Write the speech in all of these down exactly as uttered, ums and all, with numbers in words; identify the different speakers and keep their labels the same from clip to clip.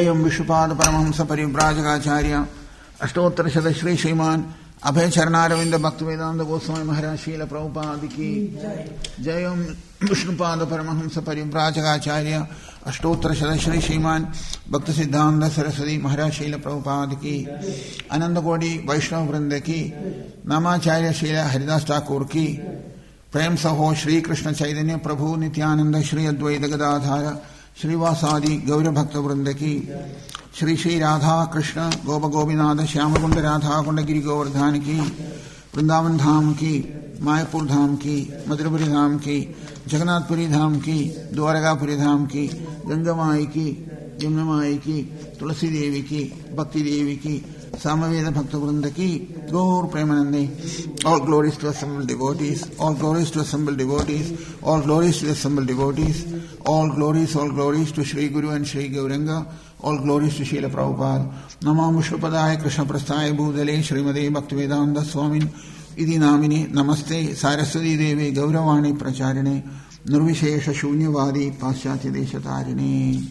Speaker 1: विष्णुपाद परमहंस परिव्राजकाचार्य अष्टोत्तर शत श्री श्रीमान अभय चरणारविंद भक्त वेदांत गोस्वामी महाराज शील प्रभुपाद की जय। विष्णुपाद परमहंस परिव्राजकाचार्य अष्टोत्तर शत श्री श्रीमान भक्त सिद्धांत सरस्वती महाराज शील प्रभुपाद की अनंत कोटि वैष्णव वृंद की नामाचार्य शील हरिदास ठाकुर की प्रेम सहो श्री कृष्ण चैतन्य प्रभु नित्यानंद श्री अद्वैत गदाधार श्रीवासादि गौर भक्त वृंद की श्री श्री राधा कृष्ण गोप गोपीनाथ श्याम कुंड राधा कुंड गिरि गोवर्धन की वृंदावन धाम की मायापुर धाम की मधुरपुरी धाम की जगन्नाथपुरी धाम की द्वारकापुरी धाम की गंगा माई की यमुना माई की तुलसी देवी की भक्ति देवी की सामवेद भक्त वृंद की गौर प्रेमानंदे। All glories to assembled devotees, all glories to assembled devotees, all glories to assembled devotees, all glories, all glories to Shri Guru and Shri Gauranga, all glories to Srila Prabhupada. Namah Vishnupadaya Krishna Prasthaya Bhudale Srimade Bhaktivedanta Swamin Idi Namine Namaste Saraswati Devi Gauravani Pracharine Nirvishesha Shunyavadi Paschatya Deshatarine.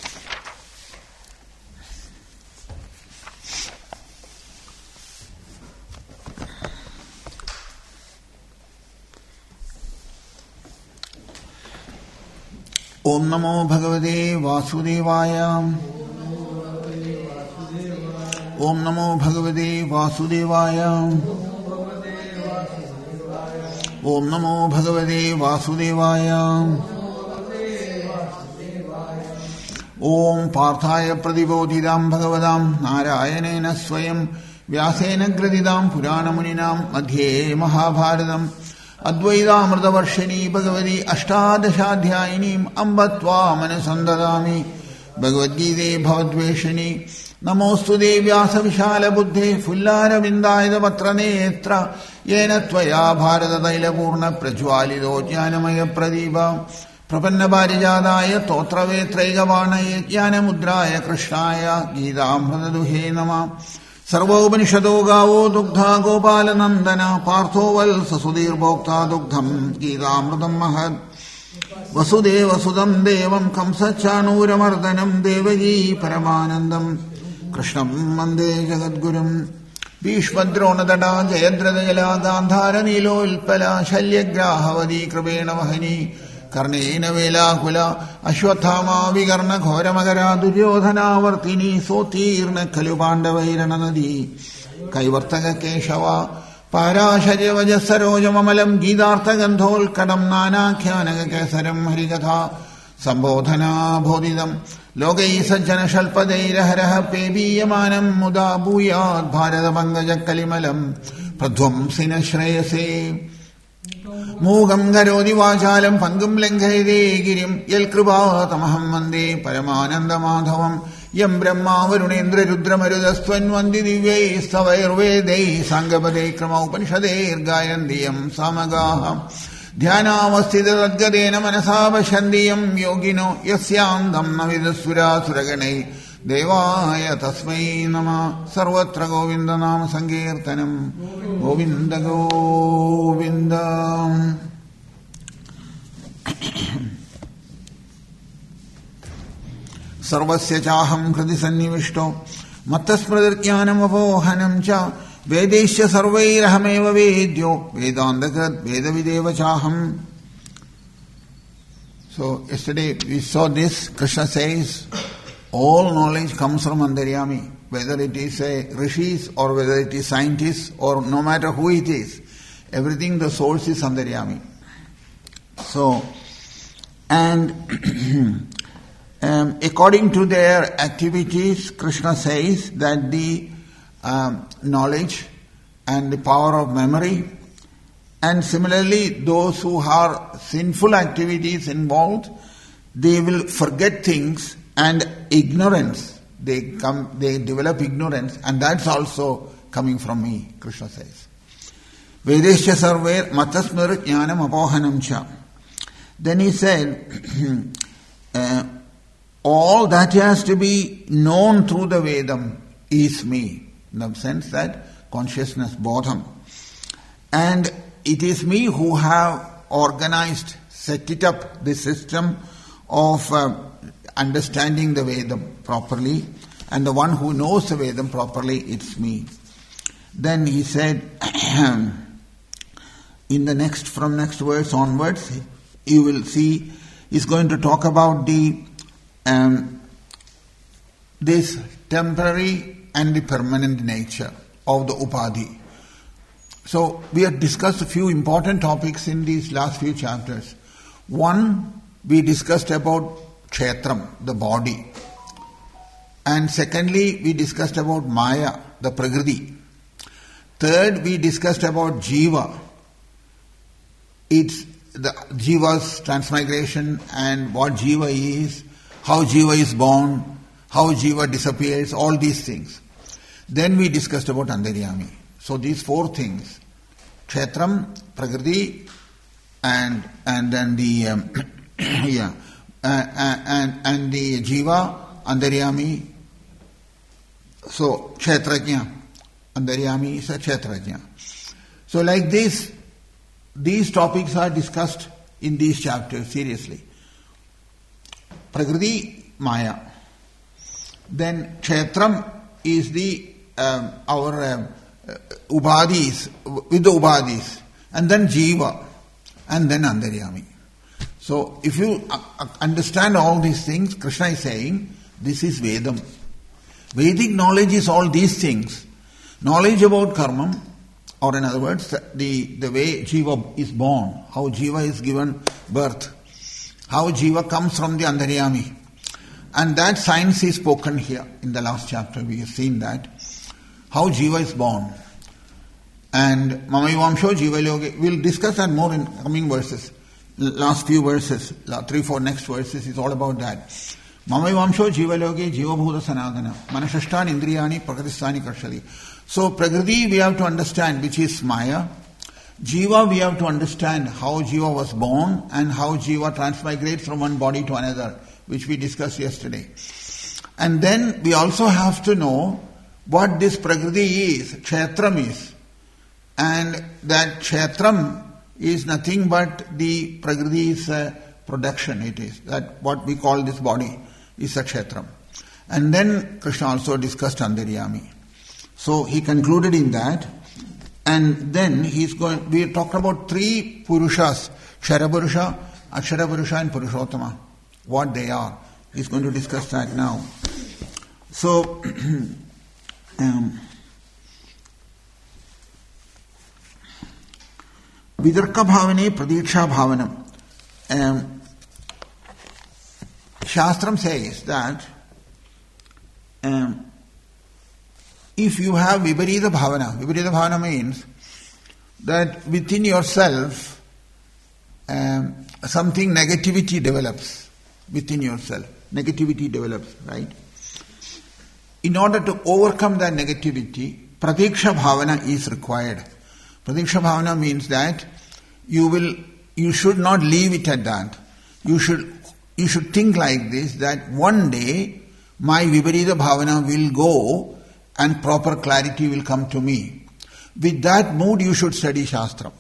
Speaker 1: ओम नमो भगवते वासुदेवाय। ओम नमो भगवते वासुदेवाय। ओम नमो भगवते वासुदेवाय। ओम पार्थाय प्रतिबोधितां भगवतां नारायणेन स्वयं व्यासेन ग्रथितां पुराणमुनिनां मध्ये महाभारतम् अद्वैतामृतवर्षिणी भगवती अष्टादशाध्यायिनीम् अम्ब त्वामनुसन्दधामि भगवद्गीते भवद्वेषिणी नमोऽस्तुते व्यासविशालबुद्धे फुल्लारविन्दायतपत्रनेत्र येन त्वया भारततैलपूर्णप्रज्वालितो ज्ञानमयप्रदीप प्रपन्नपारिजाताय तोत्रवेत्रैकपाणये ज्ञानमुद्राय कृष्णाय गीतामृतदुहे नमः। सर्वोपनिषदो गावो दुग्धा गोपालनन्दन पार्थो वल्स सुधीर्भोक्ता दुग्धम् गीतामृतम् महत्। वसुदेवसुतम् देवम् कंसचाणूरमर्दनम् देवकी परमानन्दम् कृष्णम् वन्दे जगद्गुरुम्। भीष्मद्रोणतटा जयद्रथजला गान्धारनीलोल्पला शल्यग्राहवती कृपेण वहनी कर्णेन वेलाकुला अश्वत्थामा विकर्ण घोरमकरा दुर्योधनावर्तिनी सोत्तीर्ण खलु पाण्डवैरणनदी कैवर्तक केशव पाराशर्यवज सरोजममलम् गीतार्थगन्धोल्कटम् नानाख्यानककेसरम् हरिकथा सम्बोधना बोधितम् लोकैः सज्जनशल्पदैरहरः पेबीयमानम् मुदा भूयात् भारतपङ्कजकलिमलम् प्रध्वंसिन श्रेयसे। मूगम् करोति वाचालम् पङ्गुम् लङ्घयते गिरिम् यल्कृपातमहम् वन्दे परमानन्दमाधवम् यम् ब्रह्मा वरुणेन्द्ररुद्रमरुदस्त्वन्वन्ति दिव्यैः स्तवैर्वेदैः साङ्गपदैः क्रमोपनिषदैर्गायन्ति यम् सामगाः ध्यानावस्थिततद्गतेन मनसा पश्यन्ति यम् योगिनो यस्यान्तम् न विदुःसुरासुरगणैः देवाय तस्मै नमः। सर्वत्र गोविन्द नाम संकीर्तनम् गोविन्द गोविन्द। सर्वस्य चाहम् हृदि सन्निविष्टो मत्तस्मृतिर्ज्ञानमपोहनम् च वेदैश्च सर्वैरहमेव वेद्यो वेदान्तकृत् वेदविदेव चाहम्। So yesterday we saw this. Krishna says all knowledge comes from Antaryami, whether it is a rishis or whether it is scientists or no matter who it is, everything the source is Antaryami. So, and um, according to their activities, Krishna says that the um, knowledge and the power of memory, and similarly those who have sinful activities involved, they will forget things. And ignorance, they come, they develop ignorance, and that's also coming from me, Krishna says. Vedescha sarver matasmir jnanam apohanam cha. Then he said, uh, all that has to be known through the Vedam is me, in the sense that consciousness, bodham. And it is me who have organized, set it up, the system of uh, understanding the Vedam properly, and the one who knows the Vedam properly, it's me. Then he said, in the next, from next verse onwards, you will see, he's going to talk about the um, this temporary and the permanent nature of the Upadhi. So we have discussed a few important topics in these last few chapters. One, we discussed about Kshetram, the body. And secondly, we discussed about Maya, the Prakriti. Third, we discussed about Jiva. It's the Jiva's transmigration and what Jiva is, how Jiva is born, how Jiva disappears, all these things. Then we discussed about Antaryami. So these four things, Kshetram, Prakriti, and and then the um, yeah, uh, and and the Jiva, Antaryami. So Kshetrajna, Antaryami is a Kshetrajna. So like this, these topics are discussed in these chapters seriously. Prakriti, Maya. Then Kshetram is the um, our um, uh, Ubadis, with the Ubadis, and then Jiva, and then Antaryami. So if you uh, understand all these things, Krishna is saying, this is Vedam. Vedic knowledge is all these things. Knowledge about karma, or in other words, the, the way Jiva is born, how Jiva is given birth, how Jiva comes from the Antaryami. And that science is spoken here in the last chapter. We have seen that. How Jiva is born. And Mamayivamsho Jiva Yogi. We'll discuss that more in coming verses. Last few verses, three, four next verses is all about that. Mamayivamsho Jiva Yogi Jiva Bhuta Sanadana. Manashashtan Indriyani Prakritistani Karshali. So Prakriti we have to understand, which is Maya. Jiva we have to understand how Jiva was born and how Jiva transmigrates from one body to another, which we discussed yesterday. And then we also have to know what this Prakriti is, Kshetram is. And that Kshetram is nothing but the Prakriti's uh, production, it is. That what we call this body is a Kshetram. And then Krishna also discussed Antaryami. So he concluded in that. And then he's going, we talked about three Purushas, Ksharapurusha, Aksharapurusha and Purushottama. What they are. He's going to discuss that now. So, um, Vidarka Bhavane Pradiksha Bhavanam. Um, Shastram says that um, if you have Viparita Bhavana, Viparita Bhavana means that within yourself um, something negativity develops. Within yourself. Negativity develops, right? In order to overcome that negativity, Pratiksha Bhavana is required. Pratiksha Bhavana means that you will, you should not leave it at that. You should, you should think like this, that one day my Viparita Bhavana will go and proper clarity will come to me. With that mood you should study Shastra.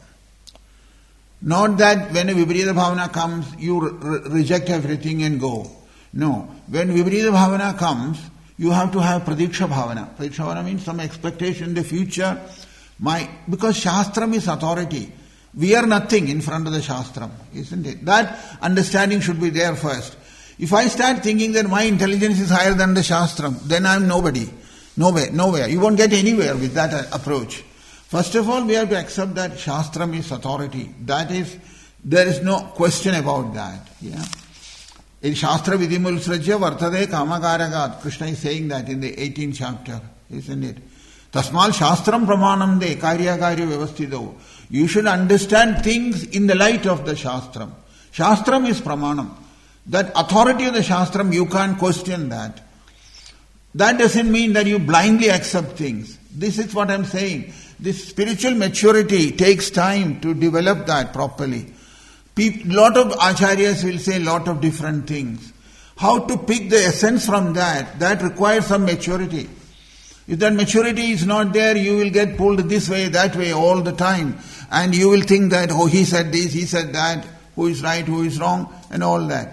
Speaker 1: Not that when a Viparita Bhavana comes, you re- reject everything and go. No. When Viparita Bhavana comes, you have to have Pratiksha Bhavana. Pratiksha Bhavana means some expectation in the future. My, because Shastram is authority. We are nothing in front of the Shastram, isn't it? That understanding should be there first. If I start thinking that my intelligence is higher than the Shastram, then I am nobody. Nowhere, nowhere. You won't get anywhere with that approach. First of all, we have to accept that Shastram is authority. That is, there is no question about that. Yeah. In Shastra Vidimul Srajya Vartade Kamakaragat, Krishna is saying that in the eighteenth chapter, isn't it? Tasmal Shastram Pramanam De Karya Karya Vyavasthido. You should understand things in the light of the Shastram. Shastram is Pramanam. That authority of the Shastram, you can't question that. That doesn't mean that you blindly accept things. This is what I'm saying. This spiritual maturity takes time to develop that properly. A lot of acharyas will say a lot of different things. How to pick the essence from that, that requires some maturity. If that maturity is not there, you will get pulled this way, that way all the time. And you will think that, oh, he said this, he said that, who is right, who is wrong, and all that.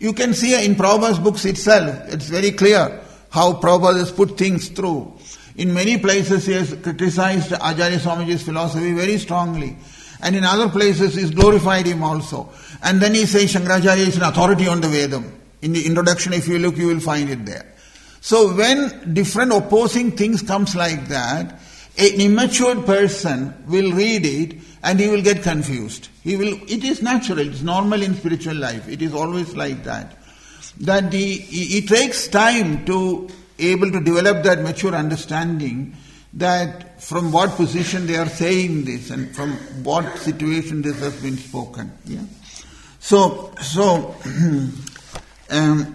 Speaker 1: You can see in Prabhupada's books itself, it's very clear how Prabhupada has put things through. In many places he has criticized Acharya Swamiji's philosophy very strongly. And in other places he's glorified him also. And then he says Shankaracharya is an authority on the Vedam. In the introduction, if you look, you will find it there. So when different opposing things comes like that, an immature person will read it and he will get confused. He will. It is natural. It's normal in spiritual life. It is always like that. That the it takes time to able to develop that mature understanding that from what position they are saying this and from what situation this has been spoken. Yeah. So so um,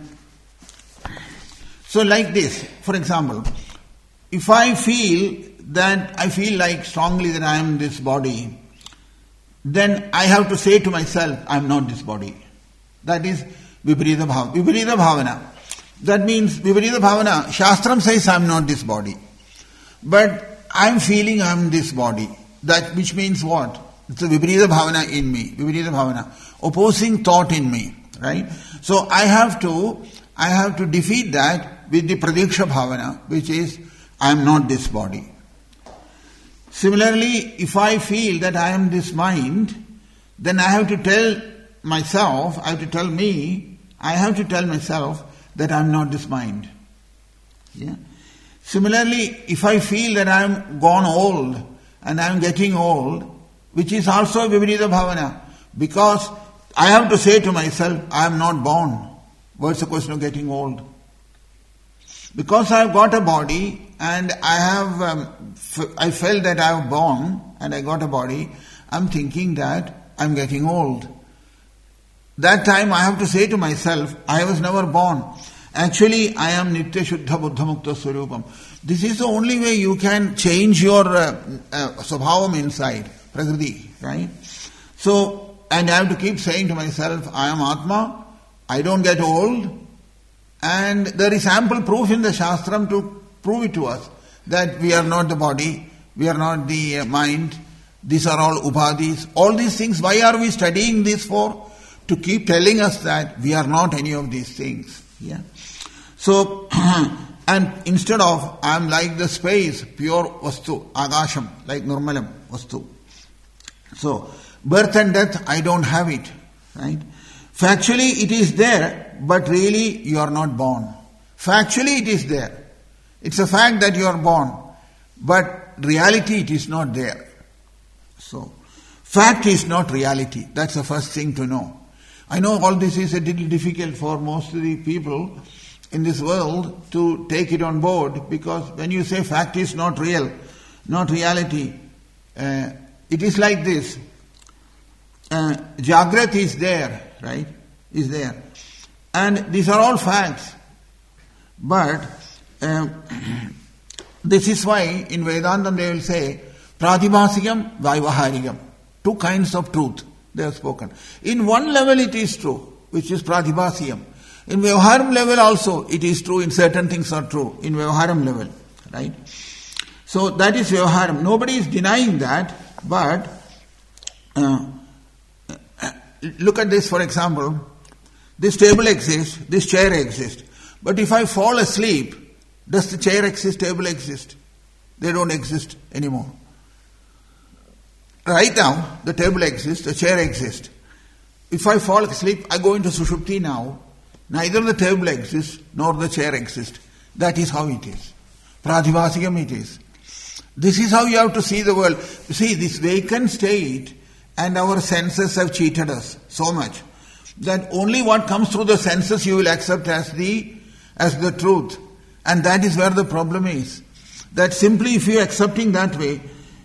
Speaker 1: so like this. For example, if I feel that I feel like strongly that I am this body, then I have to say to myself, I am not this body. That is Viparita Bhavana. Viparita Bhavana. That means Viparita Bhavana, Shastram says I am not this body. But I am feeling I am this body. That which means what? It's a Viparita Bhavana in me. Viparita Bhavana. Opposing thought in me. Right? So I have to I have to defeat that with the Pradiksha Bhavana, which is I am not this body. Similarly, if I feel that I am this mind, then I have to tell myself, I have to tell me, I have to tell myself that I am not this mind. Yeah. Similarly, if I feel that I am gone old and I am getting old, which is also Viparita Bhavana, because I have to say to myself, I am not born. What's the question of getting old? Because I have got a body and I have, um, f- I felt that I have born and I got a body, I'm thinking that I'm getting old. That time I have to say to myself, I was never born. Actually, I am Nitya Shuddha Buddha Mukta Swarupam. This is the only way you can change your uh, uh, Swabhavam inside, Prakriti, right? So, and I have to keep saying to myself, I am Atma, I don't get old, and there is ample proof in the Shastram to prove it to us that we are not the body, we are not the uh, mind, these are all upadhis. All these things, why are we studying this for? To keep telling us that we are not any of these things. Yeah. So, and instead of, I am like the space, pure vastu, agasham, like nirmalam vastu. So, birth and death, I don't have it, right? Factually it is there, but really you are not born. Factually it is there. It's a fact that you are born, but reality it is not there. So, fact is not reality. That's the first thing to know. I know all this is a little difficult for most of the people in this world to take it on board, because when you say fact is not real, not reality, uh, it is like this. Uh, Jagrat is there, right? Is there. And these are all facts. But um, this is why in Vedantam they will say Pratibhasikam, Vaivaharikam. Two kinds of truth they have spoken. In one level it is true, which is Pratibhasikam. In Vyavaharam level also it is true, in certain things are true, in Vyavaharam level. Right? So that is Vyavaharam. Nobody is denying that, but uh, look at this, for example. This table exists, this chair exists. But if I fall asleep, does the chair exist, table exist? They don't exist anymore. Right now, the table exists, the chair exists. If I fall asleep, I go into Sushupti now. Neither the table exists, nor the chair exists. That is how it is. Pratibhasikam it is. This is how you have to see the world. You see, this vacant state and our senses have cheated us so much that only what comes through the senses you will accept as the as the truth. And that is where the problem is. That simply if you are accepting that way,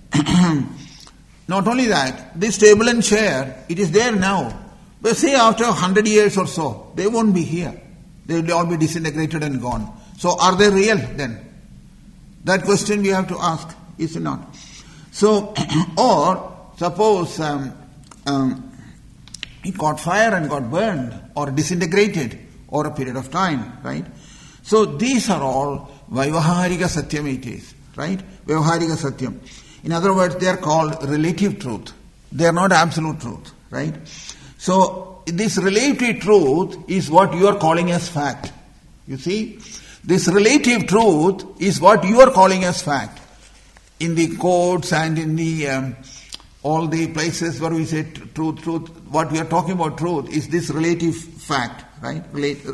Speaker 1: not only that, this table and chair, it is there now. But say after a hundred years or so, they won't be here. They will all be disintegrated and gone. So are they real then? That question we have to ask, is it not? So, or suppose um, um, it caught fire and got burned or disintegrated over a period of time, right? So these are all Vaivaharika Satyam it is, right? Vaivaharika Satyam. In other words, they are called relative truth. They are not absolute truth, right? So this relative truth is what you are calling as fact. You see, this relative truth is what you are calling as fact. In the courts and in the um, all the places where we say truth, truth, what we are talking about truth is this relative fact, right?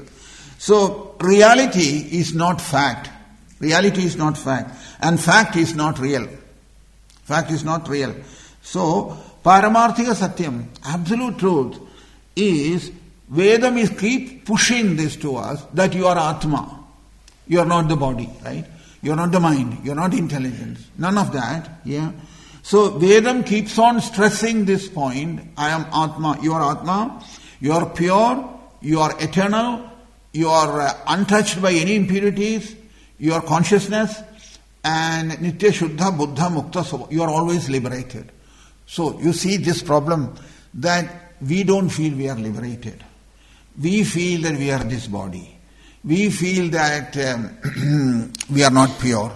Speaker 1: So, reality is not fact. Reality is not fact. And fact is not real. Fact is not real. So, Paramarthika Satyam, absolute truth, is, Vedam is keep pushing this to us, that you are Atma. You are not the body, right? You are not the mind. You are not intelligence. None of that, yeah. So, Vedam keeps on stressing this point, I am Atma. You are Atma. You are pure. You are eternal. You are uh, untouched by any impurities. You are consciousness. And Nitya Shuddha Buddha Mukta. You are always liberated. So, you see this problem that we don't feel we are liberated. We feel that we are this body. We feel that um, we are not pure.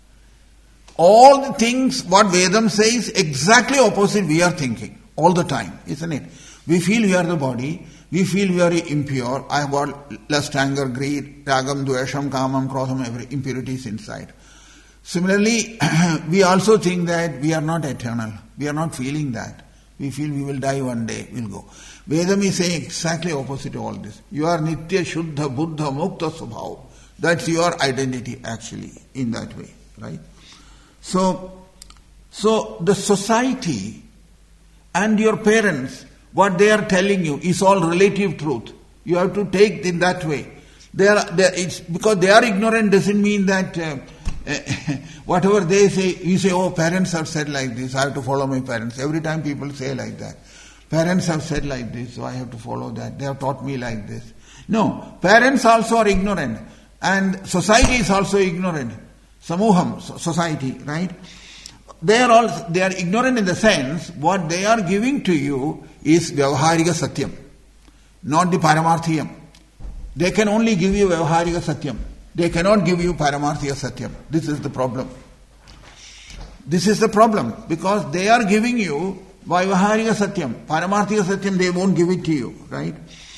Speaker 1: All the things what Vedam says, exactly opposite we are thinking all the time, isn't it? We feel we are the body. We feel we are impure. I have got lust, anger, greed, ragam, dvesham, kamam, krodham, every impurities inside. Similarly, we also think that we are not eternal. We are not feeling that. We feel we will die one day, we'll go. Vedam is saying exactly opposite to all this. You are Nitya, Shuddha, Buddha, Mukta, Subhav. That's your identity actually, in that way, right? So, so the society and your parents, what they are telling you is all relative truth. You have to take it in that way. They are, they are, it's because they are ignorant doesn't mean that uh, whatever they say, you say, oh, parents have said like this, I have to follow my parents. Every time people say like that. Parents have said like this, so I have to follow that. They have taught me like this. No, parents also are ignorant. And society is also ignorant. Samuham, society, right? They are all, they are ignorant in the sense, what they are giving to you is Vyavaharika Satyam, not the Paramarthiyam. They can only give you Vyavaharika Satyam. They cannot give you Paramarthika Satyam. This is the problem. This is the problem, because they are giving you Vyavaharika Satyam. Paramarthika Satyam, they won't give it to you, right?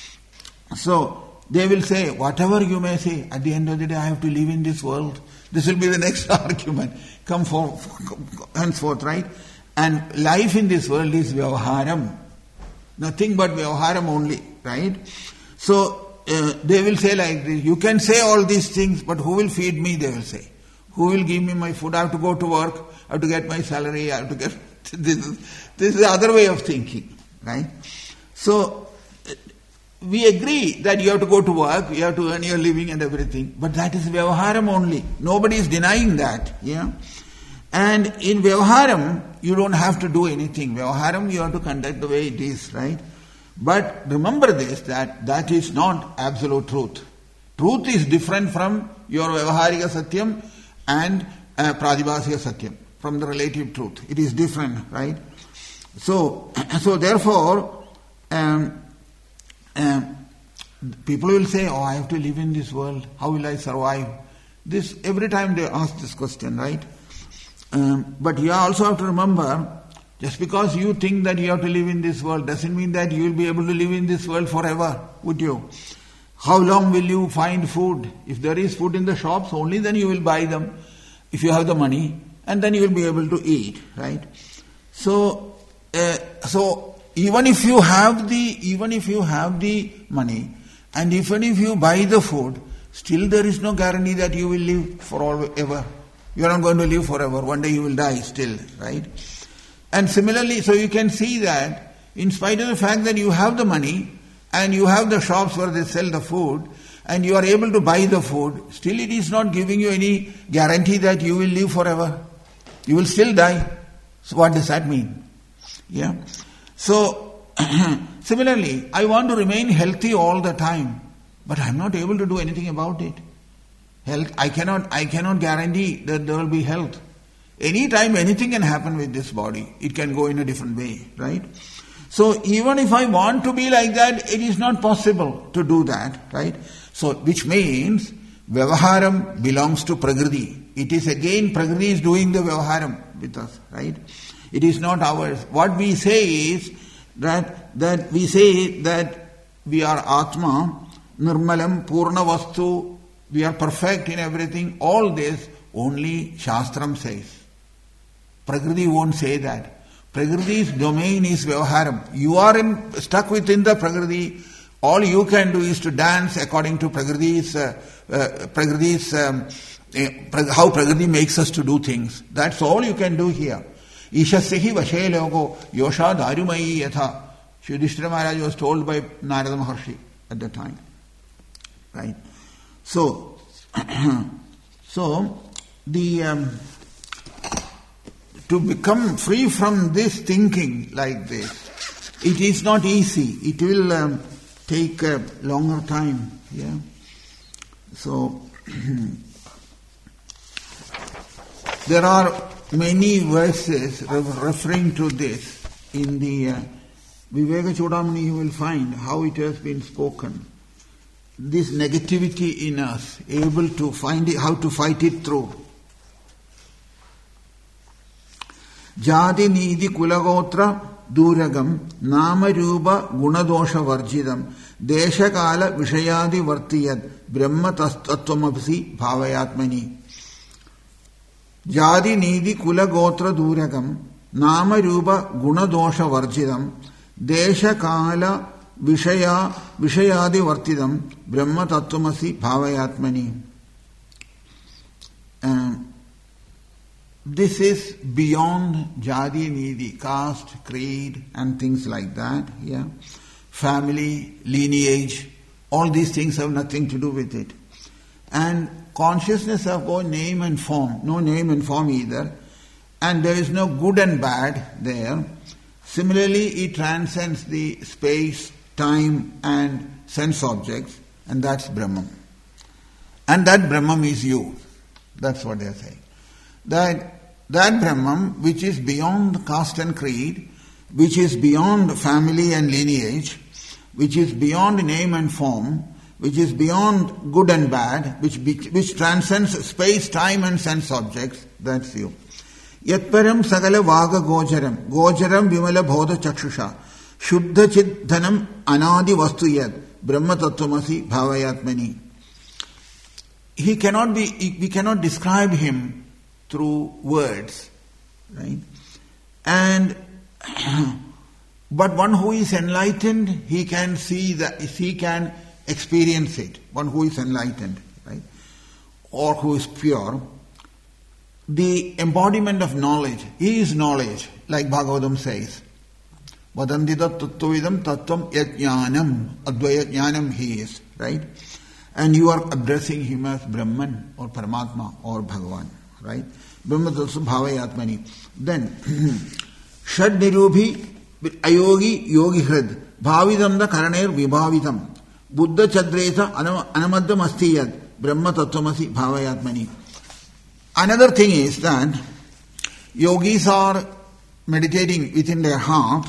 Speaker 1: So, they will say, whatever you may say, at the end of the day, I have to live in this world. This will be the next argument. Come forth, henceforth, right? And life in this world is Vyavaharam. Nothing but Vyavaharam only, right? So, uh, they will say like this, you can say all these things, but who will feed me, they will say. Who will give me my food? I have to go to work, I have to get my salary, I have to get... This is, this is the other way of thinking, right? So, we agree that you have to go to work, you have to earn your living and everything, but that is Vyavaharam only. Nobody is denying that, yeah? And in Vyavaharam, you don't have to do anything. Vyavaharam, you have to conduct the way it is, right? But remember this, that that is not absolute truth. Truth is different from your Vyavaharika Satyam and uh, Pradibhasika Satyam, from the relative truth. It is different, right? So, so therefore, um, um, people will say, oh, I have to live in this world. How will I survive? This, every time they ask this question, right? Um, but you also have to remember, just because you think that you have to live in this world doesn't mean that you will be able to live in this world forever, would you? How long will you find food? If there is food in the shops, only then you will buy them, if you have the money, and then you will be able to eat, right? So, uh, so even if you have the, even if you have the money, and even if you buy the food, still there is no guarantee that you will live for all ever. You are not going to live forever. One day you will die still, right? And similarly, so you can see that in spite of the fact that you have the money and you have the shops where they sell the food and you are able to buy the food, still it is not giving you any guarantee that you will live forever. You will still die. So what does that mean? Yeah. So, similarly, I want to remain healthy all the time, but I am not able to do anything about it. Health, I cannot, I cannot guarantee that there will be health. Anytime anything can happen with this body, it can go in a different way, right? So even if I want to be like that, it is not possible to do that, right? So, which means, Vyavaharam belongs to Prakriti. It is again, Prakriti is doing the Vyavaharam with us, right? It is not ours. What we say is, that, that we say that we are Atma, Nirmalam, Purna Vastu, we are perfect in everything. All this only Shastram says. Prakriti won't say that. Prakriti's domain is Vyavaharam. You are in, stuck within the Prakriti. All you can do is to dance according to Prakriti's, uh, uh, Prakriti's um, uh, how Prakriti makes us to do things. That's all you can do here. Ishasyahi vashe logo yosha darumayi yatha. Yudhishthira Maharaj was told by Narada Maharshi at the time. Right? So, so the um, to become free from this thinking like this, it is not easy. It will um, take a longer time. Yeah. So there are many verses referring to this in the uh, Viveka Chudamani. You will find how it has been spoken. This negativity in us, able to find it, how to fight it through. Jadi Nidhi Kulagotra Duragam Nama Rupa Gunadosha Varjidam Deshakala Vishayadi Vartiyad Brahma Tattwamapsi Bhavayatmani. Jadi Nidhi Kulagotra Duragam Nama Rupa Gunadosha Varjidam Deshakala Vishaya Vishayadi Vartidam Brahma Tattwamasi Bhavayatmani. Um, This is beyond Jadi Nidhi, caste, creed and things like that. Yeah, family, lineage, all these things have nothing to do with it. And consciousness of both name and form, no name and form either. And there is no good and bad there. Similarly, it transcends the space, time and sense objects, and that's Brahman. And that Brahman is you. That's what they are saying. That that Brahman, which is beyond caste and creed, which is beyond family and lineage, which is beyond name and form, which is beyond good and bad, which which transcends space, time and sense objects, that's you. Yatparam sagala vaga gocharam, gocharam vimala bodha chakshusha, shuddha chiddhanam anadi vastu yad, brahma tattvamasi bhavayatmani. He cannot be, we cannot describe him through words, right? And but one who is enlightened, he can see that, he can experience it. One who is enlightened, right, or who is pure, the embodiment of knowledge, he is knowledge, like Bhagavatam says. Vadandita tattvavidam tattvam yajnanam, advaya jnanam he is, right? And you are addressing him as Brahman or Paramatma or Bhagavan. Right? Brahma Tattva Bhavayatmani. Then, Shad Nirubhi Ayogi Yogi Hrad Bhavidam da Karaner Vibhavitam Buddha Chadresa Anamaddam Astiyad Brahma Tattvamasi Bhavayatmani. Another thing is that yogis are meditating within their heart,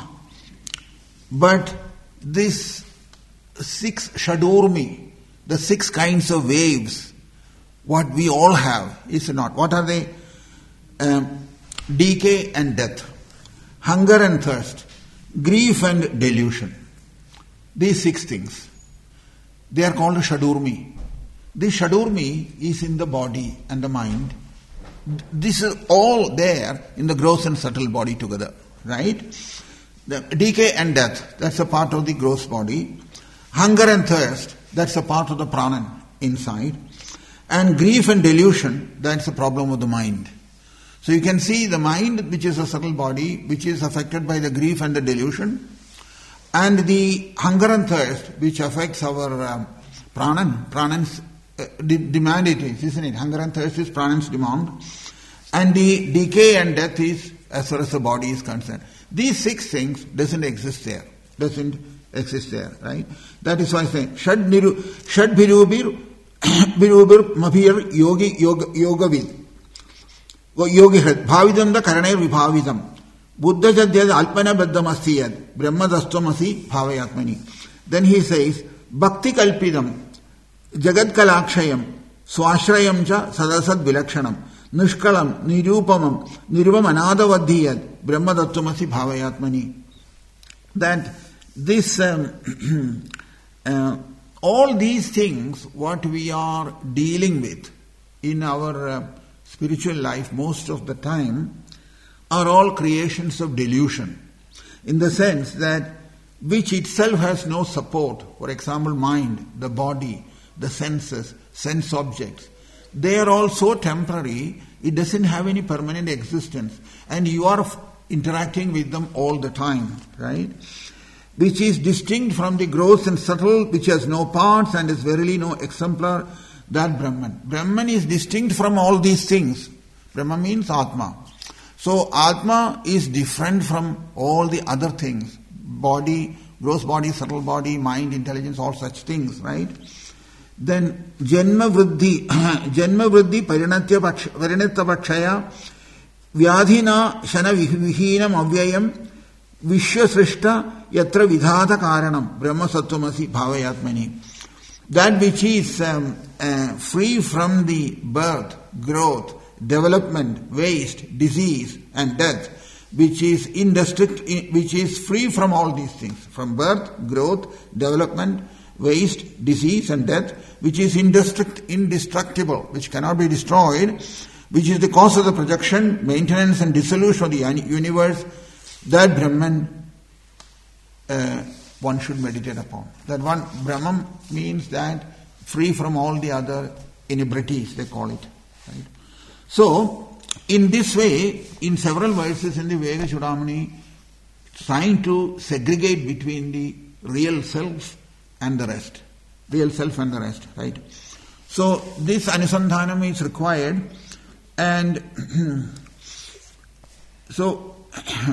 Speaker 1: but this six Shadurmi, the six kinds of waves, what we all have, is not. What are they? Um, decay and death, hunger and thirst, grief and delusion. These six things, they are called Shadurmi. This Shadurmi is in the body and the mind. This is all there in the gross and subtle body together, right? The decay and death, that's a part of the gross body. Hunger and thirst, that's a part of the pranan inside. And grief and delusion, that's a problem of the mind. So you can see the mind, which is a subtle body, which is affected by the grief and the delusion, and the hunger and thirst, which affects our um, pranan. Pranan's uh, de- demand it is, isn't it? Hunger and thirst is pranan's demand. And the decay and death is as far as the body is concerned. These six things doesn't exist there. Doesn't exist there, right? That is why I say, Shad niru, Shad bhirubir, Birubir Mabhir Yogi Yoga Yogavid Yogi Hrad Bhavidam da Karaner Vibhavidam Buddha Jadyad Alpana Baddam Astiyad Brahma Tastvamasi Bhavayatmani. Then he says, Bhakti Kalpidam Jagad Kalakshayam Swashrayam cha Sadasad Vilakshanam Nishkalam Nirupamam Nirupam Anadavadhiyad Brahma Tastvamasi Bhavayatmani. That this um, uh, all these things, what we are dealing with in our uh, spiritual life most of the time, are all creations of delusion, in the sense that which itself has no support. For example, mind, the body, the senses, sense objects, they are all so temporary, it doesn't have any permanent existence, and you are f- interacting with them all the time, right? Which is distinct from the gross and subtle, which has no parts and is verily no exemplar, that Brahman. Brahman is distinct from all these things. Brahma means Atma. So Atma is different from all the other things. Body, gross body, subtle body, mind, intelligence, all such things, right? Then Janma Vriddhi, Janma Vriddhi Parinatya Pakshaya Vyadhina Shana Vihinam Avyayam Vishwasrishta Yatra Vidhata Karanam Brahma Sattvamasi Bhavayatmani. That which is um, uh, free from the birth, growth, development, waste, disease and death, which is indestruct- which is free from all these things, from birth, growth, development, waste, disease and death, which is indestruct- indestructible, which cannot be destroyed, which is the cause of the projection, maintenance and dissolution of the universe, that Brahman uh, one should meditate upon. That one, Brahman means that free from all the other inebrities, they call it. Right? So, in this way, in several verses in the Veda Chudamani, trying to segregate between the real self and the rest. Real self and the rest, right? So, this Anusandhanam is required, and so,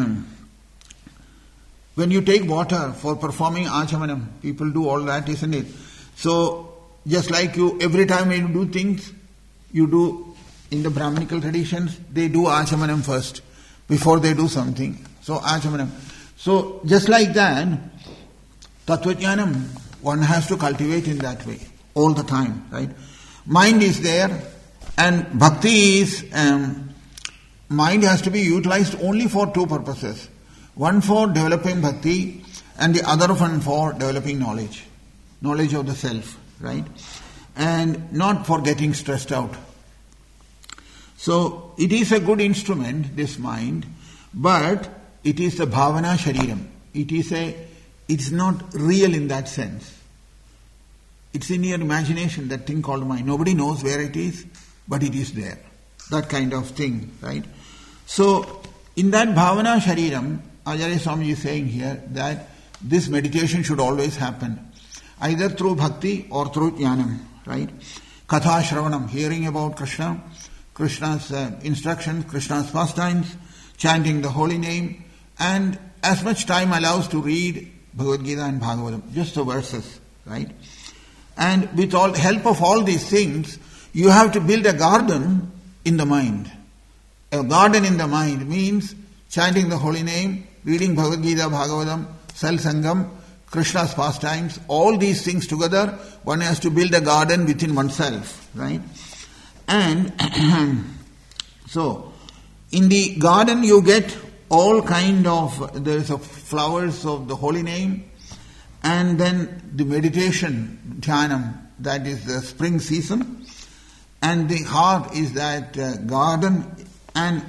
Speaker 1: when you take water for performing Achamanam, people do all that, isn't it? So, just like you, every time you do things, you do, in the Brahminical traditions, they do Achamanam first, before they do something. So, Achamanam. So, just like that, Tattvajnanam, one has to cultivate in that way, all the time, right? Mind is there, and Bhakti is, um, mind has to be utilized only for two purposes. One for developing Bhakti, and the other one for developing knowledge. Knowledge of the self, right? And not for getting stressed out. So, it is a good instrument, this mind, but it is a bhavana shariram. It is a, it's not real in that sense. It's in your imagination, that thing called mind. Nobody knows where it is, but it is there. That kind of thing, right? So, in that bhavana shariram, Acharya Swami is saying here that this meditation should always happen, either through bhakti or through jnanam, right? Katha Shravanam, hearing about Krishna, Krishna's uh, instructions, Krishna's pastimes, chanting the holy name, and as much time allows to read Bhagavad Gita and Bhagavatam, just the verses, right? And with all help of all these things, you have to build a garden in the mind. A garden in the mind means chanting the holy name, reading Bhagavad Gita, Bhagavatam, Salsangam, Krishna's pastimes, all these things together, one has to build a garden within oneself, right? And so, in the garden you get all kind of, there is a flowers of the holy name, and then the meditation, jhanam, that is the spring season, and the heart is that uh, garden, and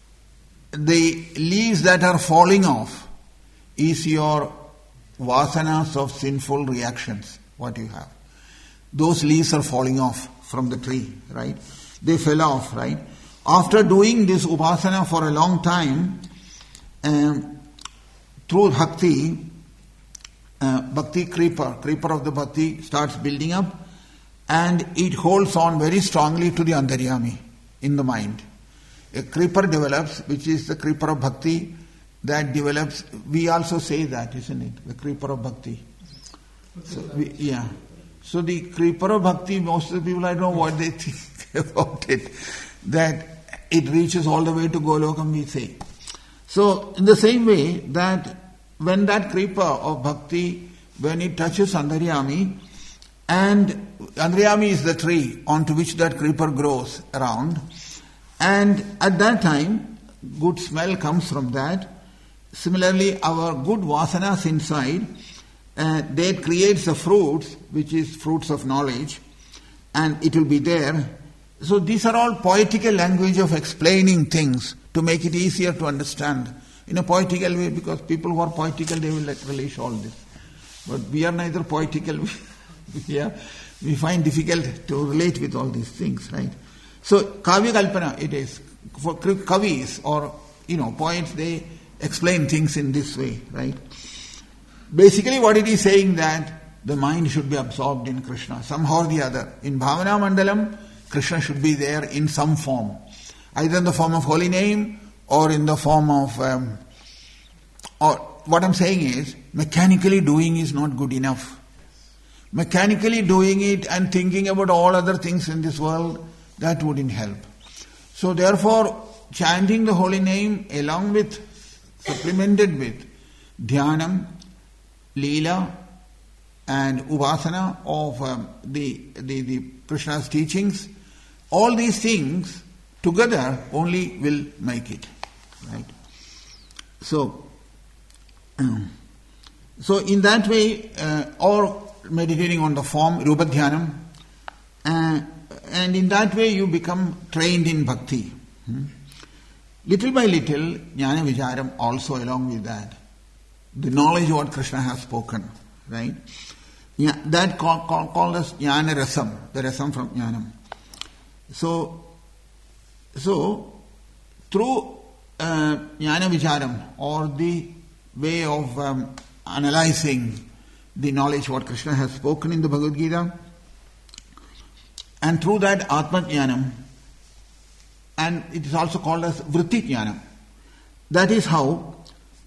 Speaker 1: the leaves that are falling off is your vasanas of sinful reactions, what you have. Those leaves are falling off from the tree, right? They fell off, right? After doing this upasana for a long time, um, through bhakti, uh, bhakti creeper, creeper of the bhakti starts building up, and it holds on very strongly to the antaryami in the mind. A creeper develops, which is the creeper of bhakti, that develops, we also say that, isn't it? The creeper of bhakti. So we, yeah. So the creeper of bhakti, most of the people, I don't know what they think about it, that it reaches all the way to Golokam, we say. So, in the same way that when that creeper of bhakti, when it touches antaryami, and antaryami is the tree onto which that creeper grows around, and at that time, good smell comes from that. Similarly, our good vasanas inside, uh, that creates the fruits, which is fruits of knowledge, and it will be there. So these are all poetical language of explaining things to make it easier to understand in a poetical way, because people who are poetical, they will like relish all this. But we are neither poetical, we, are, we find difficult to relate with all these things, right? So Kavya Kalpana, it is. For Kavis or, you know, poets, they explain things in this way, right? Basically what it is saying that the mind should be absorbed in Krishna, somehow or the other. In Bhavana Mandalam, Krishna should be there in some form, either in the form of holy name or in the form of, um, or what I'm saying is, mechanically doing is not good enough. Mechanically doing it and thinking about all other things in this world, that wouldn't help. So therefore, chanting the holy name along with, supplemented with dhyanam, leela and upasana of um, the, the, the Krishna's teachings, all these things together only will make it. Right? So, um, so in that way, uh, or meditating on the form, rupa dhyanam, uh, and in that way you become trained in bhakti. Hmm? Little by little, jnana vicharam also along with that. The knowledge of what Krishna has spoken, right? Yeah, that called call, call as jnana rasam, the rasam from jnanam. So, so through uh, jnana vicharam, or the way of um, analyzing the knowledge what Krishna has spoken in the Bhagavad Gita, and through that Atma Jnanam, and it is also called as Vritti Jnanam. That is how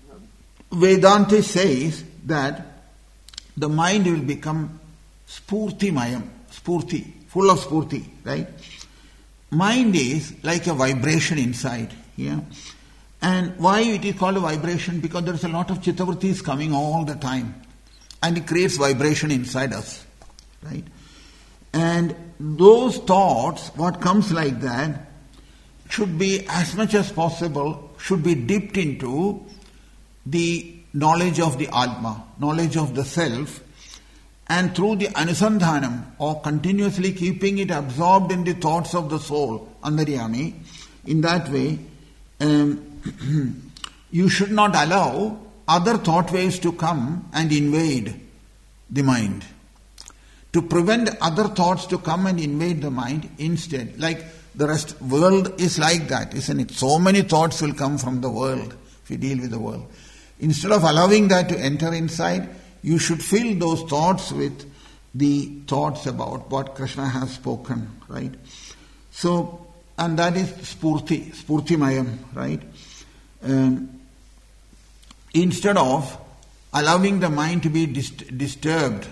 Speaker 1: Vedanta says that the mind will become spurti mayam, spurti, full of spurti, right? Mind is like a vibration inside, yeah. And why it is called a vibration? Because there is a lot of chittavrittis coming all the time, and it creates vibration inside us, right? And those thoughts, what comes like that, should be as much as possible, should be dipped into the knowledge of the Atma, knowledge of the self, and through the anusandhanam, or continuously keeping it absorbed in the thoughts of the soul, antaryami, in that way, um, you should not allow other thought waves to come and invade the mind. To prevent other thoughts to come and invade the mind, instead, like the rest world is like that, isn't it? So many thoughts will come from the world if you deal with the world. Instead of allowing that to enter inside, you should fill those thoughts with the thoughts about what Krishna has spoken, right? So, and that is spurti, spurtimayam, right? Um, instead of allowing the mind to be dist- disturbed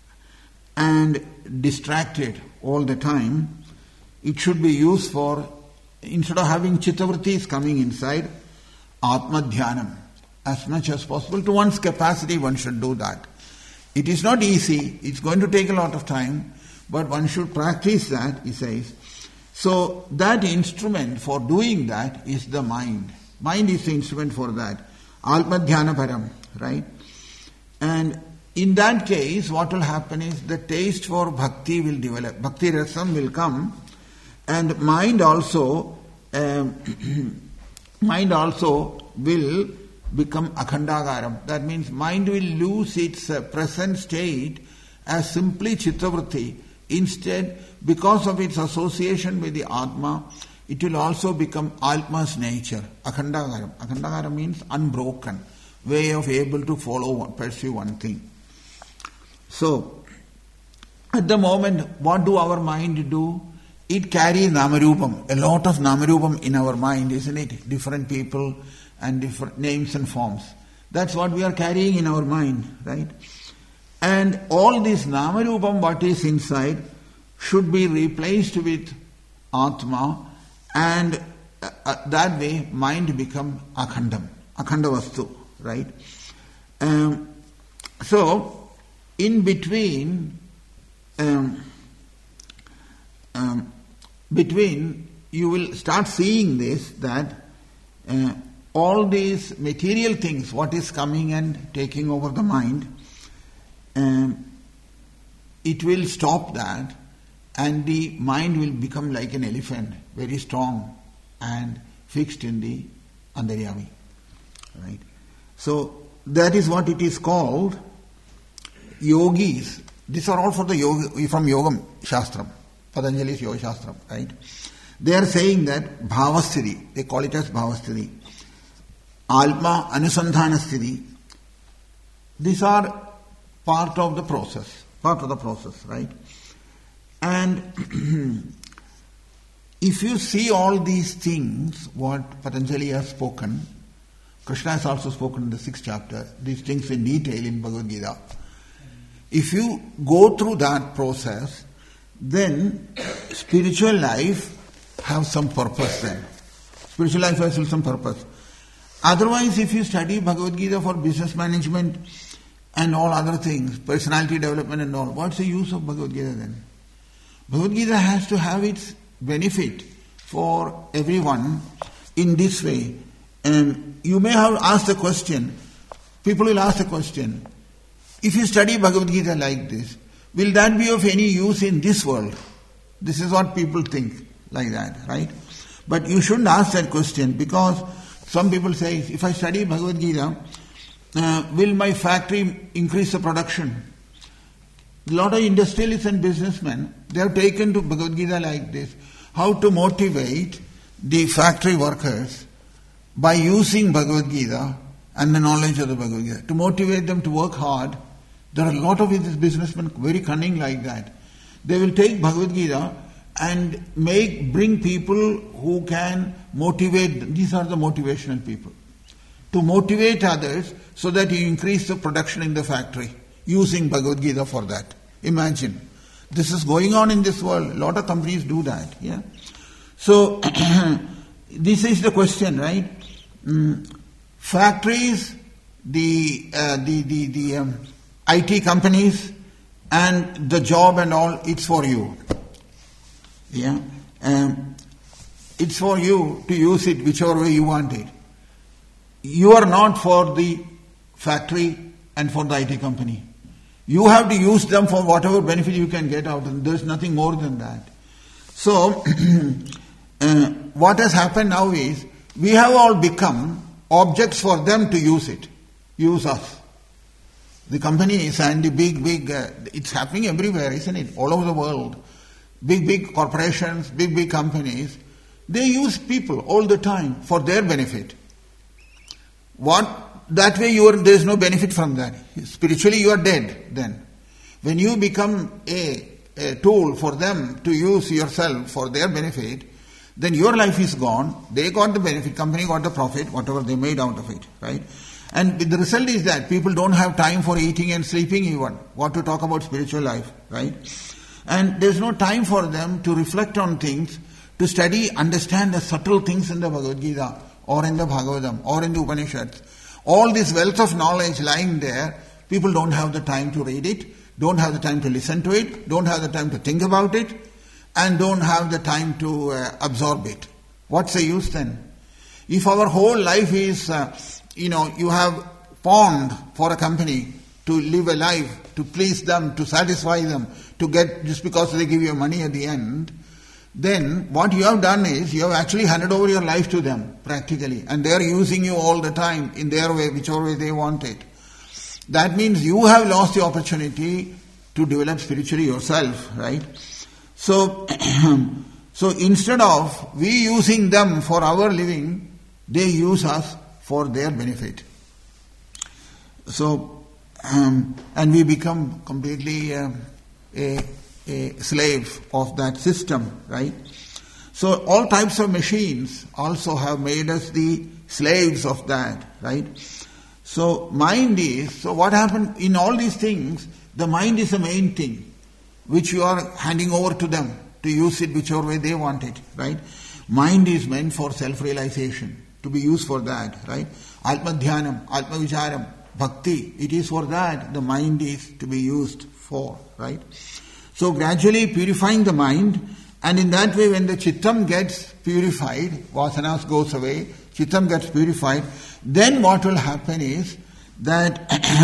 Speaker 1: and distracted all the time, it should be used for, instead of having chittavrittis coming inside, atma dhyanam. As much as possible, to one's capacity, one should do that. It is not easy, it's going to take a lot of time, but one should practice that, he says. So that instrument for doing that is the mind. Mind is the instrument for that. Atma dhyana param, right? And in that case, what will happen is the taste for bhakti will develop. Bhakti rasam will come, and mind also, um, mind also will become akhandagaram. That means mind will lose its uh, present state as simply chittavritti. Instead, because of its association with the Atma, it will also become Atma's nature. Akhandagaram. Akhandagaram means unbroken, way of able to follow, pursue one thing. So, at the moment, what do our mind do? It carries namarupam, a lot of namarupam in our mind, isn't it? Different people and different names and forms. That's what we are carrying in our mind, right? And all this namarupam, what is inside, should be replaced with Atma, and uh, that way mind become akhandam, akhanda vastu, right? Um, so, in between, um, um, between, you will start seeing this, that uh, all these material things, what is coming and taking over the mind, um, it will stop that, and the mind will become like an elephant, very strong and fixed in the Antaryami. Right? So that is what it is called. Yogis, these are all for the yoga, from Yogam Shastram, Patanjali's Yoga Shastram, right? They are saying that Bhavasthiti, they call it as Bhavasthiti, Alma Anusandhana Sthiti, these are part of the process, part of the process, right? And if you see all these things, what Patanjali has spoken, Krishna has also spoken in the sixth chapter, these things in detail in Bhagavad Gita. If you go through that process, then spiritual life has some purpose then. Spiritual life has some purpose. Otherwise, if you study Bhagavad Gita for business management and all other things, personality development and all, what's the use of Bhagavad Gita then? Bhagavad Gita has to have its benefit for everyone in this way. And you may have asked the question, people will ask the question, if you study Bhagavad Gita like this, will that be of any use in this world? This is what people think like that, right? But you shouldn't ask that question, because some people say, if I study Bhagavad Gita, uh, will my factory increase the production? A lot of industrialists and businessmen, they have taken to Bhagavad Gita like this, how to motivate the factory workers by using Bhagavad Gita and the knowledge of the Bhagavad Gita, to motivate them to work hard. There are a lot of these businessmen very cunning like that. They will take Bhagavad Gita and make bring people who can motivate. These are the motivational people. To motivate others so that you increase the production in the factory, using Bhagavad Gita for that. Imagine. This is going on in this world. A lot of companies do that. Yeah. So, this is the question, right? Mm, factories, the, uh, the, the, the, um, I T companies and the job and all, it's for you. Yeah, um, it's for you to use it whichever way you want it. You are not for the factory and for the I T company. You have to use them for whatever benefit you can get out, and there's nothing more than that. So, uh, what has happened now is, we have all become objects for them to use it, use us. The companies and the big, big, uh, it's happening everywhere, isn't it? All over the world. Big, big corporations, big, big companies, they use people all the time for their benefit. What? That way you are, there is no benefit from that. Spiritually you are dead then. When you become a, a tool for them to use yourself for their benefit, then your life is gone. They got the benefit, company got the profit, whatever they made out of it, right? And the result is that people don't have time for eating and sleeping even. What to talk about spiritual life, right? And there's no time for them to reflect on things, to study, understand the subtle things in the Bhagavad Gita or in the Bhagavatam or in the Upanishads. All this wealth of knowledge lying there, people don't have the time to read it, don't have the time to listen to it, don't have the time to think about it, and don't have the time to uh, absorb it. What's the use then? If our whole life is, uh, you know, you have pawned for a company to live a life, to please them, to satisfy them, to get, just because they give you money at the end, then what you have done is, you have actually handed over your life to them, practically, and they are using you all the time, in their way, whichever way they want it. That means you have lost the opportunity to develop spiritually yourself, right? So, so instead of we using them for our living, they use us for their benefit. So, um, and we become completely uh, a, a slave of that system, right? So all types of machines also have made us the slaves of that, right? So mind is, so what happened in all these things, the mind is the main thing, which you are handing over to them to use it whichever way they want it, right? Mind is meant for self-realization, to be used for that, right? Atma Dhyanam, Atma Vicharam, Bhakti, it is for that the mind is to be used for, right? So gradually purifying the mind, and in that way when the Chittam gets purified, Vasanas goes away, Chittam gets purified, then what will happen is that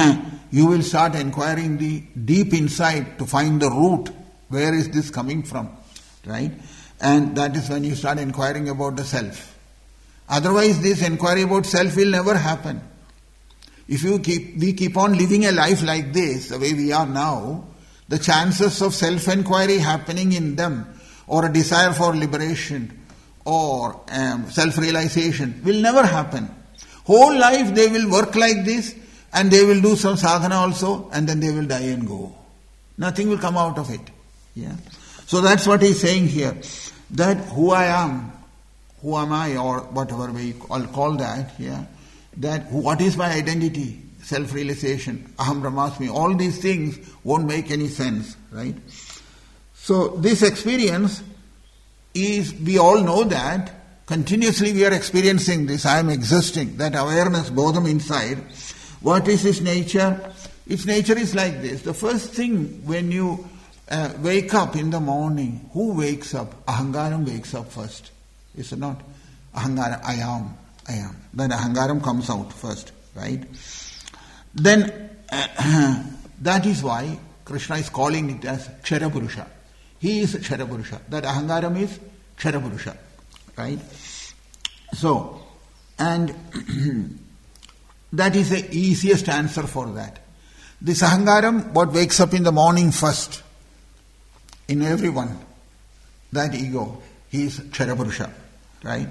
Speaker 1: you will start inquiring the deep inside to find the root. Where is this coming from? Right? And that is when you start inquiring about the self. Otherwise, this inquiry about self will never happen. If you keep, we keep on living a life like this, the way we are now, the chances of self-inquiry happening in them, or a desire for liberation, or um, self-realization, will never happen. Whole life they will work like this, and they will do some sadhana also, and then they will die and go. Nothing will come out of it. Yeah. So that's what he's saying here, that who I am, who am I, or whatever we call, call that, yeah, that what is my identity, self-realization, aham brahmasmi, all these things won't make any sense, right? So this experience is, we all know that, continuously we are experiencing this, I am existing, that awareness, bodham inside. What is its nature? Its nature is like this. The first thing when you uh, wake up in the morning, who wakes up? Ahangaram wakes up first. Is it not? Ahangaram, I am, I am. Then ahangaram comes out first, right? Then, uh, that is why Krishna is calling it as Kshara-purusha. He is Kshara-purusha. That ahangaram is Kshara-purusha, right? So, and that is the easiest answer for that. This ahangaram, what wakes up in the morning first, in everyone, that ego, he is Kshara-purusha, right?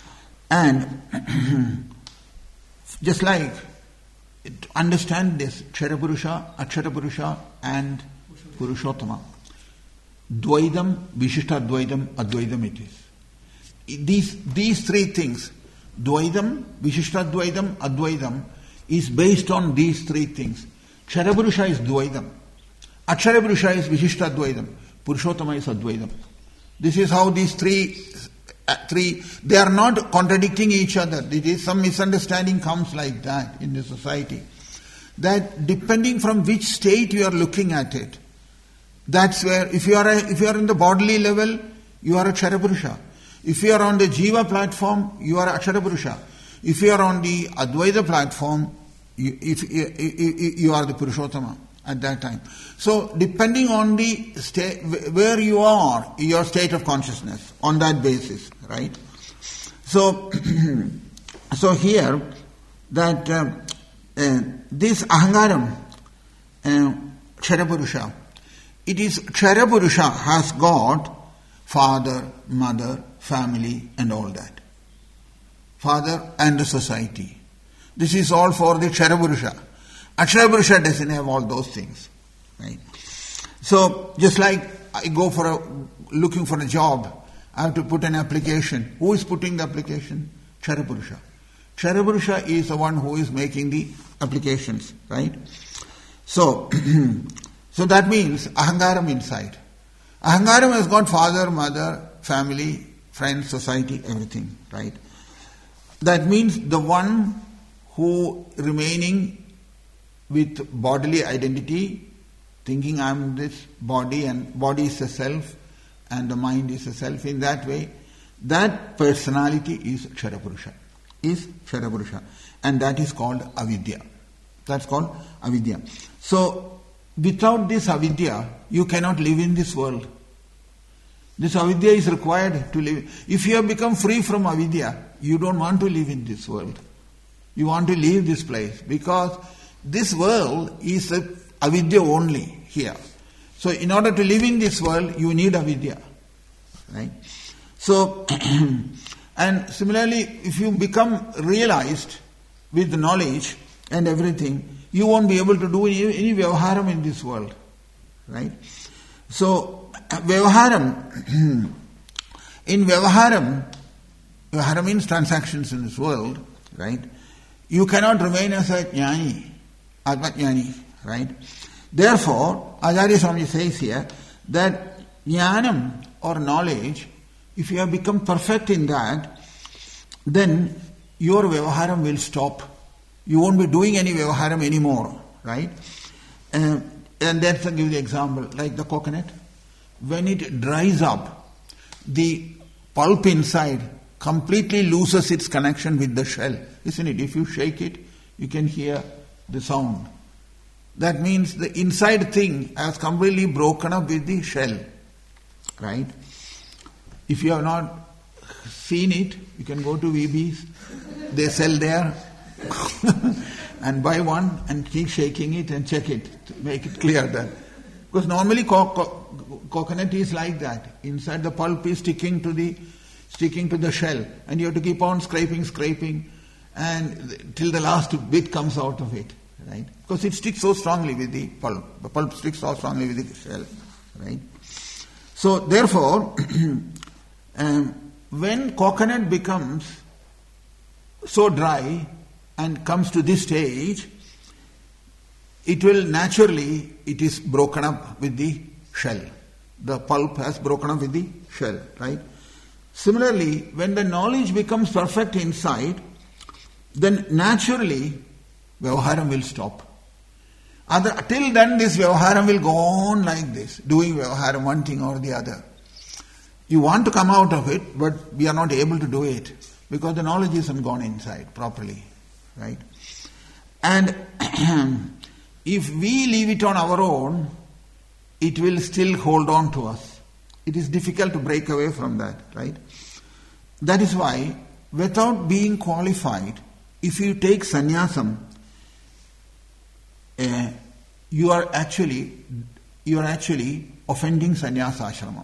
Speaker 1: And just like, understand this, Kshara-purusha, Akshara-purusha and Purushottama. Dvaidam, Vishishta Dvaidam, Advaidam it is. These, these three things, Dvaidam, Vishishta Dvaidam, Advaidam, is based on these three things. Kshara-purusha is Dvaidam. Akshara-purusha is Vishishta Dvaidam. Purushottama is Advaidam. This is how these three, uh, three, they are not contradicting each other. It is some misunderstanding comes like that in the society. That depending from which state you are looking at it, that's where, if you are a, if you are in the bodily level, you are a Kshara-purusha. If you are on the Jiva platform, you are a Akshara-purusha. If you are on the Advaita platform, you, if, if, you are the Purushottama at that time. So, depending on the state, where you are, your state of consciousness, on that basis, right? So, so here, that uh, uh, this Ahangaram, uh, Kshara-purusha, it is Kshara-purusha has got father, mother, family and all that. Father and the society. This is all for the Kshara-purusha. Akshara-purusha doesn't have all those things. Right? So, just like I go for a, looking for a job, I have to put an application. Who is putting the application? Kshara-purusha. Kshara-purusha is the one who is making the applications, right? So, so that means ahangaram inside. Ahangaram has got father, mother, family, friends, society, everything, right? That means the one who remaining with bodily identity, thinking I am this body and body is a self and the mind is a self, in that way, that personality is Kshara-purusha, is Kshara-purusha, and that is called avidya. That's called avidya. So, without this avidya, you cannot live in this world. This avidya is required to live. If you have become free from avidya, you don't want to live in this world. You want to leave this place because this world is a avidya only here. So in order to live in this world, you need avidya. Right? So, and similarly, if you become realized with knowledge and everything, you won't be able to do any, any vyavaharam in this world. Right? So, vyavaharam, in vyavaharam, vyavaharam means transactions in this world, right? You cannot remain as a jnani, atma-jnani, right? Therefore, Acharya Swami says here that jnanam or knowledge, if you have become perfect in that, then your vyavaharam will stop. You won't be doing any vyavaharam anymore, right? Uh, and that's to give the example, like the coconut. When it dries up, the pulp inside completely loses its connection with the shell, isn't it? If you shake it, you can hear the sound. That means the inside thing has completely broken up with the shell. Right? If you have not seen it, you can go to V B's. They sell there. And buy one and keep shaking it and check it to make it clear that. Because normally co- co- coconut is like that. Inside the pulp is sticking to the sticking to the shell, and you have to keep on scraping, scraping, and till the last bit comes out of it, right? Because it sticks so strongly with the pulp. The pulp sticks so strongly with the shell, right? So therefore, um, when coconut becomes so dry and comes to this stage, it will naturally, it is broken up with the shell. The pulp has broken up with the shell, right? Similarly, when the knowledge becomes perfect inside, then naturally, Vyavaharam will stop. Other, till then, this Vyavaharam will go on like this, doing Vyavaharam, one thing or the other. You want to come out of it, but we are not able to do it because the knowledge isn't gone inside properly, right? And if we leave it on our own, it will still hold on to us. It is difficult to break away from that, right? That is why, without being qualified, if you take sannyasam, uh, you are actually you are actually offending sannyasa ashrama.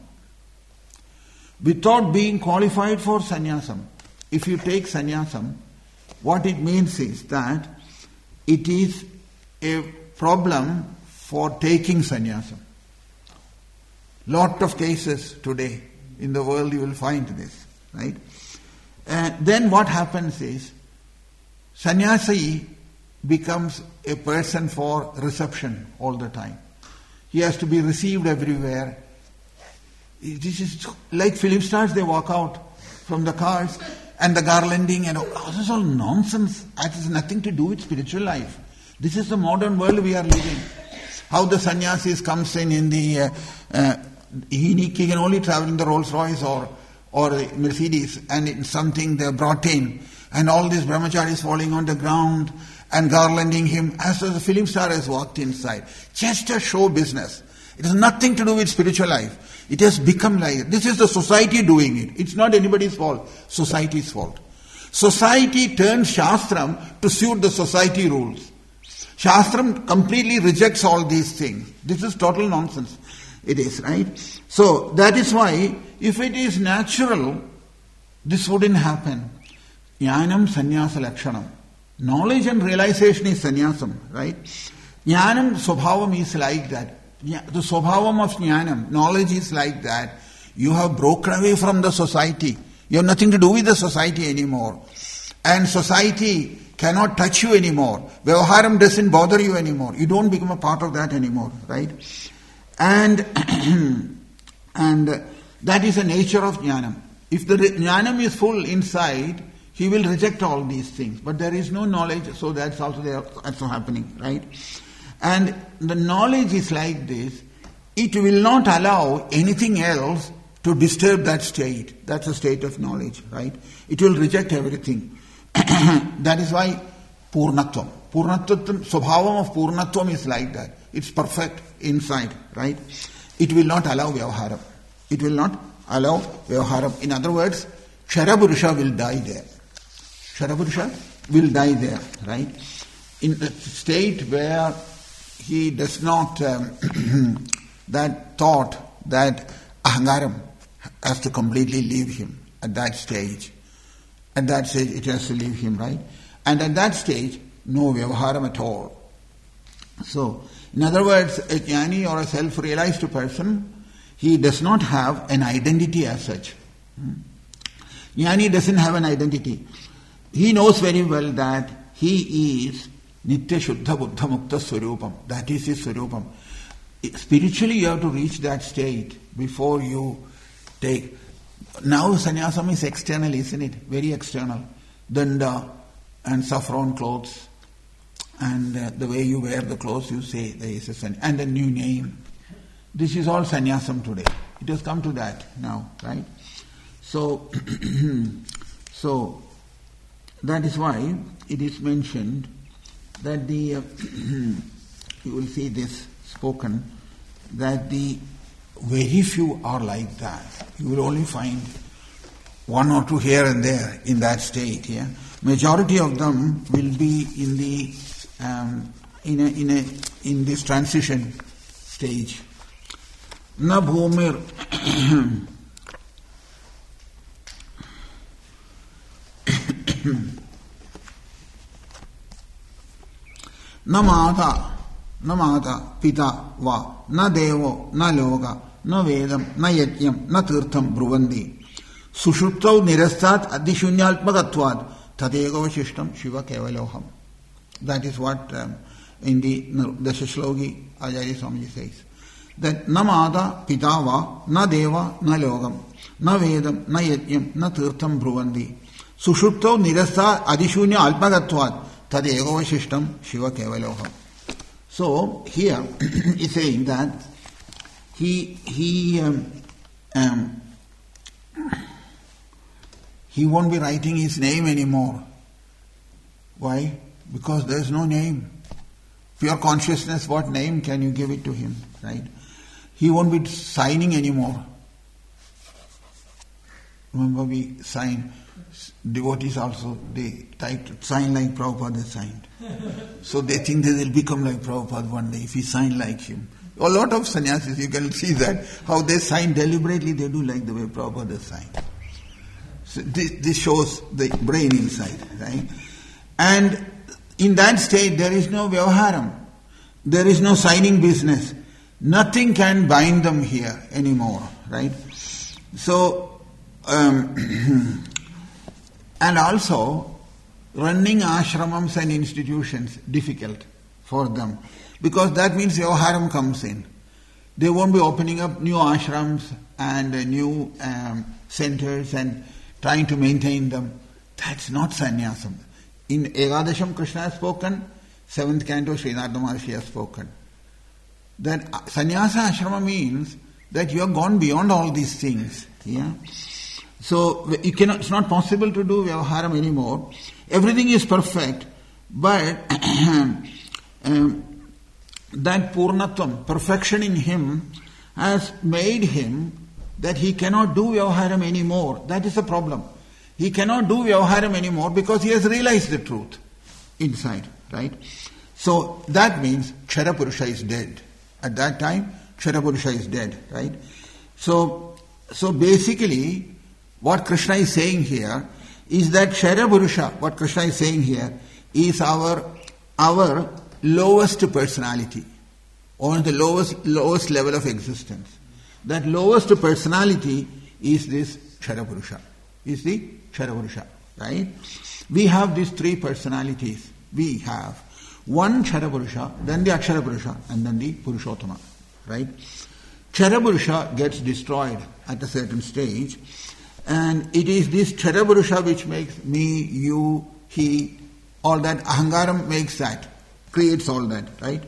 Speaker 1: Without being qualified for sannyasam, if you take sannyasam, what it means is that it is a problem for taking sannyasam. Lot of cases today in the world you will find this, right? And then what happens is, sannyasi becomes a person for reception all the time. He has to be received everywhere. This is like film stars, they walk out from the cars and the garlanding and all. This is all nonsense. It has nothing to do with spiritual life. This is the modern world we are living. How the sannyasis comes in in the... Uh, uh, he, he can only travel in the Rolls Royce or or Mercedes, and it's something they brought in, and all these brahmacharis falling on the ground and garlanding him as though the film star has walked inside. Just a show business. It has nothing to do with spiritual life. It has become like this is the society doing it. It's not anybody's fault. Society's fault. Society turns Shastram to suit the society rules. Shastram completely rejects all these things. This is total nonsense. It is, right? So, that is why, if it is natural, this wouldn't happen. Jnanam sannyasa lakshanam. Knowledge and realization is sannyasam, right? Jnanam swabhavam is like that. The swabhavam of jnanam, knowledge is like that. You have broken away from the society. You have nothing to do with the society anymore. And society cannot touch you anymore. Vyavaharam doesn't bother you anymore. You don't become a part of that anymore, right? And and that is the nature of jnanam. If the jnanam is full inside, he will reject all these things. But there is no knowledge, so that's also there, also happening, right? And the knowledge is like this. It will not allow anything else to disturb that state. That's a state of knowledge, right? It will reject everything. That is why Purnatvam. Purnatvam, Swabhavam of Purnatvam is like that. It's perfect inside, right? It will not allow Vyavaharam. It will not allow Vyavaharam. In other words, Ksharapurusha will die there. Ksharapurusha will die there, right? In the state where he does not, um, that thought that Ahangaram has to completely leave him at that stage. At that stage, it has to leave him, right? And at that stage, no Vyavaharam at all. So, in other words, a jnani or a self-realized person, he does not have an identity as such. Jnani doesn't have an identity. He knows very well that he is Nitya Shuddha Buddha Mukta Swarupam. That is his Swarupam. Spiritually, you have to reach that state before you take. Now, sannyasam is external, isn't it? Very external. Danda and saffron clothes. And uh, the way you wear the clothes, you say there is a sannyasam. And a new name. This is all sannyasam today. It has come to that now, right? So, so that is why it is mentioned that the uh, you will see this spoken, that the very few are like that. You will only find one or two here and there in that state. Yeah, majority of them will be in the um, in a in a in this transition stage. Na bhumir na mata na mata pita va na devo na loka na vedam na yajnam na tirtham bruvandi sushuptau nirastat adishunyalpmakatvad tadego vashishtam shiva kevaloham. That is what um, in the Dashashloki Acharya Swamiji says. That na mata pita va na deva na logam na vedam na yajnam na tirtham bruvandi sushuptau nirastat adishunya alpmakatvad tadego vashishtam shiva kevaloham. So here he's saying that he he um, um, he won't be writing his name anymore. Why? Because there is no name. Pure consciousness, what name can you give it to him? Right? He won't be signing anymore. Remember we sign, devotees also, they typed, sign like Prabhupada signed. So they think they will become like Prabhupada one day if he sign like him. A lot of sannyasis, you can see that, how they sign deliberately, they do like the way Prabhupada signed. So this, this shows the brain inside, right? And in that state, there is no vyavaharam. There is no signing business. Nothing can bind them here anymore, right? So, um, and also, running ashramams and institutions, difficult for them. Because that means vyavaharam comes in. They won't be opening up new ashrams and uh, new um, centers and trying to maintain them. That's not sannyasam. In Ekadasham, Krishna has spoken, seventh canto, Srinatha Maharshi has spoken. That sannyasa ashrama means that you have gone beyond all these things. Yeah. So you cannot, it's not possible to do vyavaharam anymore. Everything is perfect, but um, that purnatvam, perfection in him, has made him that he cannot do vyavaharam anymore. That is the problem. He cannot do vyavaharam anymore because he has realized the truth inside, right? So that means Kshara Purusha is dead. At that time, Kshara Purusha is dead, right? So, so basically, what Krishna is saying here is that Kshara Purusha, what Krishna is saying here, is our our lowest personality, or the lowest lowest level of existence. That lowest personality is this Kshara Purusha, is the Kshara Purusha, right? We have these three personalities. We have one Kshara Purusha, then the Akshara Purusha, and then the Purushottama, right? Kshara Purusha gets destroyed at a certain stage, and it is this Kshara Purusha which makes me, you, he, all that. Ahangaram makes that, creates all that, right?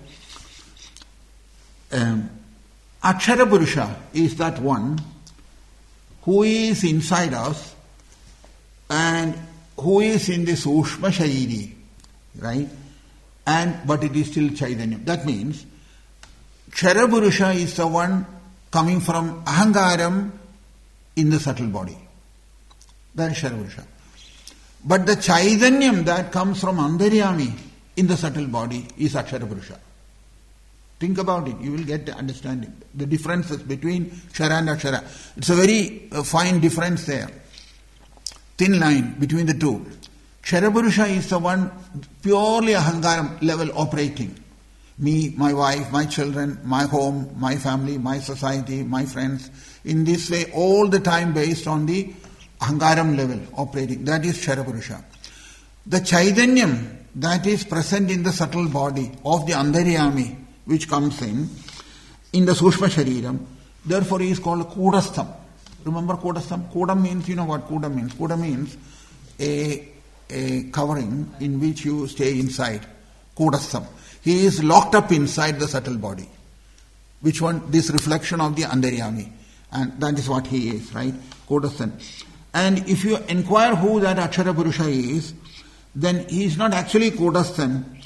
Speaker 1: Um, Akshara Purusha is that one who is inside us and who is in this Ushma Shariri, right? And but it is still Chaitanyam. That means Kshara Purusha is the one coming from Ahangaram in the subtle body. That is Kshara Purusha. But the Chaitanyam that comes from Antaryami in the subtle body is Akshara Purusha. Think about it, you will get the understanding. The differences between Kshara and Akshara. It's a very uh, fine difference there. Thin line between the two. Kshara Purusha is the one purely Ahangaram level operating. Me, my wife, my children, my home, my family, my society, my friends. In this way, all the time based on the Ahangaram level operating. That is Kshara Purusha. The Chaitanyam that is present in the subtle body of the Antaryami, which comes in, in the Sushma Shariram, therefore he is called Kudastham. Remember Kudastham? Kudam means, you know what Kudam means. Kudam means a, a covering in which you stay inside. Kudastham. He is locked up inside the subtle body. Which one? This reflection of the Antaryami. And that is what he is, right? Kudastham. And if you inquire who that Akshara Purusha is, then he is not actually Kudastham.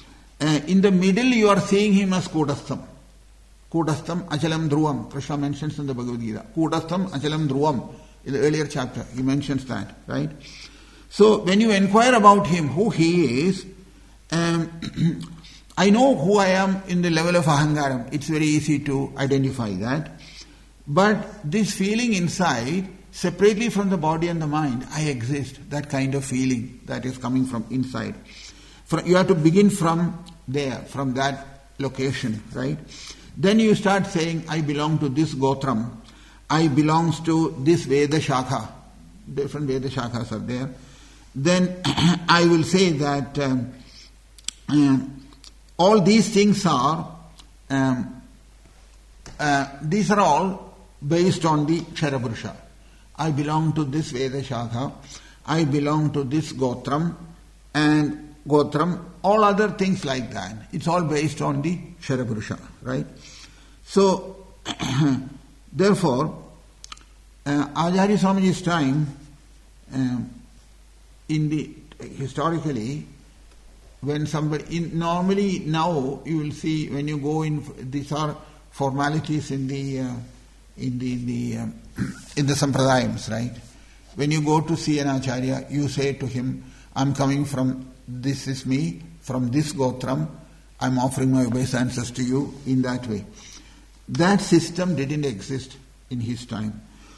Speaker 1: Uh, in the middle you are seeing him as Kudastham. Kudastham Achalam Dhruvam. Krishna mentions in the Bhagavad Gita. Kudastham Achalam Dhruvam. In the earlier chapter he mentions that, right? So when you inquire about him, who he is, um, I know who I am in the level of ahangaram. It's very easy to identify that. But this feeling inside, separately from the body and the mind, I exist. That kind of feeling that is coming from inside. You have to begin from there, from that location, right? Then you start saying, I belong to this Gotram. I belongs to this Veda Shakha. Different Veda Shakhas are there. Then I will say that um, um, all these things are, um, uh, these are all based on the Ksharapurusha. I belong to this Veda Shakha. I belong to this Gotram and Gotram, all other things like that. It's all based on the Ksharapurusha, right? So, therefore, uh, Acharya Swamiji's time, um, in the historically, when somebody, in, normally now you will see when you go in, these are formalities in the uh, in the in the um, in the sampradayams, right? When you go to see an acharya, you say to him, "I'm coming from this is me from this Gotram. I'm offering my obeisances to you." In that way, that system didn't exist in his time.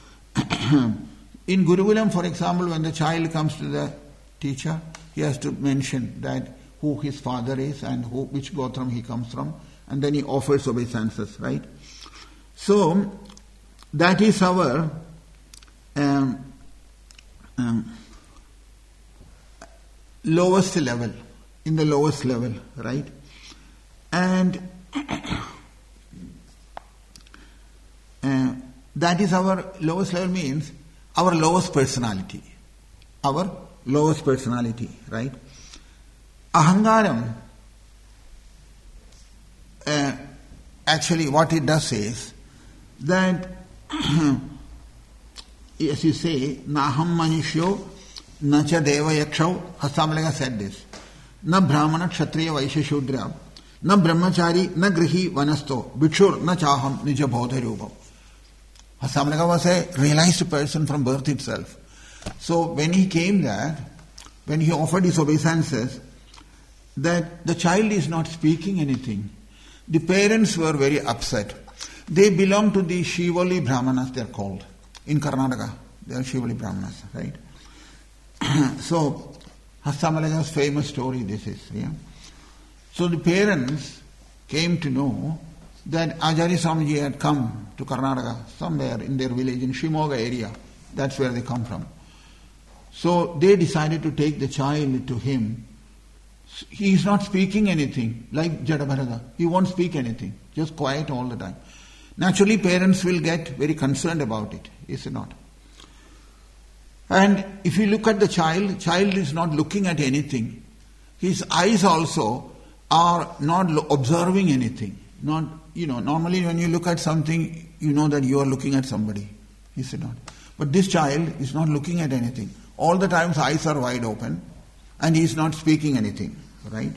Speaker 1: In Gurukulam, for example, when the child comes to the teacher, he has to mention that who his father is and who, which Gotram he comes from, and then he offers obeisances, right? So, that is our um, um, lowest level, in the lowest level, right? And uh, that is our lowest level means our lowest personality. Our lowest personality, right? Ahangaram, uh, actually what it does is that, as you say, Naham Manishyo, Nacha Deva Yakshau, Hasamalaga said this. Na Brahmana Kshatriya Vaishya Shudra, Na Brahmachari, Na Grihi Vanasto, Bhikshur, Na Chaham, Nija Bodha Rupam. Hasamalaga was a realized person from birth itself. So when he came there, when he offered his obeisances, that the child is not speaking anything. The parents were very upset. They belong to the Shivali Brahmanas, they are called. In Karnataka, they are Shivali Brahmanas, right? So, Hasamalaga's famous story this is. Yeah? So the parents came to know that Acharya Swamiji had come to Karnataka, somewhere in their village, in Shimoga area. That's where they come from. So they decided to take the child to him. He is not speaking anything, like Jadabharata. He won't speak anything, just quiet all the time. Naturally, parents will get very concerned about it, is it not? And if you look at the child, child is not looking at anything. His eyes also are not observing anything. Not, you know, normally when you look at something, you know that you are looking at somebody, is it not? But this child is not looking at anything. All the time his eyes are wide open and he is not speaking anything, right?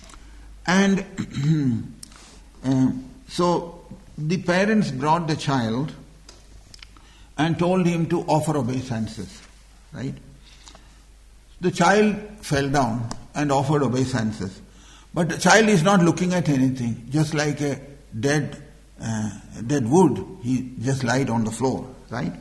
Speaker 1: And uh, so the parents brought the child and told him to offer obeisances, right? The child fell down and offered obeisances. But the child is not looking at anything, just like a dead uh, dead wood. He just lied on the floor, right?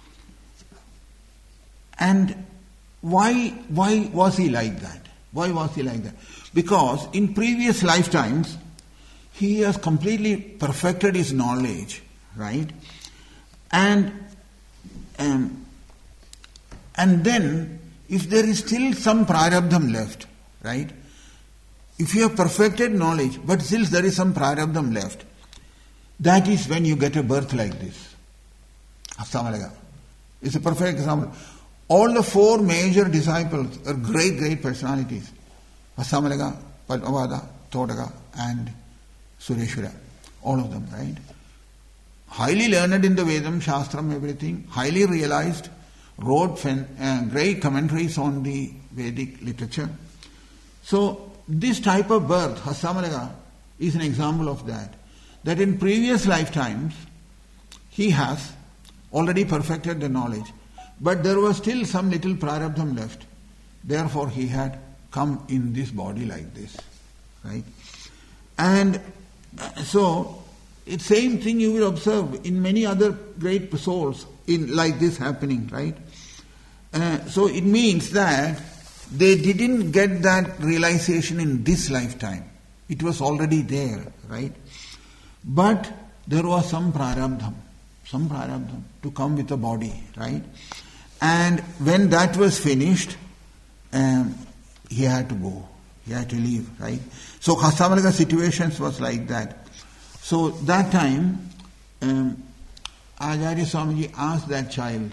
Speaker 1: And why why was he like that? Why was he like that? Because in previous lifetimes, he has completely perfected his knowledge, right? And um, and then, if there is still some prarabdham left, right? If you have perfected knowledge, but still there is some prarabdham left, that is when you get a birth like this. Hasamalaga. It's a perfect example. All the four major disciples are great, great personalities. Hasamalaga, Padmavada, Todaka, and Sureshwara. All of them, right? Highly learned in the Vedam, Shastram, everything. Highly realized. Wrote uh, great commentaries on the Vedic literature. So, this type of birth, Hasamalaga, is an example of that. That in previous lifetimes, he has already perfected the knowledge. But there was still some little prarabdham left. Therefore, he had come in this body like this. Right? And so, it's same thing you will observe in many other great souls in like this happening, right? Uh, so it means that they didn't get that realization in this lifetime. It was already there, right? But there was some prarabdham, some prarabdham to come with a body, right? And when that was finished, um, he had to go. He had to leave, right? So Hasamalaga situations was like that. So that time, um, Acharya Swamiji asked that child,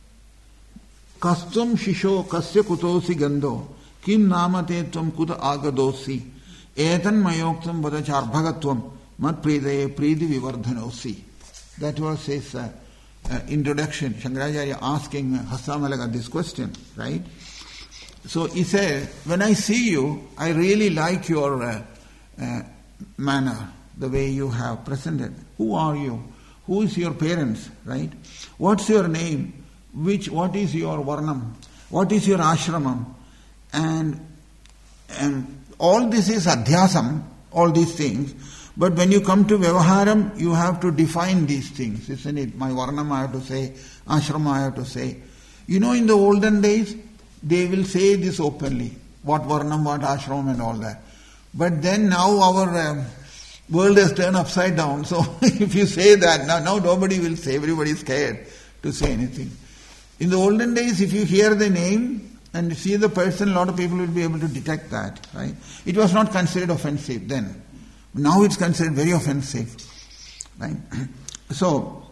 Speaker 1: Kastum shisho kasya kutosi gandho kim namate tvam kuta agadosi etan mayoktam vadacharbhagatvam mat pridaye pridi vivardhanosi. That was his uh, uh, introduction. Shankaracharya asking Hasamalaga this question, right? So he said, when I see you, I really like your uh, uh, manner, the way you have presented. Who are you? Who is your parents, right? What's your name? Which, what is your varnam? What is your ashramam? And, and all this is adhyasam, all these things. But when you come to Vyavaharam, you have to define these things, isn't it? My varnam I have to say, ashrama I have to say. You know, in the olden days, they will say this openly, what varnam, what ashram and all that. But then now our um, world has turned upside down, so if you say that, now, now nobody will say, everybody is scared to say anything. In the olden days, if you hear the name and see the person, a lot of people will be able to detect that, right? It was not considered offensive then. Now it's considered very offensive, right? So,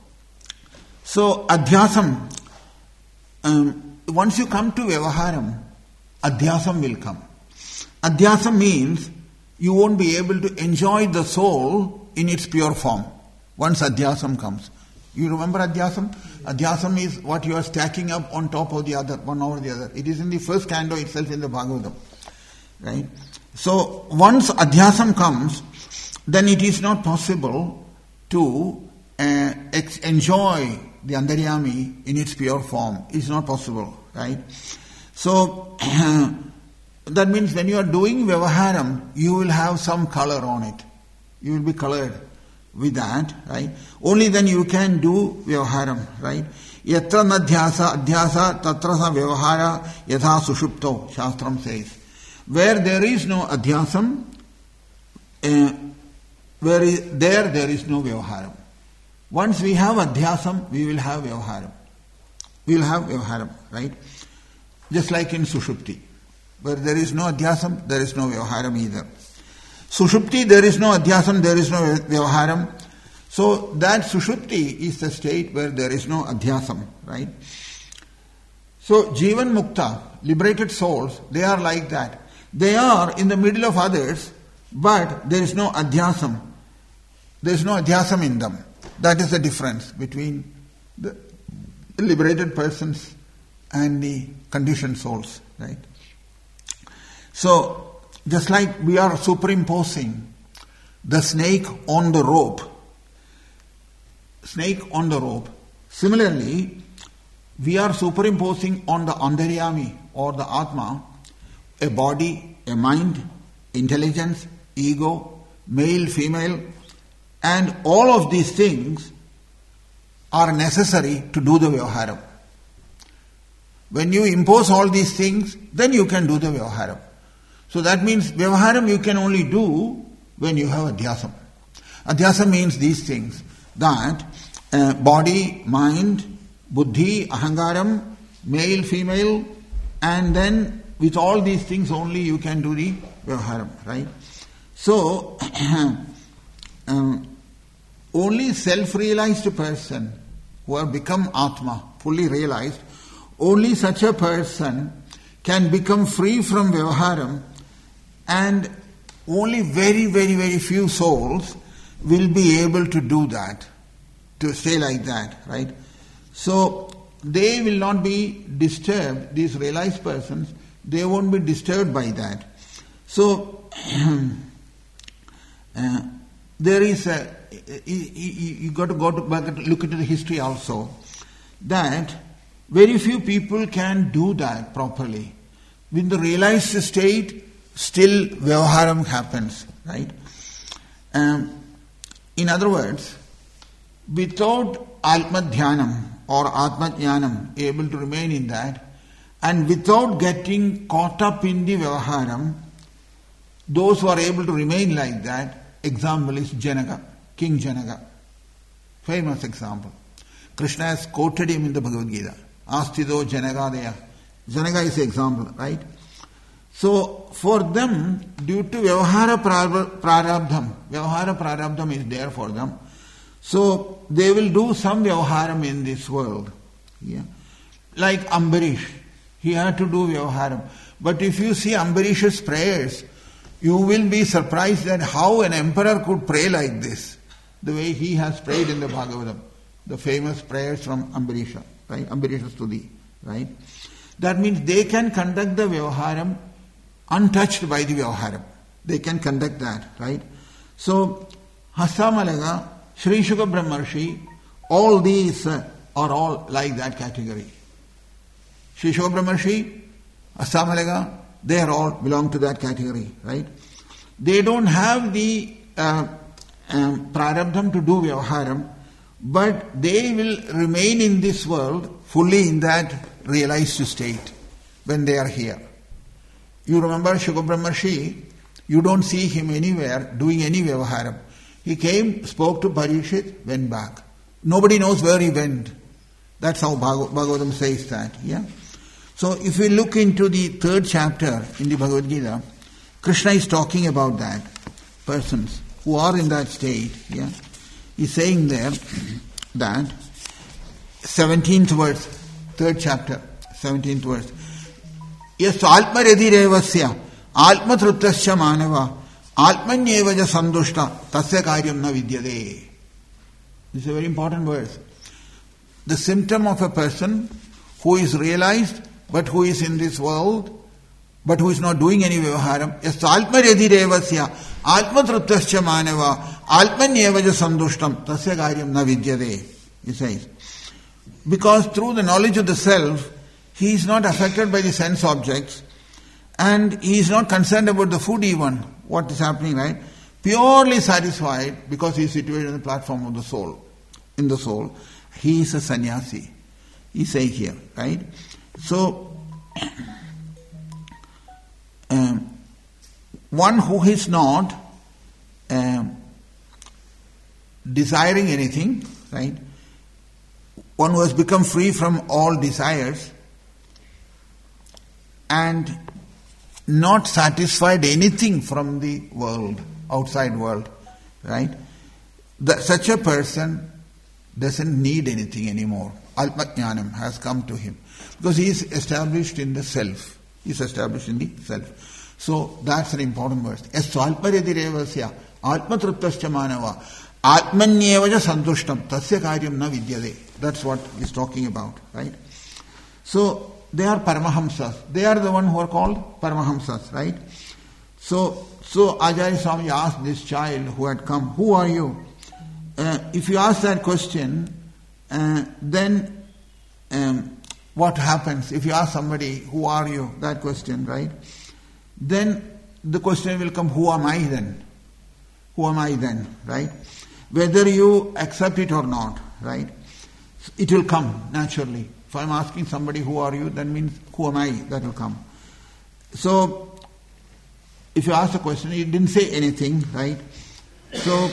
Speaker 1: so adhyasam, um, once you come to Vyavaharam, adhyasam will come. Adhyasam means you won't be able to enjoy the soul in its pure form once adhyasam comes. You remember adhyasam? Adhyasam is what you are stacking up on top of the other, one over the other. It is in the first canto itself in the Bhagavatam. Right? So, once adhyasam comes, then it is not possible to uh, ex- enjoy the Antaryami in its pure form. It's not possible. Right? So, that means when you are doing Vyavaharam, you will have some color on it. You will be colored with that, right? Only then you can do Vyavaharam, right? Yatra nadhyasa adhyasa tatra sa Vyavahara yatha sushupto, Shastram says. Where there is no adhyasam, uh, where is, there there is no Vyavaharam. Once we have adhyasam, we will have Vyavaharam. We will have Vyavaharam, right? Just like in Sushupti. Where there is no adhyasam, there is no Vyavaharam either. Sushupti, there is no adhyasam, there is no Vyavaharam. So that Sushupti is the state where there is no adhyasam, right? So Jivan Mukta, liberated souls, they are like that. They are in the middle of others, but there is no adhyasam. There is no adhyasam in them. That is the difference between the liberated persons and the conditioned souls, right? So, just like we are superimposing the snake on the rope, snake on the rope, similarly, we are superimposing on the Antaryami or the Atma a body, a mind, intelligence, ego, male, female, and all of these things are necessary to do the Vyavaharam. When you impose all these things, then you can do the Vyavaharam. So that means Vyavaharam you can only do when you have adhyasam. Adhyasam means these things, that uh, body, mind, buddhi, ahangaram, male, female, and then with all these things only you can do the Vyavaharam, right? So, um, only self-realized person who have become Atma, fully realized, only such a person can become free from Vyavaharam, and only very, very, very few souls will be able to do that, to stay like that, right? So, they will not be disturbed, these realized persons, they won't be disturbed by that. So, uh, there is a, you, you, you got to go to back and look into the history also, that very few people can do that properly. When the realized state, still vyavaharam happens, right? Um, in other words, without Atma Dhyanam or Atma Jnanam able to remain in that, and without getting caught up in the vyavaharam, those who are able to remain like that, example is Janaka, King Janaka. Famous example. Krishna has quoted him in the Bhagavad Gita. Astido Janagadeya. Janaka is the example, right? So, for them, due to Vyavahara Prarabdham, Vyavahara Prarabdham is there for them. So, they will do some Vyavaharam in this world. Yeah. Like Ambarish, he had to do Vyavaharam. But if you see Ambarish's prayers, you will be surprised at how an emperor could pray like this. The way he has prayed in the Bhagavatam. The famous prayers from Ambarisha, right? Ambarisha Stuti, right? That means they can conduct the Vyavaharam untouched by the Vyavaharam. They can conduct that, right? So, Hasamalaga, Sri Shuka Brahmarshi, all these uh, are all like that category. Sri Shuka Brahmarshi, Hasamalaga, they are all belong to that category, right? They don't have the uh, um, prarabdham to do Vyavaharam, but they will remain in this world fully in that realized state when they are here. You remember Shuka Brahmarshi, you don't see him anywhere doing any Vyavaharam. He came, spoke to Parikshit, went back. Nobody knows where he went. That's how Bhagavatam says that. Yeah. So if we look into the third chapter in the Bhagavad Gita, Krishna is talking about that. Persons who are in that state. Yeah. He's saying there that seventeenth verse, third chapter, seventeenth verse. Yes, Alma Redirevasya, Alma Truttasya Manava, Almanyevaja Sandushta, Tasya Karyam Na Vidyade. This is a very important verse. The symptom of a person who is realized, but who is in this world, but who is not doing any Vyavaharam. Yes, Alma Redirevasya, Alma Truttasya Manava, Almanyevaja Sandushtam, Tasya Karyam Na Vidyade. He says. Because through the knowledge of the self, he is not affected by the sense objects, and he is not concerned about the food even, what is happening, right? Purely satisfied because he is situated on the platform of the soul, in the soul. He is a sannyasi, he says here, right? So, um, one who is not um, desiring anything, right? One who has become free from all desires and not satisfied anything from the world, outside world, right? The, such a person doesn't need anything anymore. Alpajnanam has come to him. Because he is established in the self. He is established in the self. So that's an important verse. Estu alparedirevasya atmatruttascha manava atmanyevaja santushtam tasya karyam na vidyade. That's what he's talking about, right? So they are Paramahamsas. They are the one who are called Paramahamsas, right? So, so Acharya Swami asked this child who had come, who are you? Uh, if you ask that question, uh, then um, what happens? If you ask somebody, who are you? That question, right? Then the question will come, who am I then? Who am I then, right? Whether you accept it or not, right? It will come naturally. If I am asking somebody, who are you, that means, who am I? That will come. So, if you ask a question, he didn't say anything, right? So,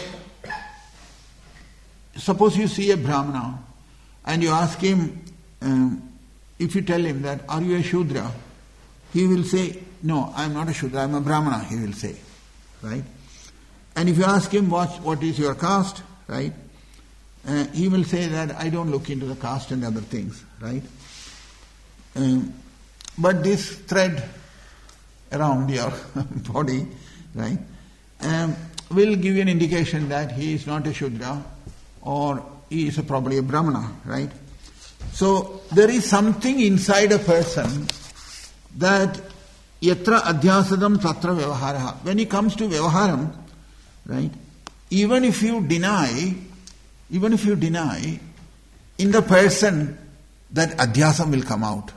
Speaker 1: suppose you see a Brahmana and you ask him, um, if you tell him that, are you a Shudra? He will say, no, I am not a Shudra, I am a Brahmana, he will say, right? And if you ask him, what, what is your caste, right? Uh, he will say that I don't look into the caste and other things, right? Um, but this thread around your body, right, um, will give you an indication that he is not a Shudra or he is a, probably a Brahmana, right? So there is something inside a person that yatra adhyasadam tatra vyavaharaha. When it comes to vyavaharam, right, even if you deny, even if you deny, in the person that adhyasam will come out.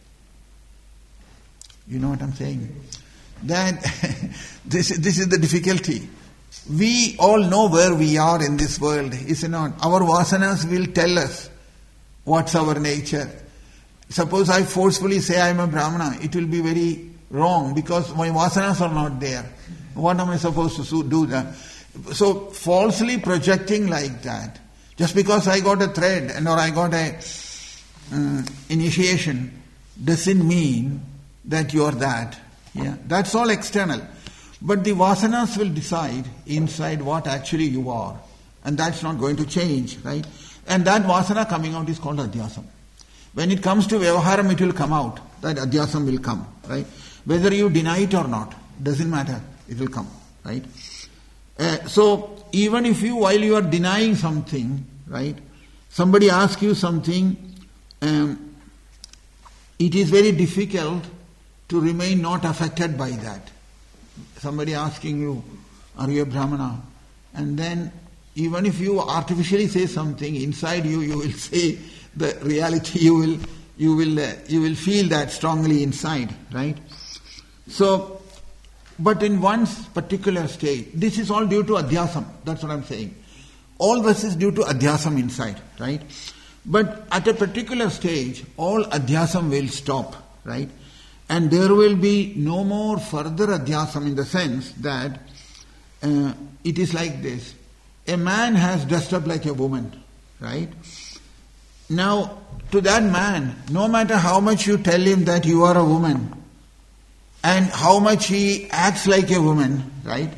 Speaker 1: You know what I'm saying? That this, this is the difficulty. We all know where we are in this world, is it not? Our vasanas will tell us what's our nature. Suppose I forcefully say I am a Brahmana, it will be very wrong because my vasanas are not there. What am I supposed to do then? So falsely projecting like that, just because I got a thread and or I got a um, initiation, doesn't mean that you are that. Yeah, that's all external. But the vasanas will decide inside what actually you are. And that's not going to change, right? And that vasana coming out is called adhyasam. When it comes to vyavaharam, it will come out. That adhyasam will come, right? Whether you deny it or not, doesn't matter. It will come, right? Uh, so, even if you, while you are denying something, right, somebody asks you something, um, it is very difficult to remain not affected by that. Somebody asking you, are you a Brahmana? And then, even if you artificially say something, inside you, you will say the reality, you will, you will, uh, you will feel that strongly inside, right? So, but in one's particular state, this is all due to adhyasam, that's what I'm saying. All this is due to adhyasam inside, right? But at a particular stage, all adhyasam will stop, right? And there will be no more further adhyasam in the sense that uh, it is like this. A man has dressed up like a woman, right? Now, to that man, no matter how much you tell him that you are a woman, and how much he acts like a woman, right?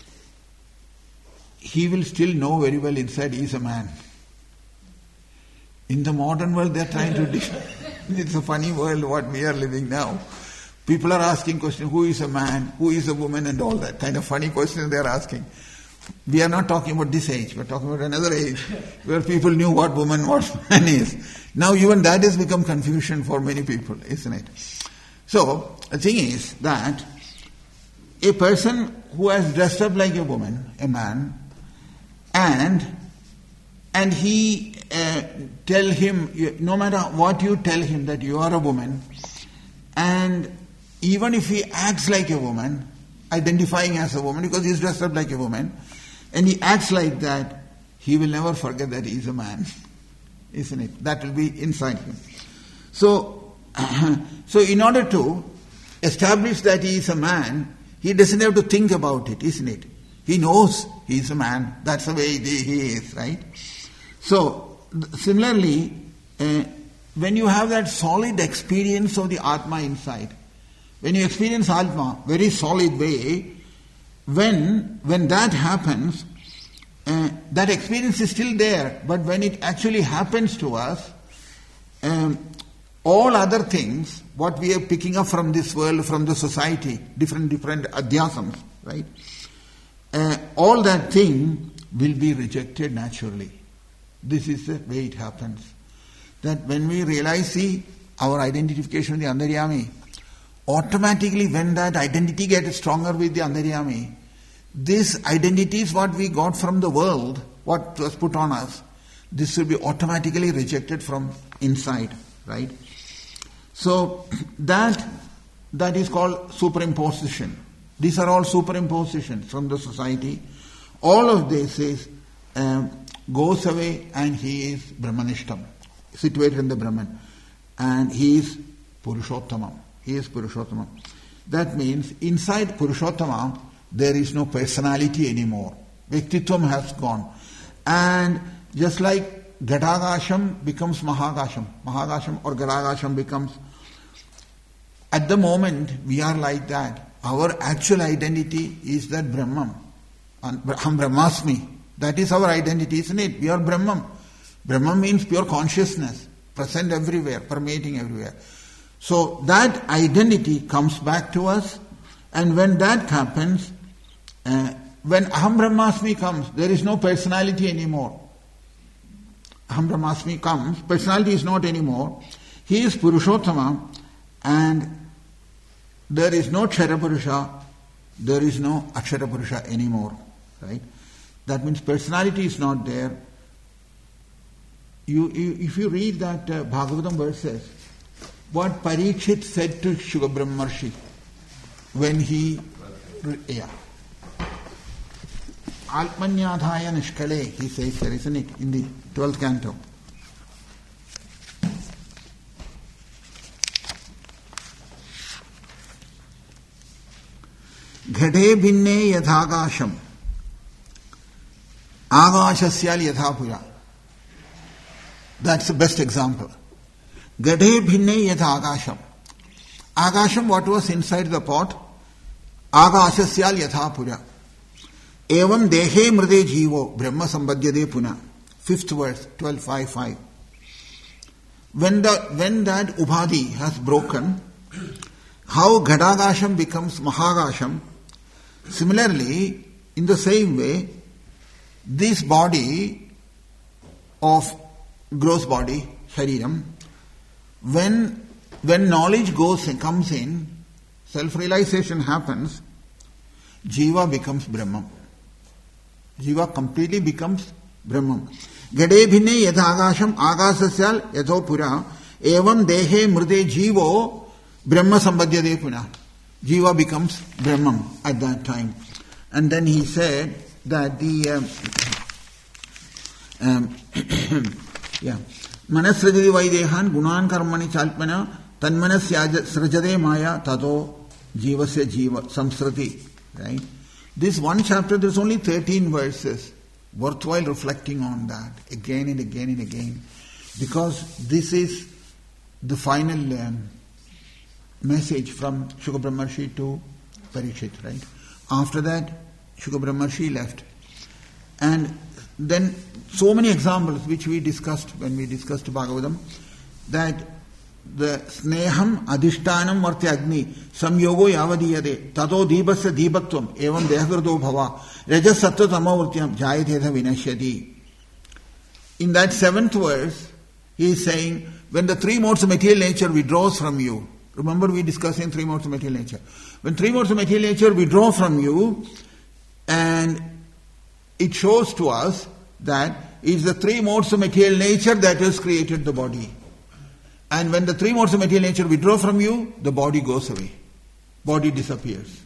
Speaker 1: He will still know very well inside he is a man. In the modern world, they are trying to... It's a funny world what we are living now. People are asking questions, who is a man, who is a woman, and all that kind of funny questions they are asking. We are not talking about this age, we are talking about another age where people knew what woman, what man is. Now even that has become confusion for many people, isn't it? So, the thing is that a person who has dressed up like a woman, a man, and and he uh, tell him, no matter what you tell him that you are a woman, and even if he acts like a woman, identifying as a woman because he is dressed up like a woman, and he acts like that, he will never forget that he is a man, isn't it? That will be inside him. So, so in order to establish that he is a man, he doesn't have to think about it, isn't it? He knows he is a man. That's the way he is, right? So, similarly, uh, when you have that solid experience of the Atma inside, when you experience Atma, very solid way, when when that happens, uh, that experience is still there, but when it actually happens to us, um, all other things, what we are picking up from this world, from the society, different different adhyasams, right? Uh, all that thing will be rejected naturally. This is the way it happens. That when we realize, see, our identification with the Antaryami, automatically when that identity gets stronger with the Antaryami, this identity is what we got from the world, what was put on us, this will be automatically rejected from inside, right? So that that is called superimposition. These are all superimpositions from the society. All of this is um, goes away and he is Brahmanishtam, situated in the Brahman. And he is Purushottamam. He is Purushottamam. That means inside Purushottamam there is no personality anymore. Vyaktittvam has gone. And just like Gadagasham becomes Mahagasham, Mahagasham or Gadagasham becomes... At the moment we are like that. Our actual identity is that Brahman. Aham Brahmasmi. That is our identity, isn't it? We are Brahman. Brahman means pure consciousness, present everywhere, permeating everywhere. So that identity comes back to us, and when that happens, uh, when Aham Brahmasmi comes, there is no personality anymore. Aham Brahmasmi comes, personality is not anymore. He is Purushottama, and there is no Kshara Purusha, there is no Akshara Purusha anymore. Right? That means personality is not there. You, you, if you read that uh, Bhagavatam verses, what Parikshit said to Shuka Brahmarshi when he, yeah, Alpmanyadhaya Nishkale, he says there, isn't it, in the twelfth canto. Ghade bhinne yadhagasham agashasya yadhapura. That's the best example. Ghade bhinne yadhagasham. Agasham, what was inside the pot? Agashasya yadhapura. Evam dehe mride jivo brahma sambhadyade puna. Fifth verse, twelve five five. When the when that ubhadi has broken, how Ghadagasham becomes Mahagasham. Similarly, in the same way, this body of gross body, Shariram, when when knowledge goes and comes in, self-realization happens, Jiva becomes Brahman. Jiva completely becomes Brahman. Gade bhinne yadhagasham agasasyal yatho pura evam dehe mride jivo Brahma sambhadyade puna. Jiva becomes Brahman at that time. And then he said that the um, um, yeah, manasrajadi vaidehan gunan karmani chalpana tanmanas srajade maya tato jivasya jiva samsrati. Right? This one chapter, there's only thirteen verses. Worthwhile reflecting on that again and again and again. Because this is the final um, message from Shuka Brahmarshi to Parikshit, right? After that, Shuka Brahmarshi left. And then so many examples which we discussed when we discussed Bhagavatam, that the sneham adhishtanam varti agni samyogo yavadiyade tato deepasya deepatvam evam dehagrado bhava rajas sattva tamavrtyam jayatedha vinashyati. In that seventh verse, he is saying, when the three modes of material nature withdraws from you, remember we discussed in three modes of material nature. When three modes of material nature withdraw from you, and it shows to us that it is the three modes of material nature that has created the body. And when the three modes of material nature withdraw from you, the body goes away. Body disappears.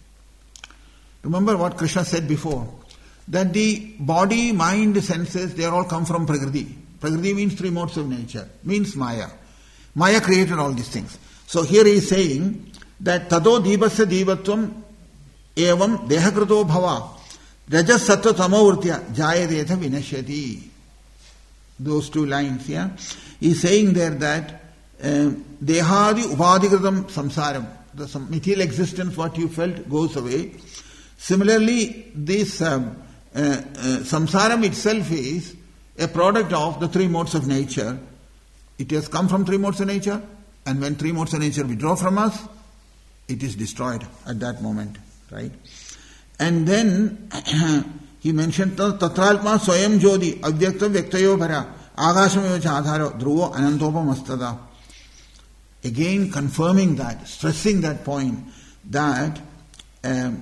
Speaker 1: Remember what Krishna said before, that the body, mind, senses, they all come from Prakriti. Prakriti means three modes of nature, means Maya. Maya created all these things. So here he is saying that tado deepasya deevatvam evam dehakrito bhava rajas sattva tamavurtya jayadetha vinashyati. Those two lines, yeah. He is saying there that um, dehadi upadhikritam samsaram, the material existence, what you felt, goes away. Similarly, this um, uh, uh, samsaram itself is a product of the three modes of nature. It has come from three modes of nature, and when three modes of nature withdraw from us, it is destroyed at that moment, right? And then he mentioned tatralma swayam jodi avyaktam vyaktayo bhara agashamayo chadharo dhruvo anantopamastada. Again confirming that, stressing that point, that um,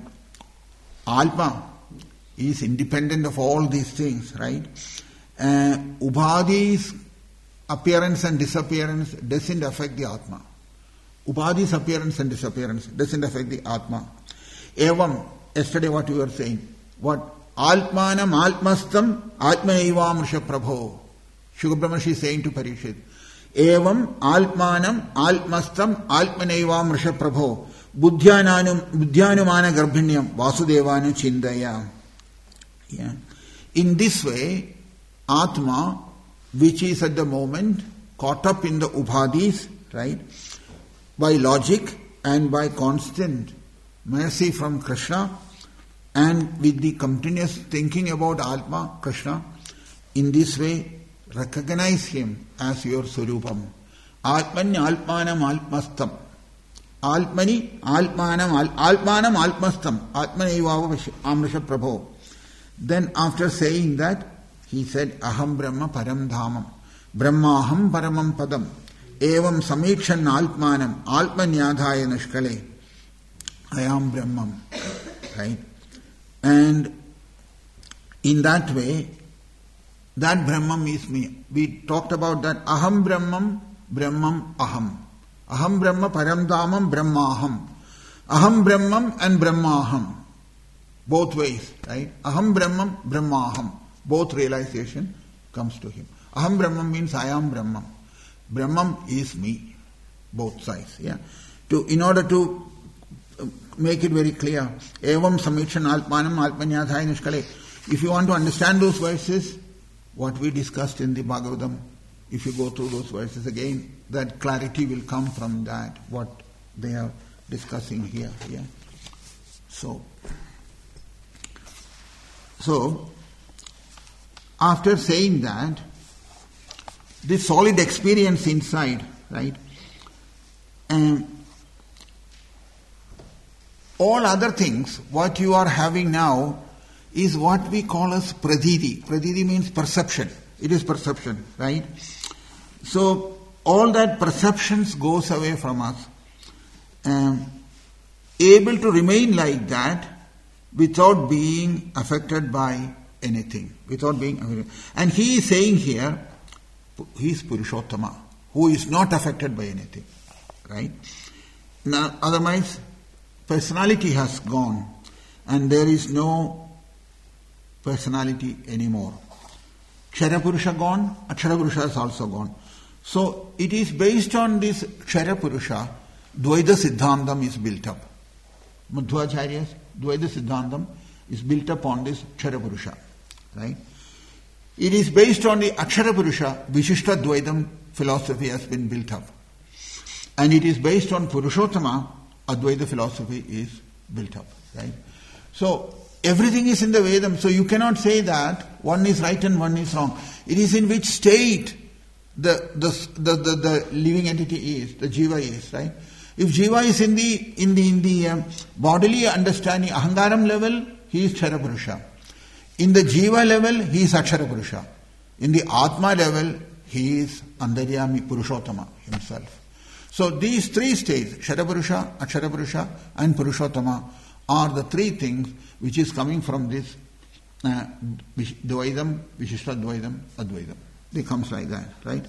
Speaker 1: Alpa is independent of all these things, right? Uh, Ubhadi's appearance and disappearance doesn't affect the Atma. Ubhadi's appearance and disappearance doesn't affect the Atma. Evam, yesterday what we were saying, what? Altmanam altmastam atmanaiva mrisha prabho. Shuka Brahmarshi is saying to Parikshit, Evam altmanam altmastam altmanaiva mrisha prabho buddhyananum buddhyanumana garbhinyam vasudevanu chindaya. Yeah. In this way, Atma, which is at the moment caught up in the Ubhadis, right, by logic and by constant mercy from Krishna, and with the continuous thinking about Atma, Krishna, in this way, recognize him as your Surupam. Atmani Alpmanam Alpmastam. Alpmani Alpmanam Alpmanam Alpmastam. Atmanaiva Amrisha Prabho. Then after saying that, he said, Aham Brahma Param Dhamam. Brahmaham Paramam Padam. Evam Samikshan Alpmanam Alpmanyadhaya Nishkale. I am Brahman, right? And in that way, that Brahman is me. We talked about that Aham Brahman, Brahman Aham. Aham Brahma Paramdhamam Brahmaham. Aham Brahman and Brahmaham. Both ways, right? Aham Brahman, Brahmaham. Both realization comes to him. Aham Brahman means I am Brahman. Brahman is me. Both sides, yeah. To, in order to make it very clear, Evam Samikshan Alpanam Alpanyadhaya Nishkale. If you want to understand those verses, what we discussed in the Bhagavatam, if you go through those verses again, that clarity will come from that, what they are discussing here. Yeah. So, so after saying that, this solid experience inside, right? And all other things, what you are having now, is what we call as praditi. Praditi means perception. It is perception, right? So, all that perceptions goes away from us. Um, able to remain like that without being affected by anything. Without being affected. And he is saying here, he is Purushottama, who is not affected by anything. Right? Now, otherwise, personality has gone and there is no personality anymore. Kshara Purusha gone, Akshara Purusha is also gone. So it is based on this Kshara Purusha, Dvaita Siddhantam is built up. Madhvacharya's Dvaita Siddhantam is built up on this Kshara Purusha. Right? It is based on the Akshara Purusha, Vishishta Dvaitam philosophy has been built up. And it is based on Purushottama, Advaita philosophy is built up. Right? So everything is in the Vedam, so you cannot say that one is right and one is wrong. It is in which state the the the, the, the living entity is, the jiva is, right? If jiva is in the in the in the um, bodily understanding, ahangaram level, he is Kshara Purusha. In the jiva level, he is Akshara Purusha. In the atma level, he is Antaryami Purushottama himself. So these three states, Kshara Purusha, Akshara Purusha, and Purushottama, are the three things which is coming from this uh, Dvaidam, Vishishta Dvaidam, Advaidam. It comes like that, right?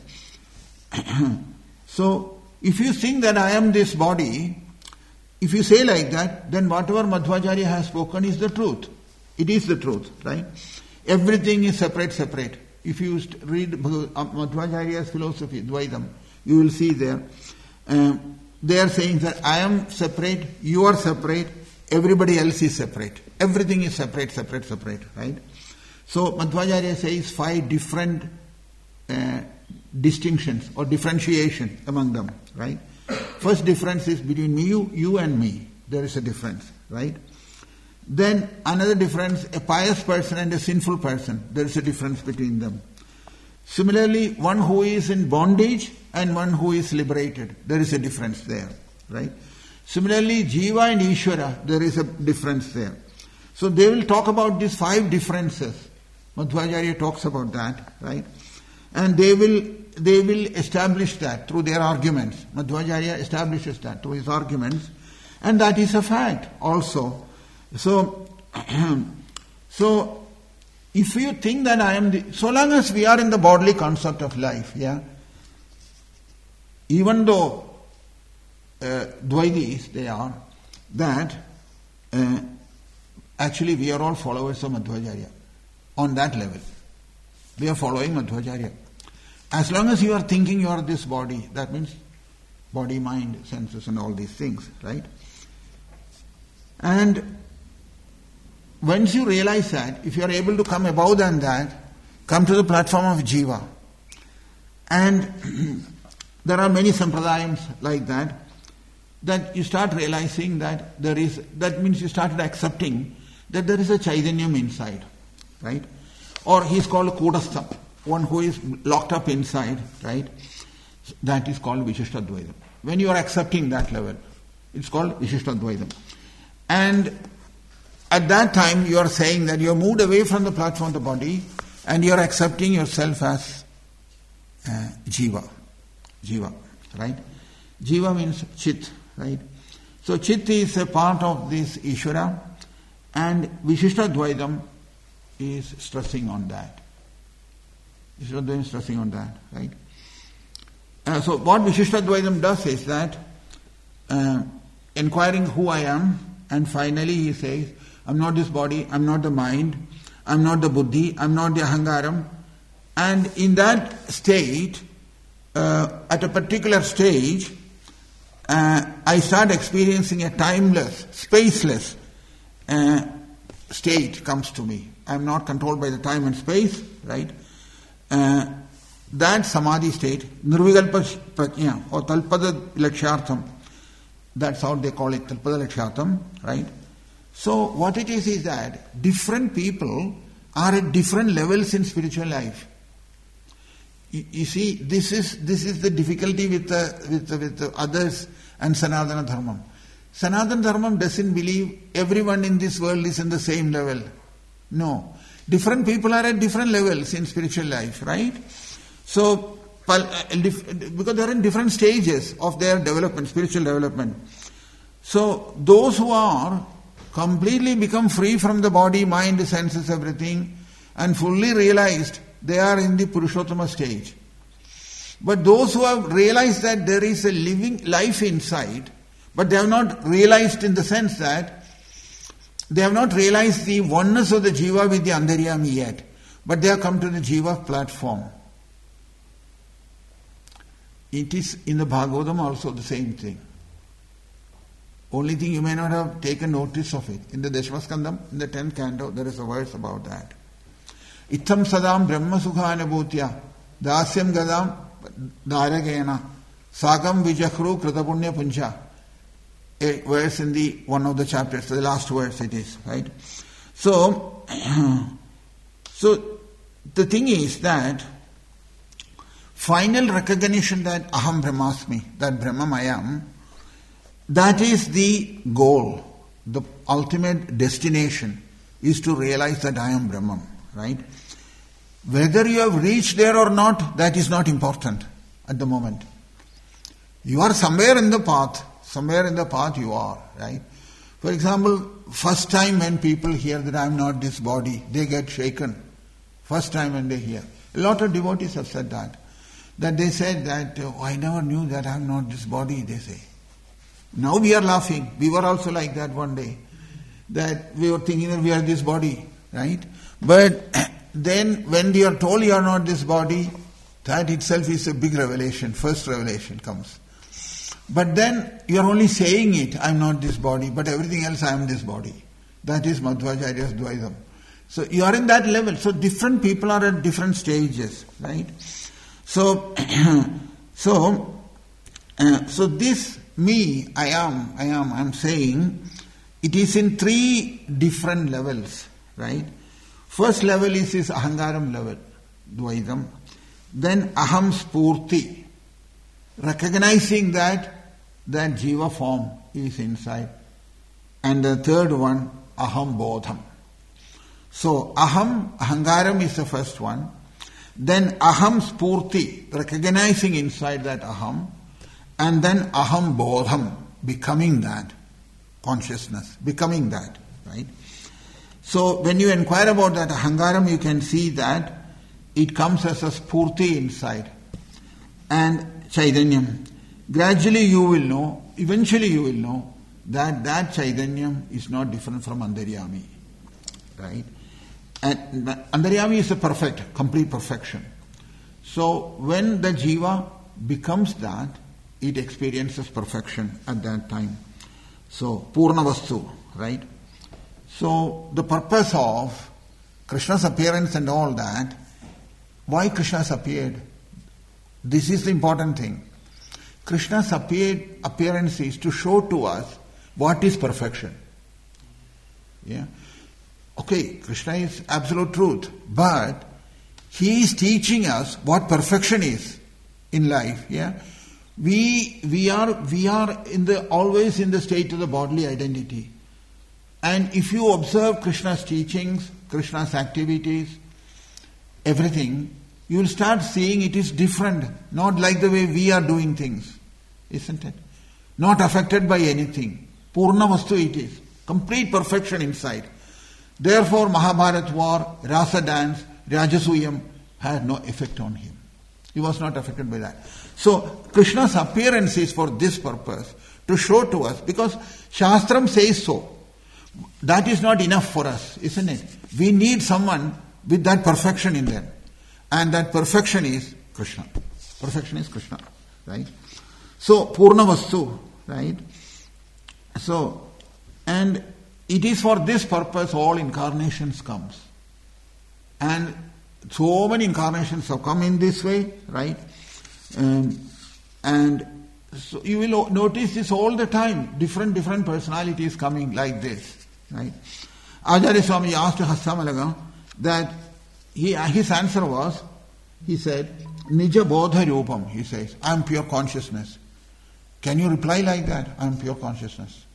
Speaker 1: So, if you think that I am this body, if you say like that, then whatever Madhvacharya has spoken is the truth. It is the truth, right? Everything is separate, separate. If you read Madhvacharya's philosophy, Dvaidam, you will see there, um, they are saying that I am separate, you are separate, everybody else is separate. Everything is separate, separate, separate, right? So Madhvacharya says five different uh, distinctions or differentiation among them, right? First difference is between me, you, you and me. There is a difference, right? Then another difference, a pious person and a sinful person. There is a difference between them. Similarly, one who is in bondage and one who is liberated. There is a difference there, right? Similarly, Jiva and Ishvara, there is a difference there. So they will talk about these five differences. Madhvacharya talks about that, right? And they will they will establish that through their arguments. Madhvacharya establishes that through his arguments. And that is a fact also. So, so if you think that I am the, so long as we are in the bodily concept of life, yeah, even though uh, Dvaidis, they are, that uh, actually we are all followers of Madhvacharya. On that level, we are following Madhvacharya. As long as you are thinking you are this body, that means body, mind, senses and all these things, right? And once you realize that, if you are able to come above than that, come to the platform of Jiva. And there are many sampradayams like that, that you start realizing that there is, that means you started accepting that there is a Chaitanyam inside, right? Or he is called Kudastham, one who is locked up inside, right? That is called Vishishta Dvaidam. When you are accepting that level, it's called Vishishta Dvaidam. And at that time, you are saying that you are moved away from the platform of the body and you are accepting yourself as uh, Jiva. Jiva, right? Jiva means Chit, right? So Chit is a part of this Ishvara, and Vishishtadvaitam is stressing on that. Vishishtadvaitam is stressing on that, right? Uh, so what Vishishtadvaitam does is that, uh, inquiring who I am, and finally he says, I'm not this body, I'm not the mind, I'm not the buddhi, I'm not the ahangaram. And in that state, uh, at a particular stage, uh, I start experiencing a timeless, spaceless uh, state comes to me. I'm not controlled by the time and space, right? Uh, that samadhi state, nirvikalpa prajna, or talpada lakshyartham, that's how they call it, talpada lakshyartham, right? So what it is is that different people are at different levels in spiritual life. You, you see, this is this is the difficulty with the, with the, with the others and Sanatana Dharmam. Sanatana Dharmam doesn't believe everyone in this world is in the same level. No. Different people are at different levels in spiritual life, right? So, because they are in different stages of their development, spiritual development. So, those who are completely become free from the body, mind, senses, everything, and fully realized, they are in the Purushottama stage. But those who have realized that there is a living life inside, but they have not realized in the sense that they have not realized the oneness of the Jiva with the Antaryami yet, but they have come to the Jiva platform. It is in the Bhagavatam also the same thing. Only thing you may not have taken notice of it. In the Dashmaskandam, in the tenth canto, there is a verse about that. Itham sadam brahma sukhanabhutya dasyam gadam dharagena sagam vijahru kritapunya puncha. A verse in the one of the chapters, the last verse it is, right? So, so the thing is that final recognition that aham brahmasmi, that Brahman I am, that is the goal. The ultimate destination is to realize that I am Brahman, right? Whether you have reached there or not, that is not important at the moment. You are somewhere in the path, somewhere in the path you are, right? For example, first time when people hear that I am not this body, they get shaken. First time when they hear. A lot of devotees have said that. That they said that, oh, I never knew that I am not this body, they say. Now we are laughing. We were also like that one day. That we were thinking that we are this body, right? But then when you are told you are not this body, that itself is a big revelation. First revelation comes. But then you are only saying it, I am not this body, but everything else I am this body. That is Madhvacharya's Dvaisam. So you are in that level. So different people are at different stages, right? So, so, uh, so this me, I am, I am, I am saying, it is in three different levels, right? First level is this ahangaram level, Dvaisam. Then aham spurti, recognizing that that jiva form is inside. And the third one, aham bodham. So aham, ahangaram is the first one. Then aham spurti, recognizing inside that aham. And then aham bodham, becoming that consciousness, becoming that, right? So when you inquire about that ahangaram, you can see that it comes as a spurti inside. And chaitanyam. Gradually you will know, eventually you will know that that chaitanyam is not different from Antaryami, right? And Antaryami is a perfect, complete perfection. So when the jiva becomes that, it experiences perfection at that time. So, Purnavastu, right? So, the purpose of Krishna's appearance and all that, why Krishna has appeared? This is the important thing. Krishna's appeared, appearance is to show to us what is perfection. Yeah. Okay, Krishna is absolute truth, but he is teaching us what perfection is in life. Yeah. We we are we are in the always in the state of the bodily identity. And if you observe Krishna's teachings, Krishna's activities, everything, you will start seeing it is different, not like the way we are doing things, isn't it? Not affected by anything. Purna Vastu it is. Complete perfection inside. Therefore, Mahabharat war, Rasa dance, Rajasuyam had no effect on him. He was not affected by that. So, Krishna's appearance is for this purpose, to show to us, because Shastram says so. That is not enough for us, isn't it? We need someone with that perfection in them. And that perfection is Krishna. Perfection is Krishna, right? So, Purna Vastu, right? So, and it is for this purpose all incarnations comes. And so many incarnations have come in this way, right? Um, and so you will notice this all the time. Different, different personalities coming like this, right? Acharya Swami asked Hassamalaga that he, his answer was, he said, Nija Bodha Rupam, he says, I am pure consciousness. Can you reply like that? I am pure consciousness.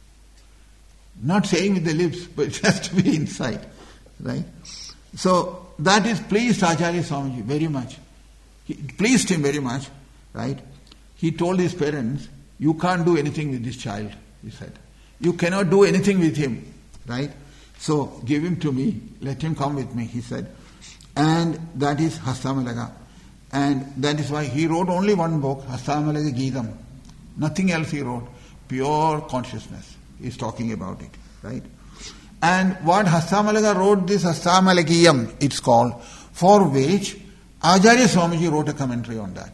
Speaker 1: Not saying with the lips, but just to be inside, right? So, that is pleased Acharya Swamiji very much. It pleased him very much, right? He told his parents, you can't do anything with this child, he said. You cannot do anything with him, right? So, give him to me, let him come with me, he said. And that is Hastamalaga. And that is why he wrote only one book, Hastamalaga Geetam. Nothing else he wrote. Pure consciousness. He's talking about it, right? And what Hastamalaga wrote, this Hastamalakiyam, it's called, for which Acharya Swamiji wrote a commentary on that.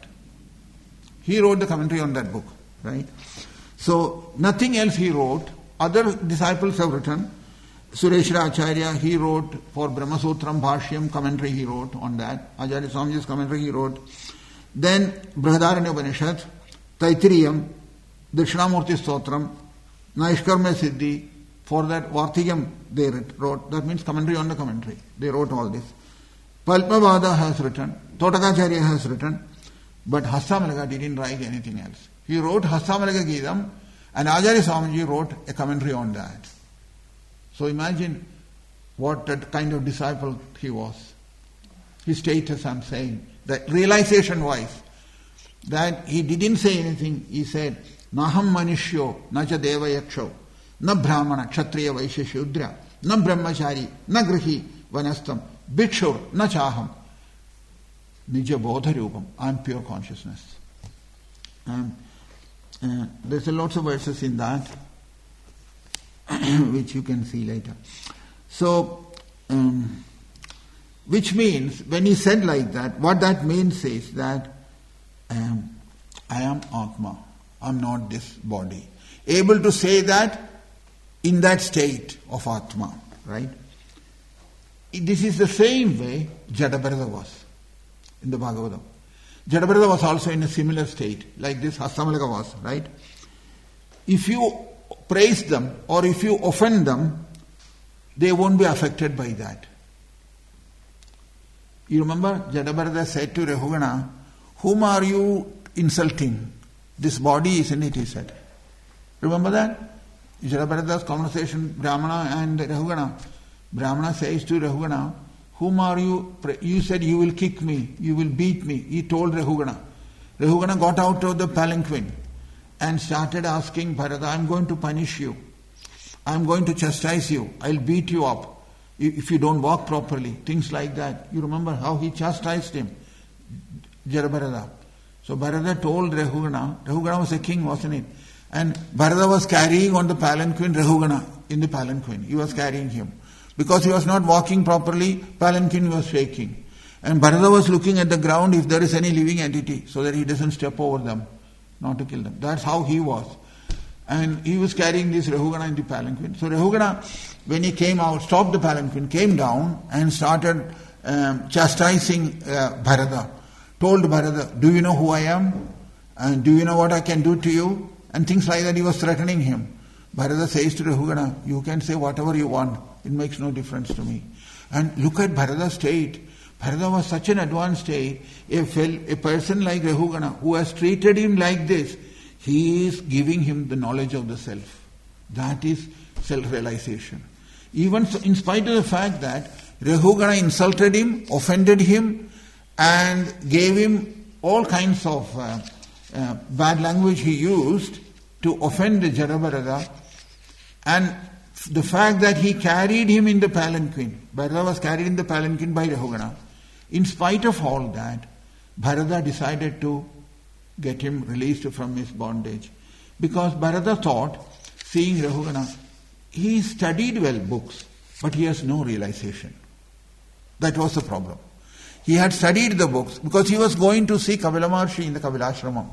Speaker 1: He wrote the commentary on that book, right? So, nothing else he wrote. Other disciples have written. Sureshra Acharya, he wrote for Brahmasutram Bhashyam, commentary he wrote on that. Acharya Swamiji's commentary he wrote. Then, Brihadaranya Upanishad, Taitiriyam, Dakshinamurti Stotram, Naishkarma Siddhi, for that Vartikam they wrote. That means commentary on the commentary. They wrote all this. Palpavada has written, Totakacharya has written, but Hastamalaga didn't write anything else. He wrote Hastamalaga Geetam, and Acharya Swamiji wrote a commentary on that. So imagine what that kind of disciple he was. His status, I'm saying, that realization-wise, that he didn't say anything. He said, Naham Manishyo, Nacha Deva Yaksho, Na Brahmana, Kshatriya, Vaishya, Shudra, Na Brahmachari, Na Grihi, Vanastam, Bhikshur, Na Chaham. Nija Bodha Rupam, I am pure consciousness. And uh, there's a lots of verses in that, which you can see later. So, um, which means, when he said like that, what that means is that um, I am Atma, I am not this body. Able to say that in that state of Atma, right? This is the same way Jadabharata was in the Bhagavatam. Jadabharata was also in a similar state, like this Hastamalaga was, right? If you praise them or if you offend them, they won't be affected by that. You remember Jadabharata said to Rahugana, whom are you insulting? This body, isn't it, he said. Remember that? Jadabharata's conversation, Brahmana and Rahugana. Brahmana says to Rahugana, whom are you? You said you will kick me, you will beat me. He told Rahugana. Rahugana got out of the palanquin and started asking Bharata, I am going to punish you. I am going to chastise you. I will beat you up if you don't walk properly. Things like that. You remember how he chastised him, Jadabharata. So Bharata told Rahugana, Rahugana was a king, wasn't it? And Bharata was carrying on the palanquin Rahugana in the palanquin. He was carrying him. Because he was not walking properly, palanquin was shaking. And Bharata was looking at the ground if there is any living entity, so that he doesn't step over them, not to kill them. That's how he was. And he was carrying this Rahugana in the palanquin. So Rahugana, when he came out, stopped the palanquin, came down and started um, chastising uh, Bharata. Told Bharata, do you know who I am? And do you know what I can do to you? And things like that. He was threatening him. Bharata says to Rahugana, you can say whatever you want. It makes no difference to me. And look at Bharata's state. Bharata was such an advanced state. A, fel- a person like Rahugana, who has treated him like this, he is giving him the knowledge of the self. That is self-realization. Even so, in spite of the fact that Rahugana insulted him, offended him, and gave him all kinds of uh, uh, bad language he used to offend Jadabharata, And the fact that he carried him in the palanquin, Bharata was carried in the palanquin by Rahugana. In spite of all that, Bharata decided to get him released from his bondage. Because Bharata thought, seeing Rahugana, he studied well books, but he has no realization. That was the problem. He had studied the books because he was going to see Kapila Maharshi in the Kapilashrama.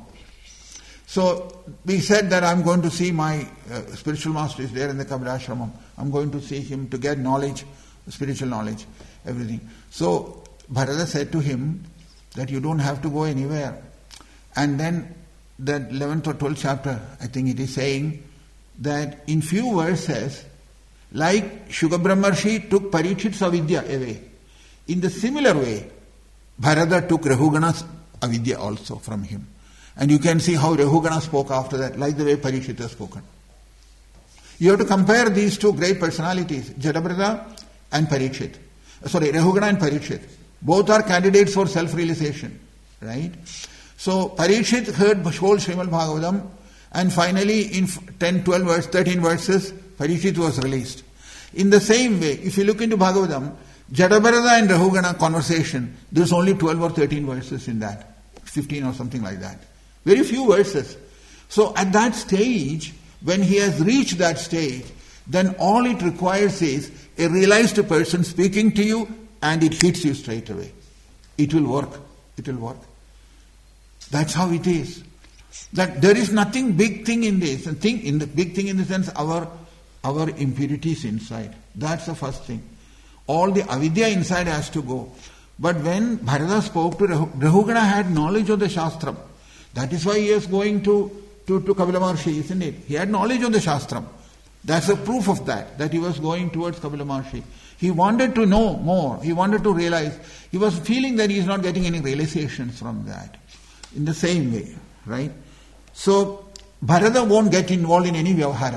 Speaker 1: So we said that I'm going to see my uh, spiritual master is there in the Kapilashrama. I'm going to see him to get knowledge, spiritual knowledge, everything. So Bharata said to him that you don't have to go anywhere. And then the eleventh or twelfth chapter, I think it is saying that in few verses, like Shuka Brahmarshi took Parikshit's avidya away, in the similar way, Bharata took Rahugana's avidya also from him. And you can see how Rahugana spoke after that, like the way Parikshit has spoken. You have to compare these two great personalities, Jadabhrata and Parikshit. Sorry, Rahugana and Parikshit. Both are candidates for self-realization, right? So Parikshit heard whole Srimad Bhagavatam, and finally in ten, twelve verses, thirteen verses, Parikshit was released. In the same way, if you look into Bhagavatam, Jadabhrata and Rahugana conversation, there's only twelve or thirteen verses in that, fifteen or something like that. Very few verses. So at that stage, when he has reached that stage, then all it requires is a realized person speaking to you and it hits you straight away. It will work. It will work. That's how it is. That there is nothing big thing in this. And thing in the big thing in the sense our our impurities inside. That's the first thing. All the avidya inside has to go. But when Bharata spoke to Rahu, Rahugana had knowledge of the Shastram. That is why he is going to, to, to Kapila Maharshi, isn't it? He had knowledge of the Shastram. That's a proof of that, that he was going towards Kapila Maharshi. He wanted to know more. He wanted to realize. He was feeling that he is not getting any realizations from that. In the same way, right? So, Bharata won't get involved in any vyavaharam.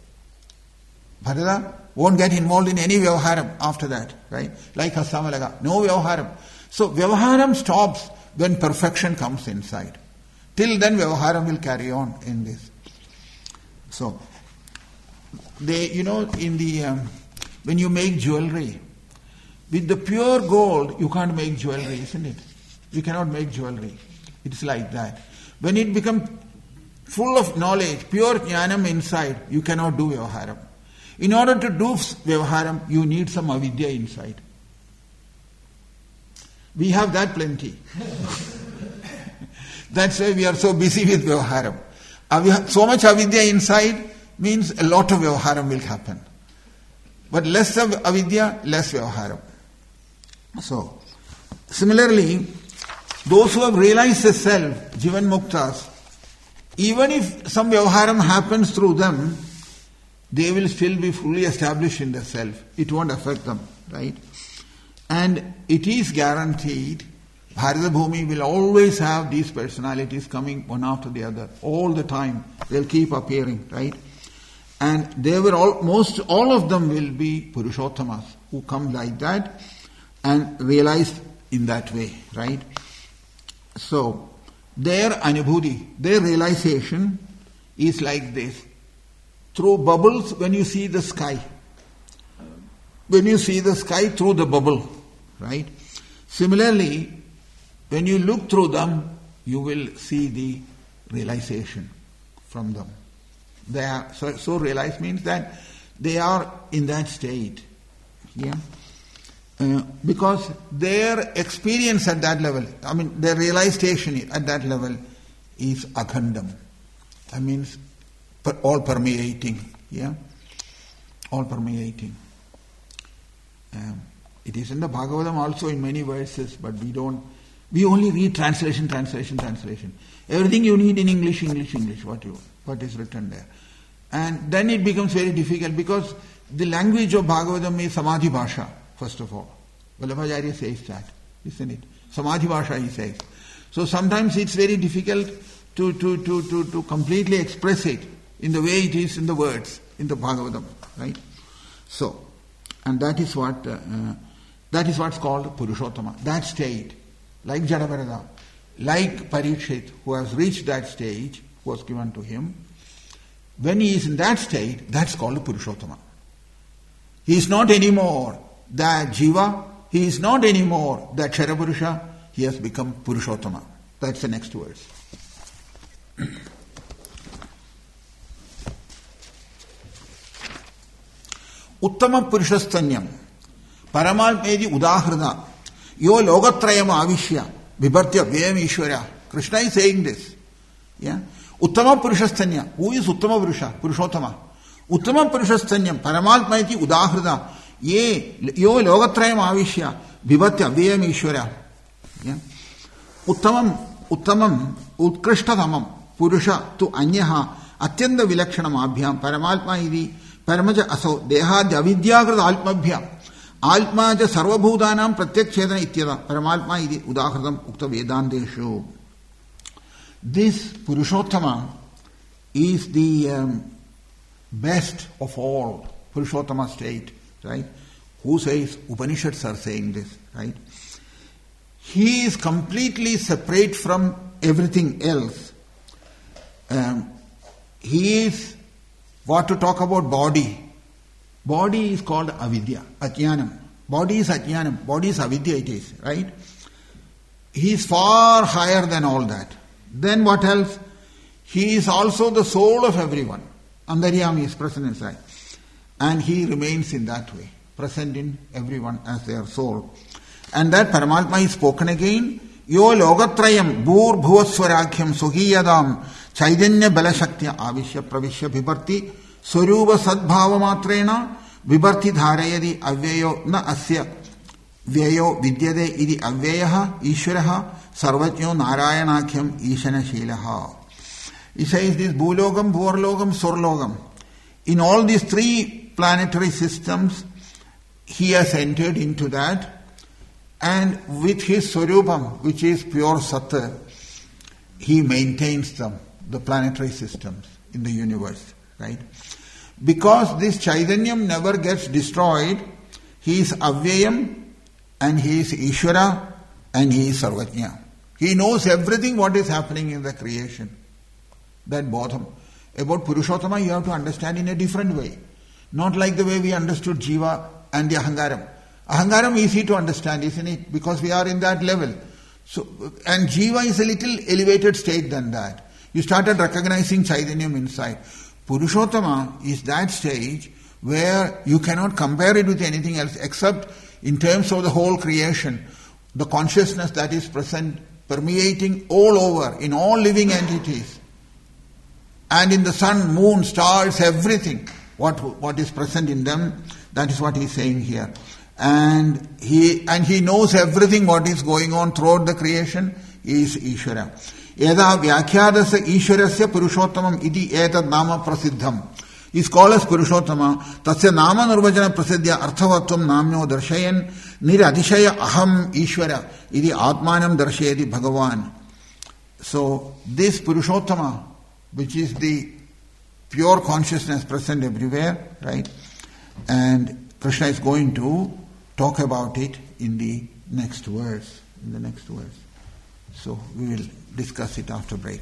Speaker 1: Bharata won't get involved in any vyavaharam after that, right? Like Hasamalaga. No vyavaharam. So, vyavaharam stops when perfection comes inside. Till then, vyavaharam will carry on in this. So, they, you know, in the, um, when you make jewelry, with the pure gold, you can't make jewelry, isn't it? You cannot make jewelry. It's like that. When it becomes full of knowledge, pure jnanam inside, you cannot do vyavaharam. In order to do vyavaharam, you need some avidya inside. We have that plenty. That's why we are so busy with vyavaharam. So much avidya inside means a lot of vyavaharam will happen. But less of avidya, less vyavaharam. So, similarly, those who have realized the self, Jivan Muktas, even if some vyavaharam happens through them, they will still be fully established in the self. It won't affect them, right? And it is guaranteed, Bharata Bhumi will always have these personalities coming one after the other, all the time. They'll keep appearing, right? And they were all, most, all of them will be Purushottamas, who come like that and realize in that way, right? So, their anubhuti, their realization is like this. Through bubbles, when you see the sky, when you see the sky through the bubble, right? Similarly, when you look through them, you will see the realization from them. They are, so, so realize means that they are in that state. Yeah? Uh, because their experience at that level, I mean their realization at that level is akhandam. That means per, all permeating. Yeah? All permeating. Um, it is in the Bhagavatam also in many verses, but we don't, we only read translation, translation, translation. Everything you need in English, English, English, what you, what is written there. And then it becomes very difficult because the language of Bhagavatam is Samadhi Bhasha, first of all. Vallabhacharya says that, isn't it? Samadhi Bhasha he says. So sometimes it's very difficult to, to, to, to, to completely express it in the way it is in the words, in the Bhagavatam, right? So, and that is what, uh, uh, that is what's called Purushottama. That state, like when he is in that state, that's called Purushottama. He is not anymore that Jiva, he is not anymore that Ksharapurusha, he has become Purushottama. That's the next verse. Uttama Purushastanyam Paramatmedi Udahrada Yo Logatrayam Avishya Vibhartya Vyayam Ishvara. Krishna is saying this. Yeah? Uttama Purushastanya. Who is Uttama Purusha? Purushottama. Uttama Purushastanyam Paramatmedi Udahrada Ye Yo Logatrayam Avishya Vibhartya Vyayam Ishvara. Yeah? Uttamam Uttamam Utkrishtatamam Purusha tu Anyaha Atyanda Vilakshanam Abhyam Paramatma Idi Paramaja Aso Dehad Avidyagrad Altmabhyam Altmaja Sarvabhudanam Pratyakshedana Ityada Paramatma Idi Udahradam Ukta Vedanteshu. This Purushottama is the um, best of all Purushottama state, right? Who says? Upanishads are saying this, right? He is completely separate from everything else. Um, he is, what to talk about body. Body is called avidya, ajnanam. Body is ajnanam, body is avidya it is, right? He is far higher than all that. Then what else? He is also the soul of everyone. Antaryami is present inside. And he remains in that way, present in everyone as their soul. And that Paramatma is spoken again. Yo logatrayam bhur bhuvaswarakyam suhiyadam chaitanya balashakya avishya pravishya vibharti swarupa sadbhava matrena vibharti dharayadi avyayo na asya vyayo vidyade idi avyayaha ishvaraha sarvajño narayanakyam ishana shilaha. He says this bhulogam, bhuvarlogam, surlogam. In all these three planetary systems, he has entered into that. And with his Swarupam, which is pure Sattva, he maintains them, the planetary systems in the universe, right? Because this Chaitanyam never gets destroyed, he is Avyayam and he is Ishvara and he is Sarvajña. He knows everything what is happening in the creation. That bottom. About Purushottama you have to understand in a different way. Not like the way we understood Jiva and the Ahangaram. Ahangaram easy to understand, isn't it? Because we are in that level. So, and Jiva is a little elevated state than that. You started recognizing Chaitanyam inside. Purushottama is that stage where you cannot compare it with anything else except in terms of the whole creation. The consciousness that is present, permeating all over, in all living entities. And in the sun, moon, stars, everything. What, what is present in them, that is what he is saying here. And he and he knows everything what is going on throughout the creation. He is Ishvara. Yada vyakhyadas Ishvarasya Purushottamam iti etad nama prasiddham. He is called as Purushottama. Tasya nama nirvajana prasidhya arthavatvam namno darshayan niradishaya aham Ishvara iti atmanam darshayati Bhagavan. So this Purushottama, which is the pure consciousness present everywhere, right? And Krishna is going to talk about it in the next verse. In the next verse. So we will discuss it after break.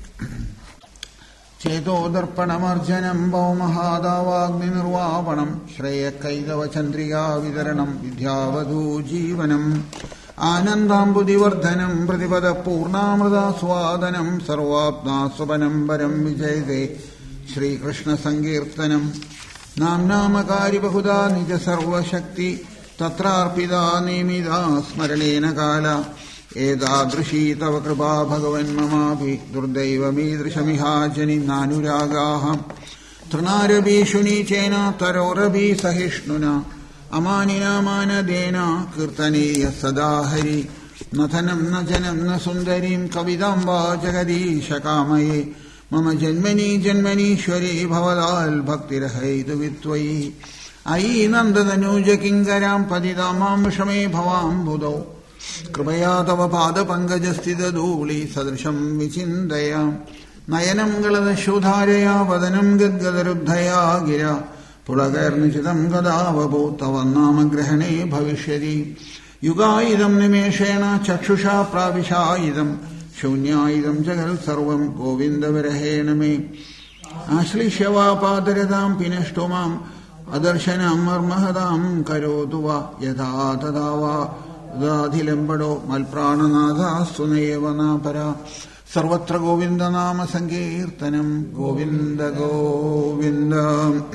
Speaker 1: Cheto darpanamarjanam bhaumahadavagni nirvapanam shreyakaidava chandriga vidaranam vidyavadhu jivanam anandambudivardhanam pratipada purnamrita swadanam sarvapna subanam varam vijayate Shri Krishna Sankirtanam Namnamakari Bahuda Nija Sarva Shakti Tatrarpida Nimida Smaranena Kala Edadrishi Tava Kripa Bhagavan Mamapi Durdaiva Midrishamiha Jani Nanuragaha Trunarabi Shuni Chena Tarorabi Sahishnuna Amanina Manadena Kirtaniya Sadahari Nathanam Najanam Nasundarim Kavidamba Jagadi Shakamaye Mama Janmani Janmani Shwari Bhavadal Bhakti Rahaitu Vitvai Ayi Nandadanuja Kingaram Padidamam Shame Bhavam Budo Kripaya Tava Pada Pangajastida Duli Sadrisham Vichindaya Nayanam Galada Shodharaya Vadanam Gadgadarubdhaya Gira Pulagarnichitam Gadava Bhutavanama Grahane Bhavishyadi Yugaidam Nimeshena Chakshusha Pravishaidam Shunyayidam Jagal Sarvam Govinda Virahena Me Ashlishyavapadaryatam pinashtomam Adarshana marmahadam karotuva yatha tadava Dadhilembado malprananadha sunayevana para Sarvatra Govinda Nama Sankirtanam Govinda Govinda.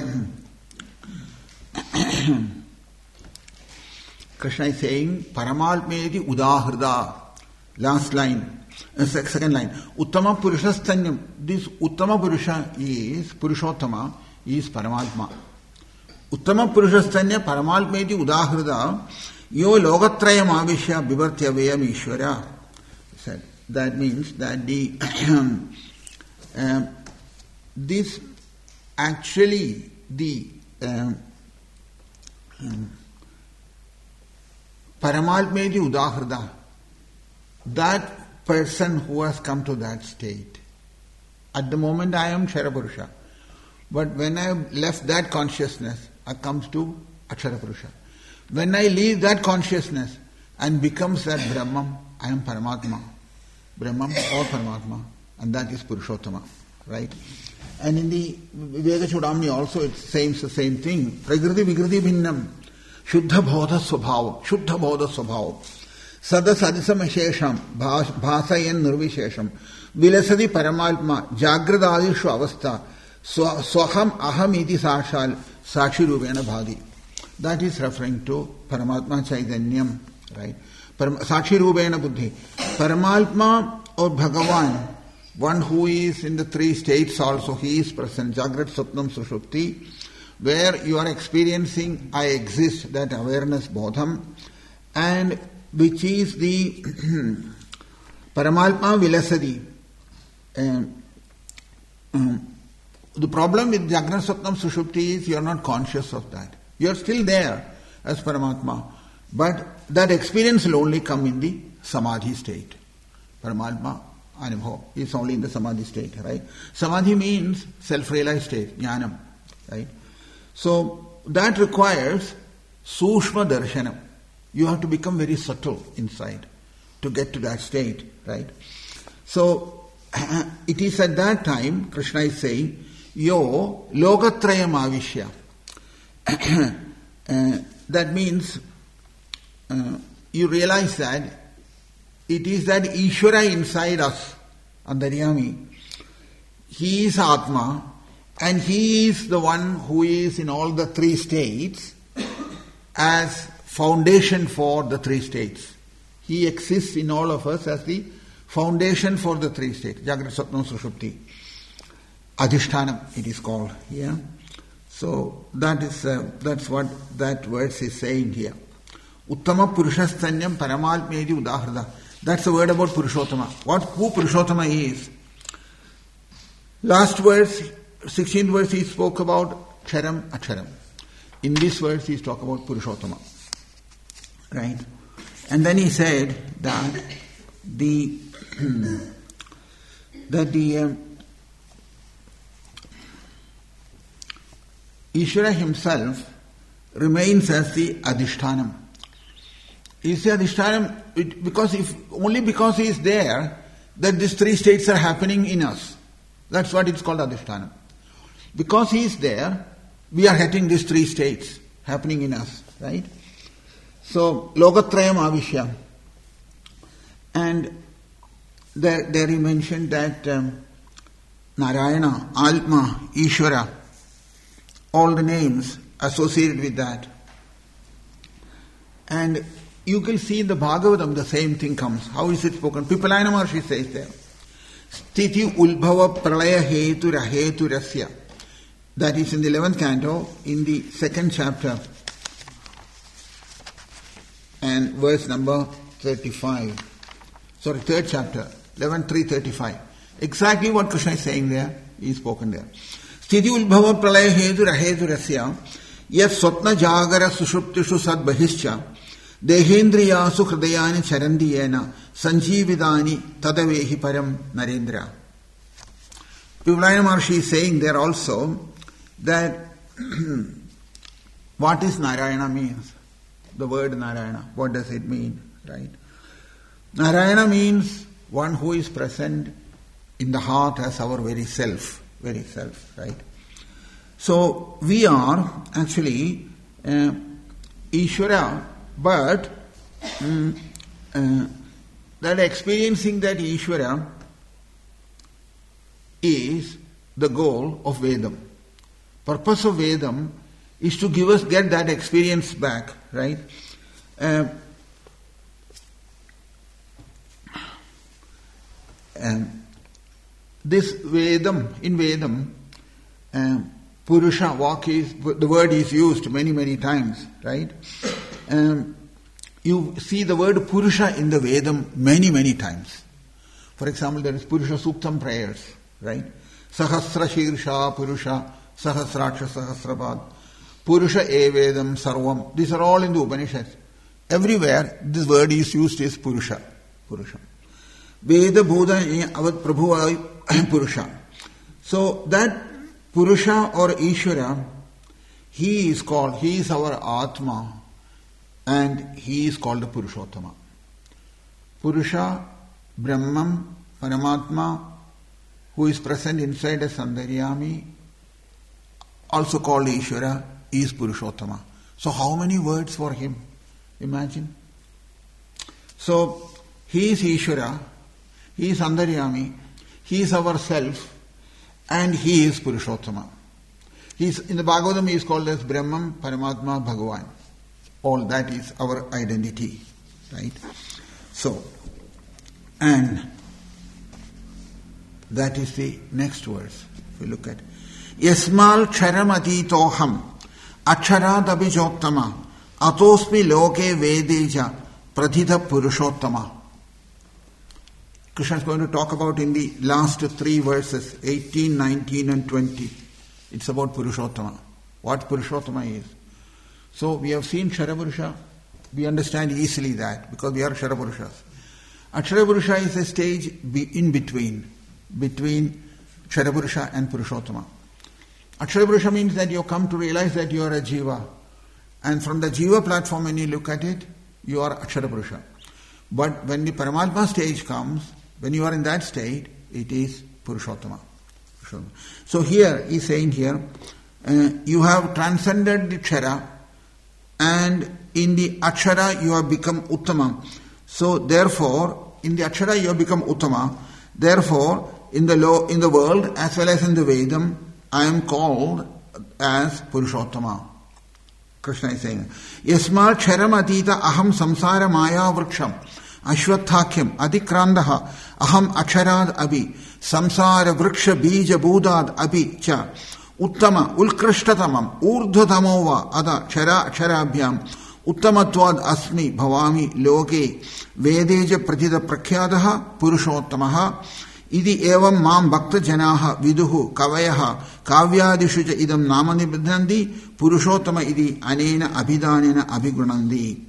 Speaker 1: Krishna is saying Paramatmeti Udahrida. Last line, uh, second line. Uttama Purushastanyam. This Uttama Purusha is Purushottama, is Paramatma. Uttama Purushastanya Paramatmeti Udahrida. Yo Logatrayam Avishya Bivartya Vayam Ishvara. Said. That means that the uh, this actually the uh, um, Paramatmeti Udahrida, that person who has come to that state. At the moment I am Ksharapurusha, but when I have left that consciousness, I comes to Aksharapurusha. When I leave that consciousness and becomes that Brahman, I am Paramatma. Brahman or Paramatma, and that is Purushottama, right? And in the Viveka Chudamani also it says the same thing. Prakriti Vikriti Bhinnam, Shuddha Bodha Swabhav, Shuddha Bodha Swabhav, Sada Sadisam Ashesham, Bhasayan Nirvishesham, Vilasadi Paramatma, Jagradadishu Avastha, Swaham Aham Iti Sashal, Sakshi Rubena Bhadi. That is referring to Paramatma Chaitanyam, right? Sakshi Rubena Buddhi. Paramatma or Bhagavan, one who is in the three states also, he is present. Jagrat, Swapnam, Sushupti, where you are experiencing I exist, that awareness, bodham, and which is the Paramatma Vilasadi. Um, um, the problem with Jagrat, Swapnam, Sushupti is you are not conscious of that. You are still there as Paramatma. But that experience will only come in the Samadhi state. Paramatma, Anubhav, is only in the Samadhi state, right? Samadhi means self-realized state, Jnanam, right? So that requires Sushma Darshanam. You have to become very subtle inside to get to that state, right? So it is at that time, Krishna is saying, Yo Lokatrayam Avishya. uh, that means Uh, you realize that it is that Ishvara inside us, Antaryami. He is Atma, and he is the one who is in all the three states as foundation for the three states. He exists in all of us as the foundation for the three states. Jagrat, Swapna, Sushupti. Adhishtanam it is called here. So that is uh, that's what that verse is saying here. Uttama Purushastanyam Paramatmeti Udahrida. That's the word about Purushottama. What who Purushottama is? Last verse, sixteenth verse, he spoke about Charam Acharam. In this verse, he talks about Purushottama. Right? And then he said that the that the um, Ishvara himself remains as the Adhishtanam. Is the Adhishtanam, it, because if only because he is there that these three states are happening in us. That's what it's called Adhishtanam. Because he is there, we are getting these three states happening in us, right? So, Lokatrayam Avishya. And there, there he mentioned that um, Narayana, Atma, Ishvara, all the names associated with that. And you can see in the Bhagavatam the same thing comes. How is it spoken? Pipalayana Maharshi says there, Sthiti Ulbhava Pralaya Hetu Rahetu Rasya. That is in the eleventh canto, in the second chapter, and verse number thirty-five. Sorry, third chapter, eleven three thirty-five. Exactly what Krishna is saying there, is spoken there. Sthiti Ulbhava Pralaya Hetu Rahetu Rasya, Yat Swapna Jagara Sushuptishu Sad Bahischa, Dehendriyasu Hridayani Charandiyena Sanjeevidani Tadavehi Param Narendra. Pipalayana Maharshi is saying there also that what is Narayana means. The word Narayana, what does it mean, right? Narayana means one who is present in the heart as our very self, very self, right? So we are actually uh, Ishvara, but um, uh, that experiencing that Ishvara is the goal of Vedam. Purpose of Vedam is to give us, get that experience back, right? Uh, um, this Vedam, in Vedam, um, Purusha, walk is, the word is used many, many times, right? Um, you see the word Purusha in the Vedam many, many times. For example, there is Purusha Suktam prayers, right? Sahasra Shirsha Purusha, Sahasraksha Sahasrabad, Purusha Evedam Sarvam. These are all in the Upanishads. Everywhere this word is used is Purusha. Purusha. Veda Buddha Avad Prabhu Purusha. So that Purusha or Ishvara, he is called, he is our Atma, and he is called the Purushottama. Purusha, Brahman, Paramatma, who is present inside a Sandaryami, also called Ishvara, is Purushottama. So how many words for him? Imagine. So he is Ishvara, he is Sandaryami, he is our self, and he is Purushottama. He is, in the Bhagavatam he is called as Brahman, Paramatma, Bhagavan. All that is our identity, right? So, and that is the next verse. If we look at Yasmal Charamati Toham Acharad Abhijottama Atosmi Loke Vedeja Pradhita Purushottama. Krishna is going to talk about in the last three verses, eighteen, nineteen and twenty. It's about Purushottama. What Purushottama is. So we have seen Ksharapurusha. We understand easily that because we are Ksharapurusas. Aksharapurusha is a stage in between, between Ksharapurusha and Purushottama. Aksharapurusha means that you come to realize that you are a Jiva. And from the Jiva platform when you look at it, you are Aksharapurusha. But when the Paramatma stage comes, when you are in that state, it is Purushottama. So here, he is saying here, uh, you have transcended the Kshara, and in the Akshara you have become Uttama. So therefore, in the Akshara you have become Uttama. Therefore, in the law, in the world as well as in the Vedam, I am called as Purushottama. Krishna is saying, Yasma Ksharam Atita Aham Samsara Maya Vriksham Ashwathakyam Adikrandaha Aham Aksharad Abhi Samsara Vriksha Bija Budad Abhi Cha Uttama Ulkrishtatamam Urdhatamova Ada Kshara Aksharabhyam Uttamatvad Asmi Bhavami Loke Vedeja Pratita Prakhyadaha Purushottamaha Idi evam mam bhakta janaha viduhu kavayaha kavyadishuja idam namani bidhandi purushottama idi anena abhidanena abhigunandi.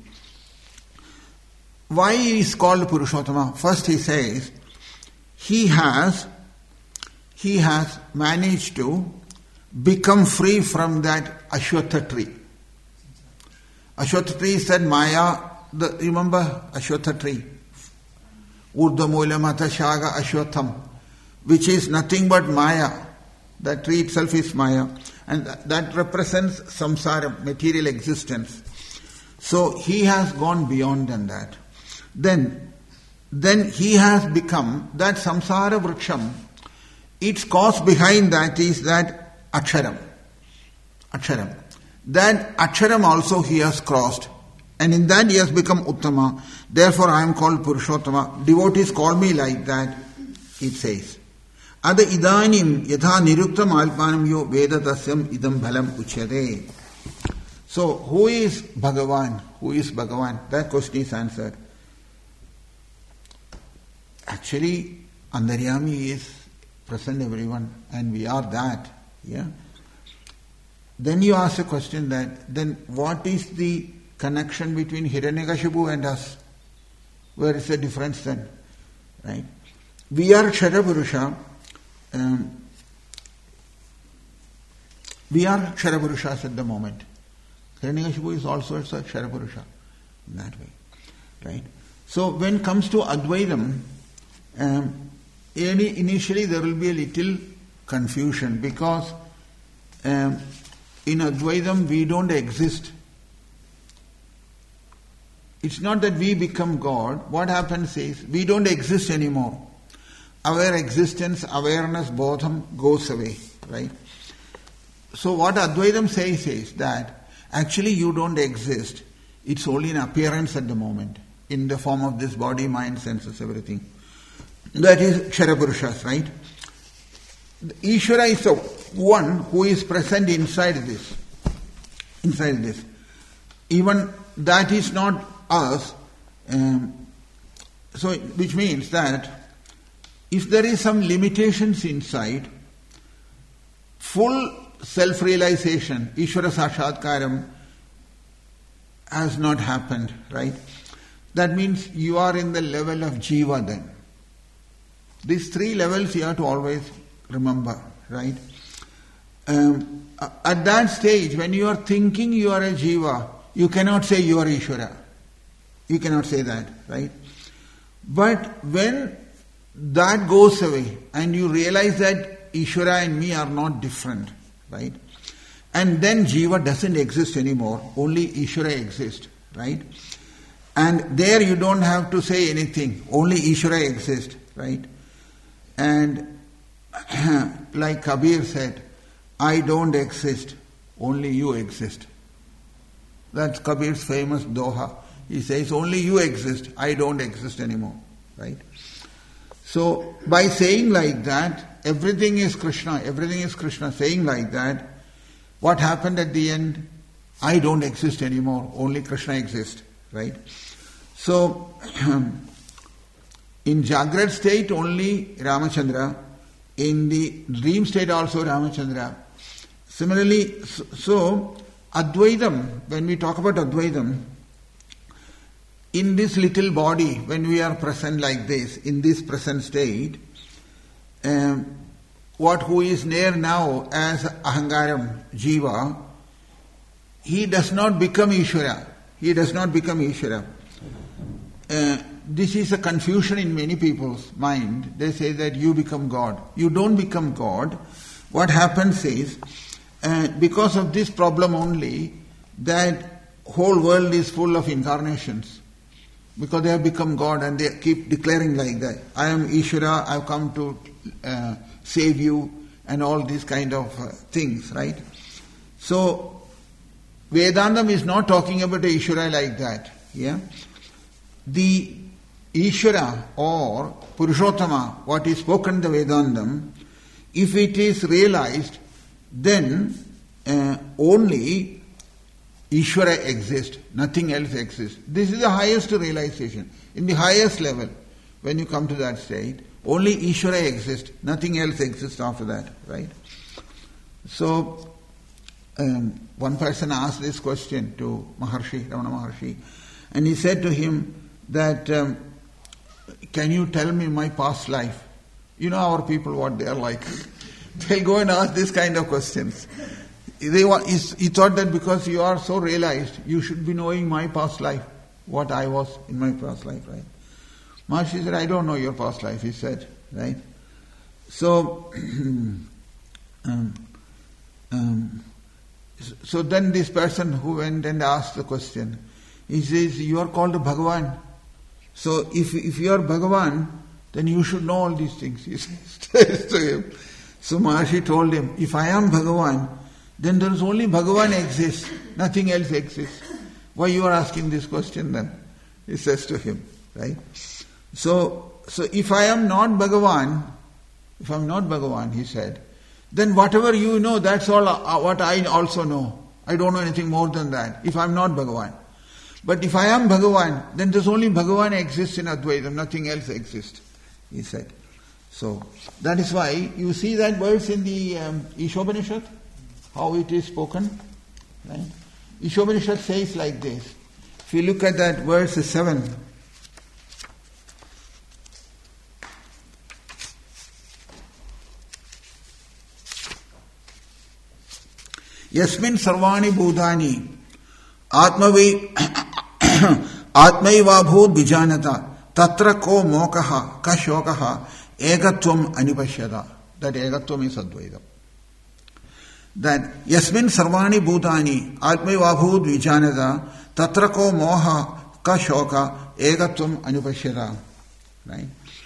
Speaker 1: Why is called Purushottama? First he says, he has, he has managed to become free from that Ashwatha tree. Ashwatha tree said Maya, the, remember Ashwatha tree? Urdhamula Mata Shaga Ashwatham, which is nothing but Maya. That tree itself is Maya. And that represents samsara, material existence. So he has gone beyond than that. Then, then he has become that samsara vriksham. Its cause behind that is that aksharam. Aksharam. That aksharam also he has crossed. And in that he has become Uttama. Therefore I am called Purushottama. Devotees call me like that, it says. Ada idanim yatha niruktam alpanam yo vedatasyam idam bhalam uchyate. So who is Bhagavan? Who is Bhagavan? That question is answered. Actually, Andaryami is present everyone and we are that. Yeah. Then you ask a question that, then what is the connection between Hiranyakashipu and us? Where is the difference then? Right? We are Ksharapurusha. Um, we are Ksharapurusha at the moment. Hiranyakashipu is also a Ksharapurusha in that way. Right? So when it comes to Advaitam, um, initially there will be a little confusion, because um, in Advaitam we don't exist. It's not that we become God. What happens is, we don't exist anymore. Our existence, awareness, bodham goes away, right? So what Advaitam says is that actually you don't exist. It's only an appearance at the moment, in the form of this body, mind, senses, everything. That is Ksharapurushas, right? Ishvara is the one who is present inside this. Inside this. Even that is not us. Um, so, which means that if there is some limitations inside, full self-realization, Ishvara Sakshatkaram, has not happened, right? That means you are in the level of Jiva then. These three levels you have to always remember, right? Um, at that stage, when you are thinking you are a Jiva, you cannot say you are Ishvara. You cannot say that, right? But when that goes away and you realize that Ishvara and me are not different, right? And then Jiva doesn't exist anymore, only Ishvara exists, right? And there you don't have to say anything, only Ishvara exists, right? And like Kabir said, I don't exist, only you exist. That's Kabir's famous doha. He says, only you exist, I don't exist anymore, right? So, by saying like that, everything is Krishna, everything is Krishna, saying like that, what happened at the end? I don't exist anymore, only Krishna exists, right? So, in Jagrat state only Ramachandra, in the dream state also Ramachandra. Similarly, so, Advaitam, when we talk about Advaitam, in this little body, when we are present like this, in this present state, um, what who is near now as Ahangaram, Jiva, he does not become Ishvara. He does not become Ishvara. Uh, this is a confusion in many people's mind. They say that you become God. You don't become God. What happens is, uh, because of this problem only, that whole world is full of incarnations. Because they have become God and they keep declaring like that. I am Ishvara, I have come to uh, save you, and all these kind of uh, things, right? So, Vedantam is not talking about a Ishvara like that. Yeah? The Ishvara or Purushottama, what is spoken in the Vedantam, if it is realized, then uh, only Ishvara exists, nothing else exists. This is the highest realization. In the highest level, when you come to that state, only Ishvara exists, nothing else exists after that, right? So, um, one person asked this question to Maharshi, Ramana Maharshi, and he said to him that, um, can you tell me my past life? You know our people, what they are like. They'll go and ask this kind of questions. They want, he thought that because you are so realized, you should be knowing my past life, what I was in my past life, right? Maharshi said, I don't know your past life, he said, right? So, um, um, so then this person who went and asked the question, he says, you are called a Bhagavan. So if if you are Bhagavan, then you should know all these things, he says to him. So Maharshi told him, if I am Bhagavan, then there is only Bhagavan exists, nothing else exists. Why you are asking this question then? He says to him, right? So, so if I am not Bhagavan, if I am not Bhagavan, he said, then whatever you know, that's all uh, what I also know. I don't know anything more than that, if I am not Bhagavan. But if I am Bhagavan, then there's only Bhagavan exists in Advaitam, nothing else exists, he said. So, that is why you see that verse in the um, Ishopanishad, how it is spoken, right? Ishopanishad says like this. If you look at that verse seven, Yasmin sarvani bhutani atmavi atmaiva bhut bijanata tatra ko mokaha ka shokaha ekatvam anipashyata. That Ekatvam is Advaitam. That Yasmin Sarvani Bhutani Atmavabhut Vijanada Tatrako Moha Ka Shoka Ekatvam Anupashyata. Right?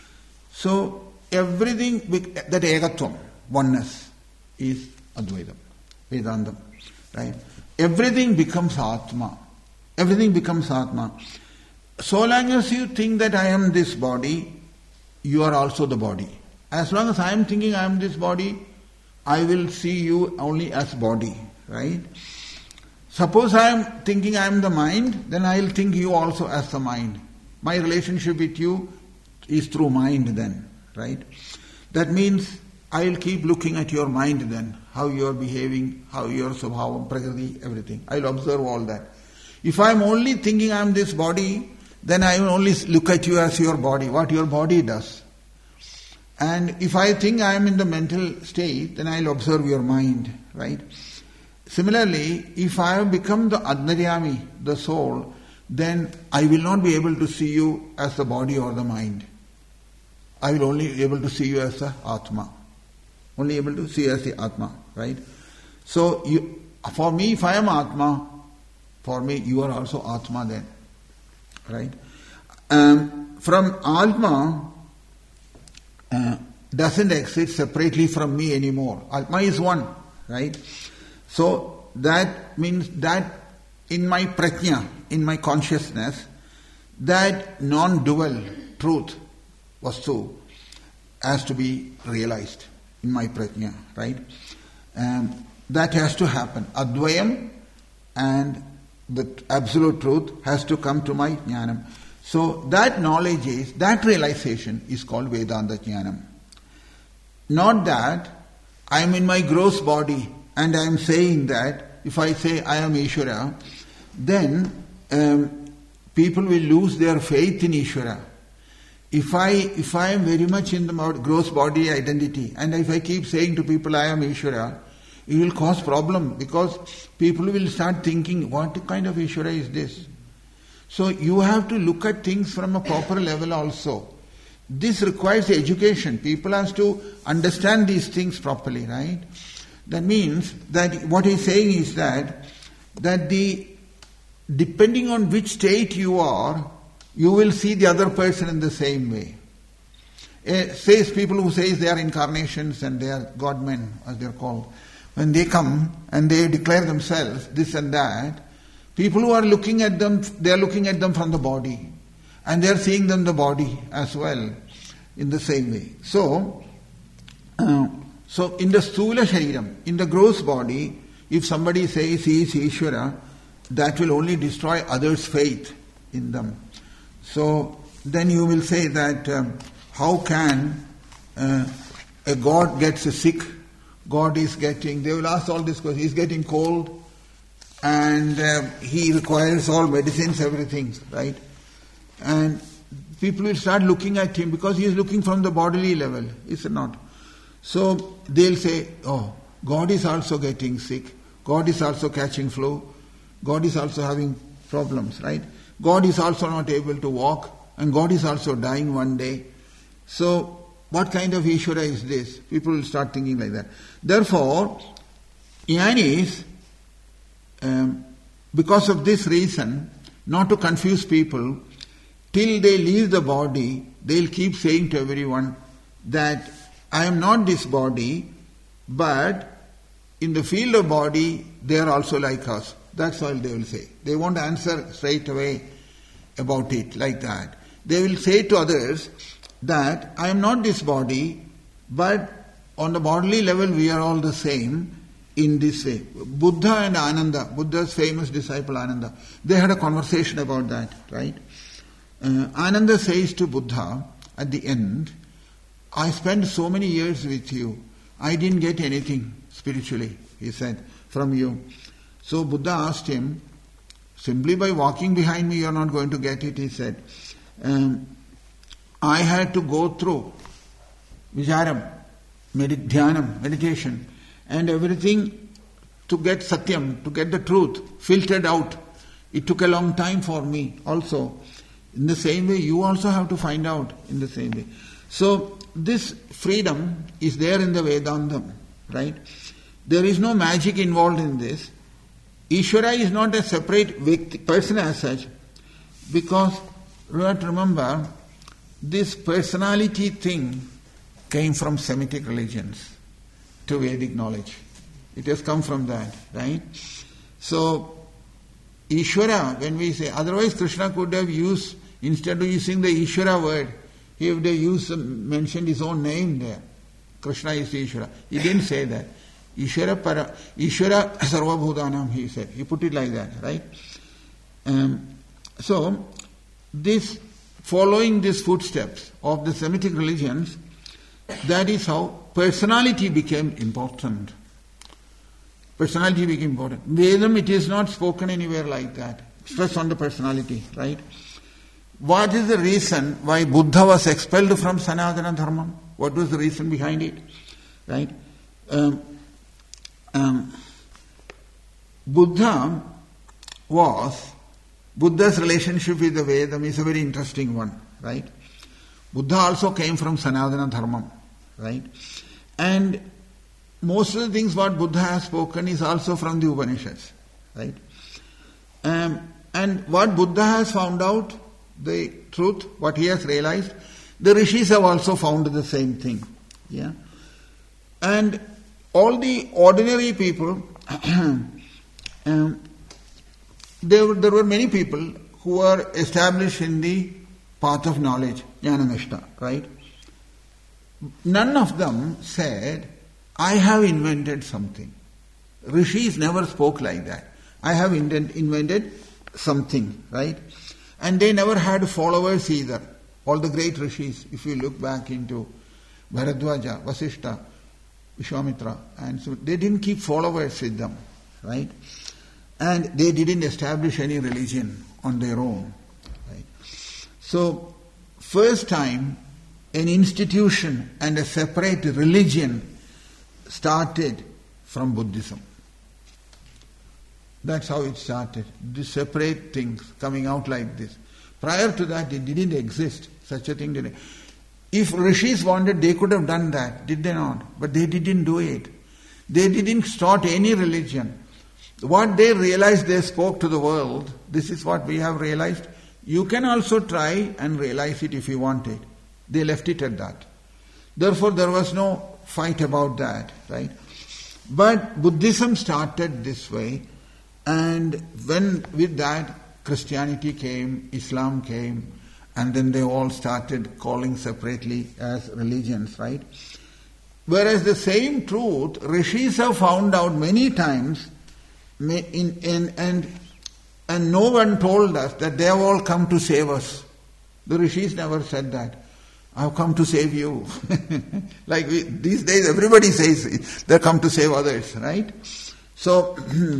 Speaker 1: So everything that Ekatvam, oneness, is Advaitam, Vedantam. Right? Everything becomes Atma. Everything becomes Atma. So long as you think that I am this body, you are also the body. As long as I am thinking I am this body, I will see you only as body, right? Suppose I am thinking I am the mind, then I will think you also as the mind. My relationship with you is through mind then, right? That means I will keep looking at your mind then, how you are behaving, how your subhavam, prakriti, everything. I will observe all that. If I am only thinking I am this body, then I will only look at you as your body, what your body does. And if I think I am in the mental state, then I will observe your mind, right? Similarly, if I have become the Adnaryami, the soul, then I will not be able to see you as the body or the mind. I will only be able to see you as the Atma. Only able to see as the Atma, right? So, you, for me, if I am Atma, for me, you are also Atma then, right? Um, from Atma, uh, doesn't exist separately from me anymore. Atma is one, right? So, that means that in my prajna, in my consciousness, that non-dual truth, vastu, has to be realized in my prajna, right? Um, that has to happen. Advayam and the absolute truth has to come to my jnanam. So that knowledge is, that realization is called Vedanta Jnanam. Not that I am in my gross body and I am saying that, if I say I am Ishvara, then um, people will lose their faith in Ishvara. If I if I am very much in the gross body identity, and if I keep saying to people I am Ishvara, it will cause problem, because people will start thinking, what kind of Ishvara is this? So you have to look at things from a proper level also. This requires education. People have to understand these things properly, right? That means that what he's saying is that that the depending on which state you are, you will see the other person in the same way. Uh, says people who say they are incarnations and they are God-men, as they are called. When they come and they declare themselves this and that, people who are looking at them, they are looking at them from the body. And they are seeing them the body as well, in the same way. So, uh, so in the Sthula Shariram, in the gross body, if somebody says he is Ishvara, that will only destroy others' faith in them. So, then you will say that um, how can uh, a God gets sick? God is getting, they will ask all this question, he is getting cold and uh, he requires all medicines, everything, right? And people will start looking at him because he is looking from the bodily level, is it not? So they'll say, oh, God is also getting sick, God is also catching flu, God is also having problems, right? God is also not able to walk, and God is also dying one day. So, what kind of Ishvara is this? People will start thinking like that. Therefore, Jnanis, um, because of this reason, not to confuse people, till they leave the body, they'll keep saying to everyone that I am not this body, but in the field of body, they are also like us. That's all they will say. They won't answer straight away about it like that. They will say to others that I am not this body, but on the bodily level we are all the same in this way. Buddha and Ananda, Buddha's famous disciple Ananda, they had a conversation about that, right? Uh, Ananda says to Buddha at the end, I spent so many years with you, I didn't get anything spiritually, he said, from you. So Buddha asked him, simply by walking behind me you are not going to get it, he said. Um, I had to go through vicharam, medit- dhyanam, meditation, and everything to get satyam, to get the truth filtered out. It took a long time for me also. In the same way, you also have to find out in the same way. So this freedom is there in the Vedanta, right? There is no magic involved in this. Ishvara is not a separate person as such, because you have to remember, this personality thing came from Semitic religions to Vedic knowledge. It has come from that, right? So, Ishvara, when we say, otherwise Krishna could have used, instead of using the Ishvara word, he would have used, mentioned his own name there. Krishna is Ishvara. He didn't say that. Ishvara para, Ishvara sarva bhutanam, he said. He put it like that, right? Um, so, this, following these footsteps of the Semitic religions, that is how personality became important. Personality became important. Vedam, it is not spoken anywhere like that. Stress on the personality, right? What is the reason why Buddha was expelled from Sanatana Dharma? What was the reason behind it? Right? Um, um, Buddha was, Buddha's relationship with the Vedam is a very interesting one, right? Buddha also came from Sanatana Dharma, right? And most of the things what Buddha has spoken is also from the Upanishads, right? Um, and what Buddha has found out, the truth, what he has realized, the rishis have also found the same thing. Yeah, and all the ordinary people, um, there were, there were many people who were established in the path of knowledge, Jnananishta, right? None of them said, I have invented something. Rishis never spoke like that. I have invent, invented something, right? And they never had followers either. All the great rishis, if you look back into Bharadwaja, Vasishta, Vishwamitra, and so they didn't keep followers with them, right? And they didn't establish any religion on their own, right? So, first time an institution and a separate religion started from Buddhism. That's how it started. These separate things coming out like this. Prior to that, it didn't exist. Such a thing didn't. If rishis wanted, they could have done that, did they not? But they didn't do it. They didn't start any religion. What they realized, they spoke to the world. This is what we have realized. You can also try and realize it if you want it. They left it at that. Therefore, there was no fight about that, right? But Buddhism started this way, and when with that Christianity came, Islam came, and then they all started calling separately as religions, right? Whereas the same truth, rishis have found out many times, in, in, and, and no one told us that they have all come to save us. The rishis never said that. I have come to save you. Like we, these days everybody says they come to save others, right? So,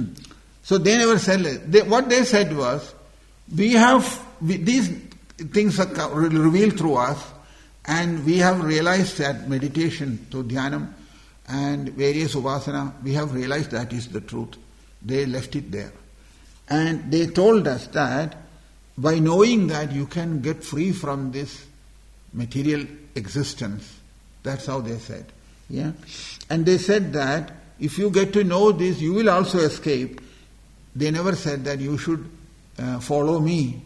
Speaker 1: so they never said it. They, what they said was, we have, we, these things are revealed through us, and we have realized that meditation to dhyanam and various upasana, we have realized that is the truth. They left it there. And they told us that by knowing that you can get free from this material existence. That's how they said. Yeah? And they said that if you get to know this, you will also escape. They never said that you should uh, follow me,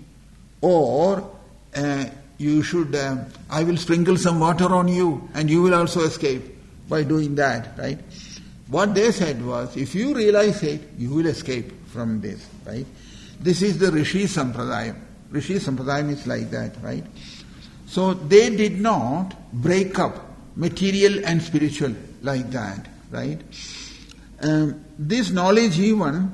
Speaker 1: or uh, you should, uh, I will sprinkle some water on you and you will also escape by doing that, right? What they said was, if you realize it, you will escape from this, right? This is the Rishi Sampradayam. Rishi Sampradayam is like that, right? So they did not break up material and spiritual like that, right? Um, this knowledge even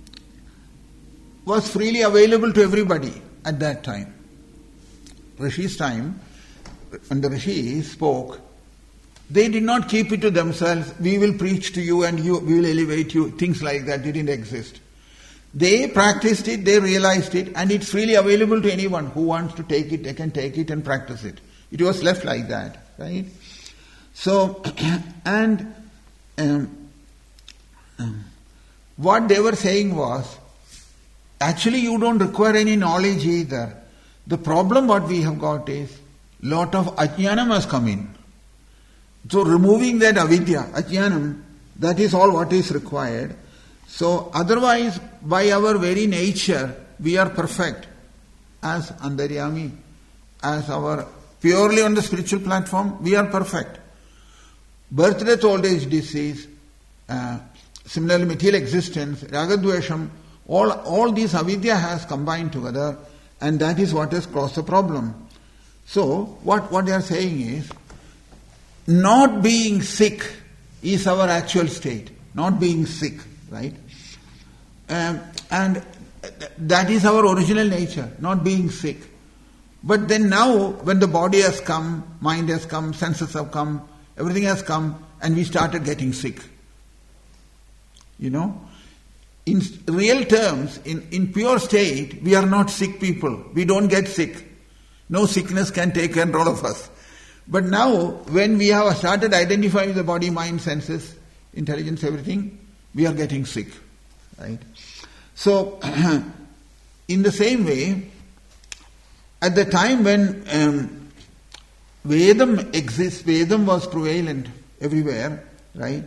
Speaker 1: was freely available to everybody at that time. Rishi's time, when the Rishis spoke, they did not keep it to themselves. We will preach to you and you, we will elevate you. Things like that didn't exist. They practiced it, they realized it, and it's freely available to anyone who wants to take it. They can take it and practice it. It was left like that, right? So, and um, um, what they were saying was, actually you don't require any knowledge either. The problem what we have got is, lot of ajnanam has come in. So removing that avidya, ajnanam, that is all what is required. So otherwise, by our very nature, we are perfect as Antaryami, as our purely on the spiritual platform, we are perfect. Birth, death, old age, disease, uh, similarly material existence, ragadvesham, all, all these avidya has combined together, and that is what has caused the problem. So, what, what they are saying is, not being sick is our actual state. Not being sick, right? Um, and that is our original nature, not being sick. But then now, when the body has come, mind has come, senses have come, everything has come, and we started getting sick. You know? In real terms, in, in pure state, we are not sick people. We don't get sick. No sickness can take control of us. But now, when we have started identifying the body, mind, senses, intelligence, everything, we are getting sick. Right? So, in the same way, at the time when um, Vedam exists, Vedam was prevalent everywhere, right?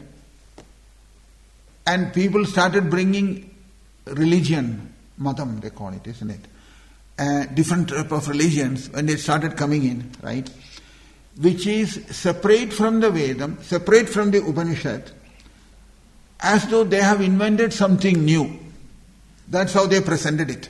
Speaker 1: And people started bringing religion, Matam they call it, isn't it? Uh, different type of religions when they started coming in, right? Which is separate from the Vedam, separate from the Upanishad, as though they have invented something new. That's how they presented it.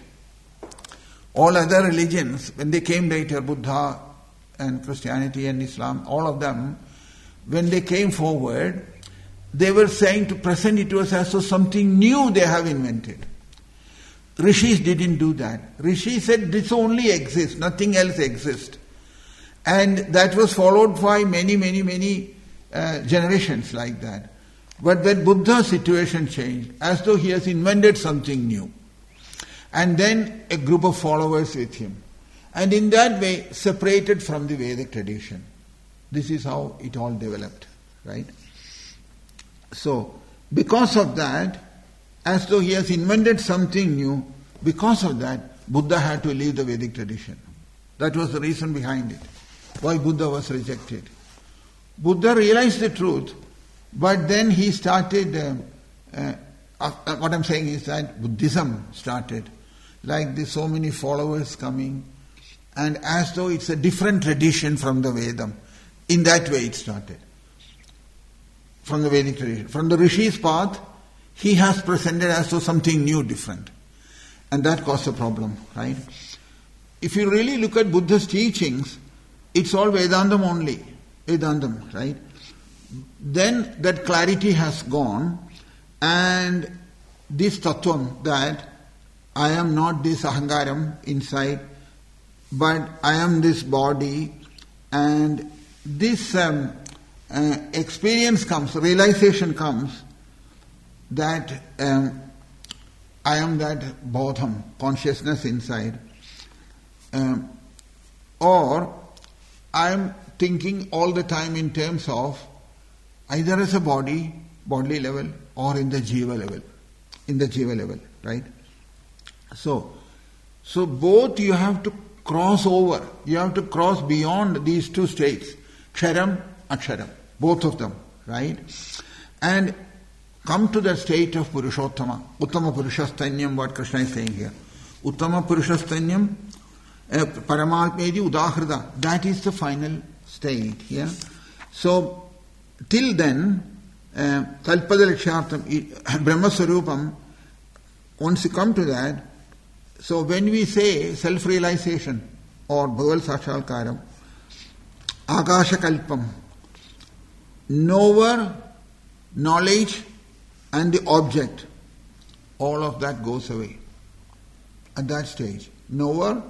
Speaker 1: All other religions, when they came later, Buddha and Christianity and Islam, all of them, when they came forward, they were saying to present it to us as though something new they have invented. Rishis didn't do that. Rishi said this only exists, nothing else exists. And that was followed by many, many, many uh, generations like that. But when Buddha's situation changed, as though he has invented something new. And then a group of followers with him. And in that way, separated from the Vedic tradition. This is how it all developed, right? So, because of that, as though he has invented something new, because of that, Buddha had to leave the Vedic tradition. That was the reason behind it. Why Buddha was rejected. Buddha realized the truth, but then he started, uh, uh, uh, what I'm saying is that Buddhism started. Like there's so many followers coming, and as though it's a different tradition from the Vedam. In that way it started. From the Vedic tradition. From the Rishi's path, he has presented as though something new, different. And that caused a problem, right? If you really look at Buddha's teachings, it's all Vedantam only. Vedantam, right? Then that clarity has gone, and this tattvam that I am not this ahangaram inside, but I am this body, and this um, uh, experience comes, realization comes that um, I am that bodham, consciousness inside, um, or I am thinking all the time in terms of either as a body, bodily level, or in the jiva level, in the jiva level, right? So, so both you have to cross over, you have to cross beyond these two states, ksharam, aksharam, both of them, right? And come to the state of Purushottama, Uttama Purushastanyam, what Krishna is saying here. Uttama Purushastanyam, uh, Paramatmedi Udahrida, that is the final state here. So, till then, Kalpada Lakshartam, Brahma Sarupam, once you come to that, so when we say self-realization or Bhagal Sakshalkaram, Akasha Kalpam, knower, knowledge and the object, all of that goes away at that stage. Knower,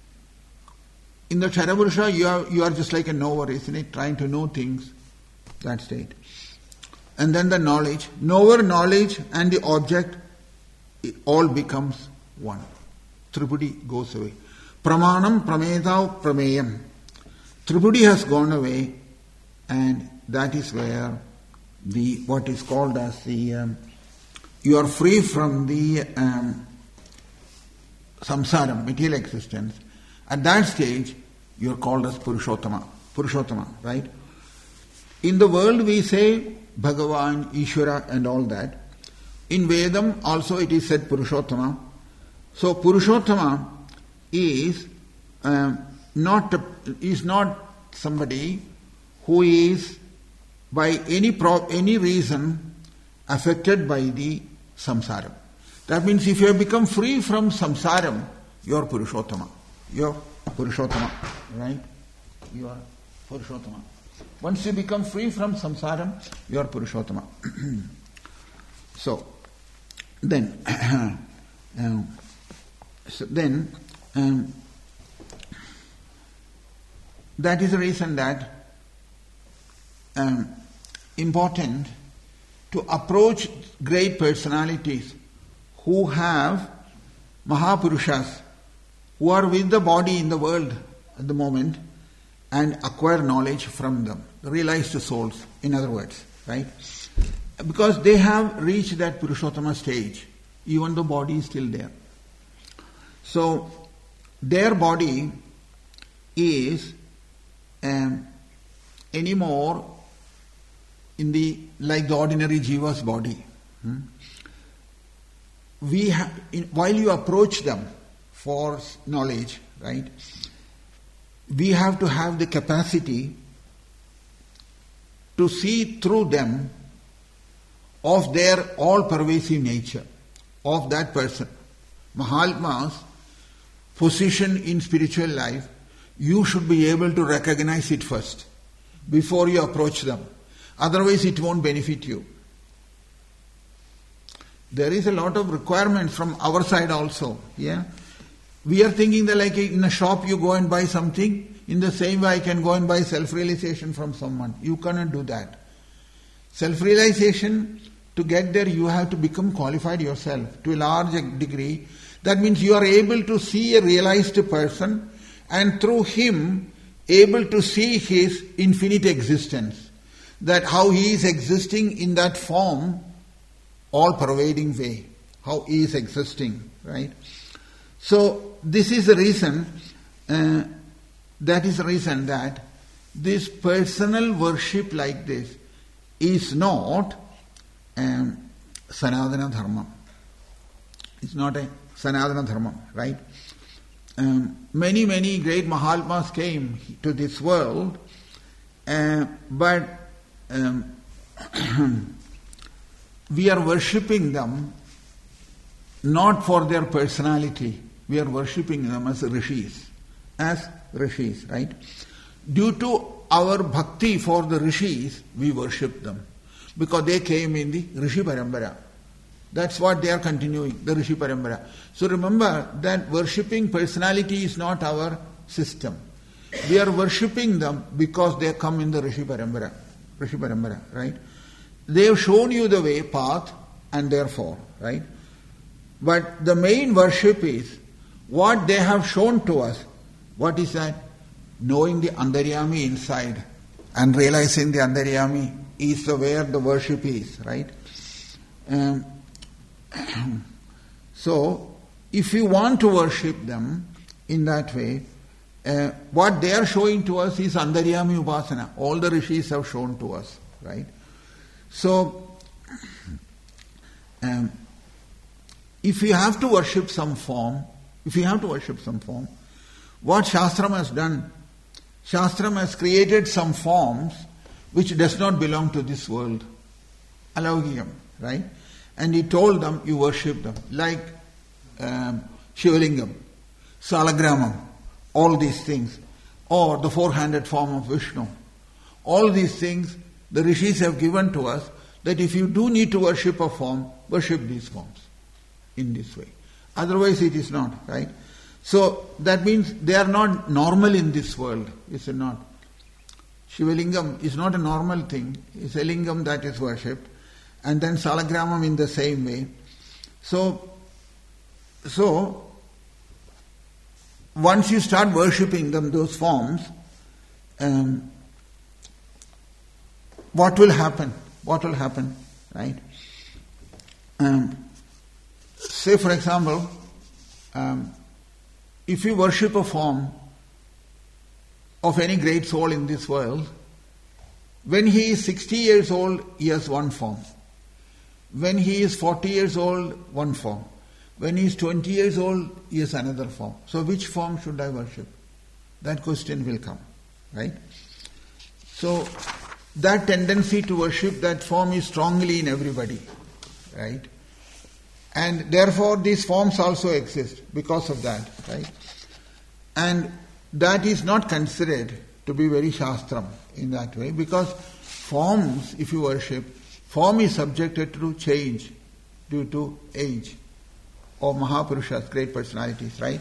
Speaker 1: in the Ksharapurusha, you are, you are just like a knower, isn't it? Trying to know things, that state. And then the knowledge, knower, knowledge and the object, it all becomes one. Tripudi goes away. Pramanam, Prametav, Prameyam. Tripudi has gone away, and that is where the what is called as the um, you are free from the um, samsara, material existence. At that stage, you are called as Purushottama. Purushottama, right? In the world we say Bhagavan, Ishvara and all that. In Vedam also it is said Purushottama. So Purushottama is um, not a, is not somebody who is by any pro, any reason affected by the samsara. That means if you have become free from samsaram, you are Purushottama. You are Purushottama, right? You are Purushottama. Once you become free from samsaram, you are Purushottama. so, then, um, so then, um, that is the reason that um, important to approach great personalities who have Mahapurushas, who are with the body in the world at the moment, and acquire knowledge from them, realized souls, in other words, right? Because they have reached that Purushottama stage, even though body is still there. So, their body is um, anymore in the like the ordinary jiva's body. Hmm? We have, in, while you approach them for knowledge, right? We have to have the capacity to see through them of their all-pervasive nature of that person. Mahatma's position in spiritual life, you should be able to recognize it first before you approach them. Otherwise it won't benefit you. There is a lot of requirements from our side also. Yeah, we are thinking that like in a shop you go and buy something, in the same way I can go and buy self-realization from someone. You cannot do that. Self-realization, to get there you have to become qualified yourself to a large degree. That means you are able to see a realized person and through him able to see his infinite existence. That how he is existing in that form, all-pervading way, how he is existing, right? So this is the reason, uh, that is the reason that this personal worship like this is not um, Sanatana Dharma. It's not a Sanatana Dharma, right? Um, many, many great Mahatmas came to this world, uh, but um, we are worshipping them not for their personality. We are worshipping them as rishis. As rishis, right? Due to our bhakti for the rishis, we worship them. Because they came in the Rishi Parambara. That's what they are continuing, the Rishi Parambara. So remember that worshipping personality is not our system. We are worshipping them because they come in the Rishi Parambara. Rishi Parambara, right? They have shown you the way, path, and therefore, right? But the main worship is what they have shown to us. What is that? Knowing the Antaryami inside and realizing the Antaryami is the where the worship is, right? Um, so, if you want to worship them in that way, uh, what they are showing to us is Antaryami Upasana. All the rishis have shown to us, right? So, um, if you have to worship some form, if you have to worship some form, what Shastram has done, Shastram has created some forms which does not belong to this world. Alaugiyam, right? And he told them, you worship them. Like um, Shivalingam, Salagramam, all these things. Or the four-handed form of Vishnu. All these things the rishis have given to us, that if you do need to worship a form, worship these forms in this way. Otherwise it is not, right? So that means they are not normal in this world, is it not? Shivalingam is not a normal thing. It's a lingam that is worshipped. And then Salagramam in the same way. So, so once you start worshipping them, those forms, um, what will happen? What will happen, right? Um, say for example, um, if you worship a form, of any great soul in this world, when he is sixty years old, he has one form. When he is forty years old, one form. When he is twenty years old, he has another form. So which form should I worship? That question will come, right? So that tendency to worship that form is strongly in everybody, right? And therefore these forms also exist because of that, right? And that is not considered to be very shastram in that way, because forms, if you worship, form is subjected to change due to age or Mahapurushas, great personalities, right?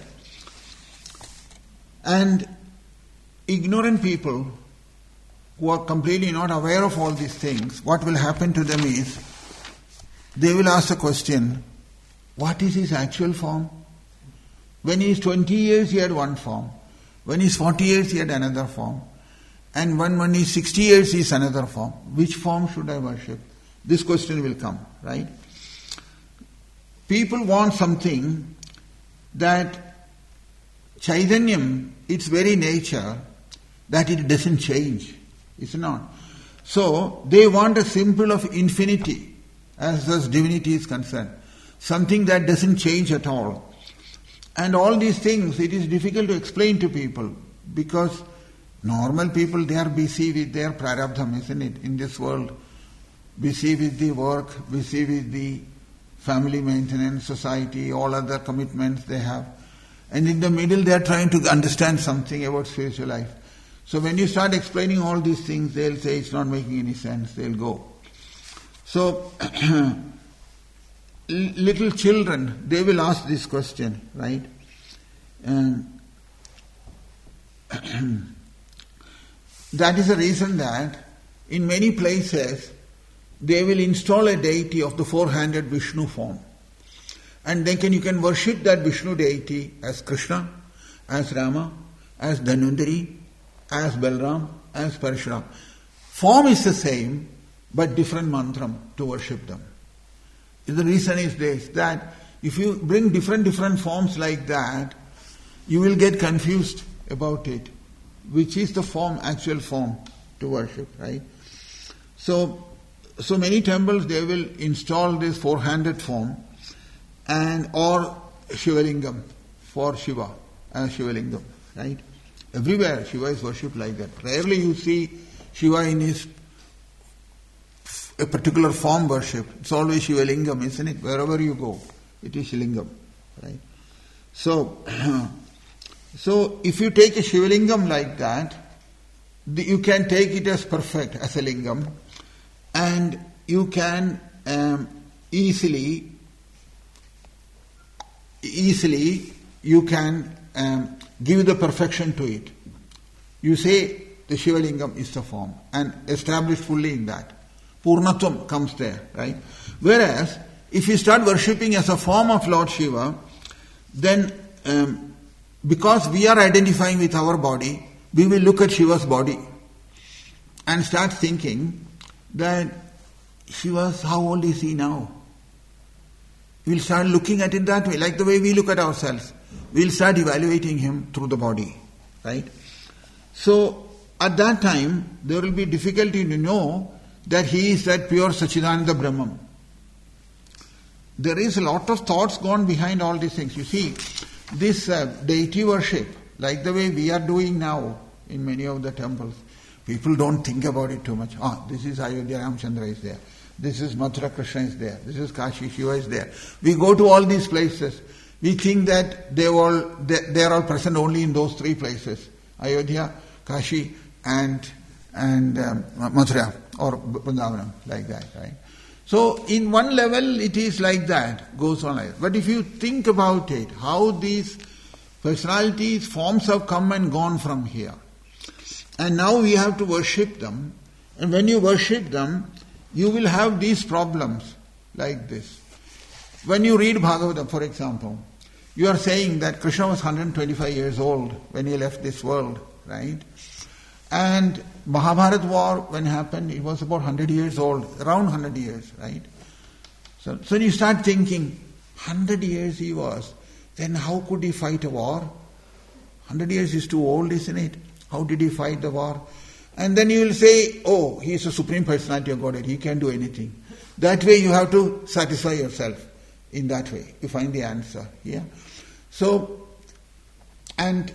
Speaker 1: And ignorant people who are completely not aware of all these things, what will happen to them is, they will ask the question, what is his actual form? When he is twenty years, he had one form. When he is forty years, he had another form. And when, when he is sixty years, he is another form. Which form should I worship? This question will come, right? People want something that Chaitanyam, its very nature, that it doesn't change. It's not. So, they want a symbol of infinity as far as divinity is concerned. Something that doesn't change at all. And all these things, it is difficult to explain to people because normal people, they are busy with their prarabdham, isn't it, in this world. Busy with the work, busy with the family maintenance, society, all other commitments they have. And in the middle they are trying to understand something about spiritual life. So when you start explaining all these things, they'll say it's not making any sense, they'll go. So, little children, they will ask this question, right? Um, that is the reason that in many places they will install a deity of the four-handed Vishnu form. And then can, you can worship that Vishnu deity as Krishna, as Rama, as Dhanvantari, as Balram, as Parshuram. Form is the same, but different mantram to worship them. The reason is this, that if you bring different different forms like that, you will get confused about it. Which is the form, actual form to worship, right? So, so many temples, they will install this four-handed form and or Shivalingam for Shiva as Shivalingam, right? Everywhere Shiva is worshipped like that. Rarely you see Shiva in his a particular form worship. It's always Shivalingam, isn't it? Wherever you go, it is Shilingam, right? So, so if you take a Shivalingam like that, you can take it as perfect, as a lingam, and you can um, easily, easily you can um, give the perfection to it. You say the Shivalingam is the form and establish fully in that. Purnatvam comes there, right? Whereas, if you start worshipping as a form of Lord Shiva, then um, because we are identifying with our body, we will look at Shiva's body and start thinking that Shiva's, how old is he now? We'll start looking at it that way, like the way we look at ourselves. We'll start evaluating him through the body, right? So, at that time, there will be difficulty to know that he is that pure Sachidananda Brahman. There is a lot of thoughts gone behind all these things. You see, this uh, deity worship, like the way we are doing now in many of the temples, people don't think about it too much. Ah, this is Ayodhya Ramchandra is there. This is Mathura Krishna is there. This is Kashi Shiva is there. We go to all these places. We think that they all they, they are all present only in those three places: Ayodhya, Kashi, and and um, Mathura or Vrindavanam, like that, right? So, in one level, it is like that, goes on like that. But if you think about it, how these personalities, forms have come and gone from here. And now we have to worship them. And when you worship them, you will have these problems like this. When you read Bhagavatam, for example, you are saying that Krishna was one hundred twenty-five years old when he left this world, right? And Mahabharata war, when it happened, it was about one hundred years old, around one hundred years, right? So, so you start thinking, one hundred years he was, then how could he fight a war? one hundred years is too old, isn't it? How did he fight the war? And then you will say, oh, he is a supreme personality of Godhead, he can do anything. That way you have to satisfy yourself. In that way, you find the answer here. So, and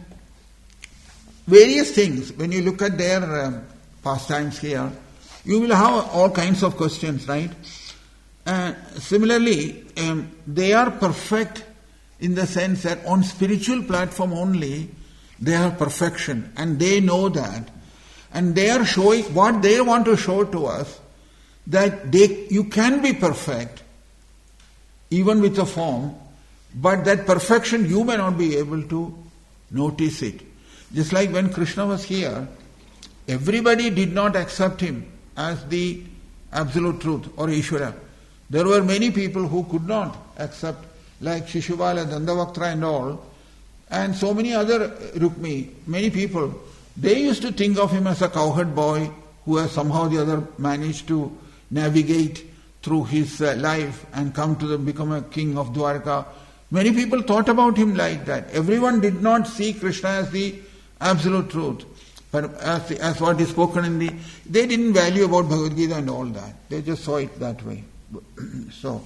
Speaker 1: various things, when you look at their um, pastimes here, you will have all kinds of questions, right? Uh, similarly, um, they are perfect in the sense that on spiritual platform only, they have perfection, and they know that. And they are showing, what they want to show to us, that they you can be perfect, even with a form, but that perfection you may not be able to notice it. Just like when Krishna was here, everybody did not accept him as the absolute truth or Ishvara. There were many people who could not accept, like Shishubala, Dandavaktra and all, and so many other Rukmi, many people, they used to think of him as a cowherd boy who has somehow or the other managed to navigate through his uh, life and come to the, become a king of Dwarka. Many people thought about him like that. Everyone did not see Krishna as the absolute truth, but as, the, as what is spoken in the... They didn't value about Bhagavad Gita and all that. They just saw it that way. so,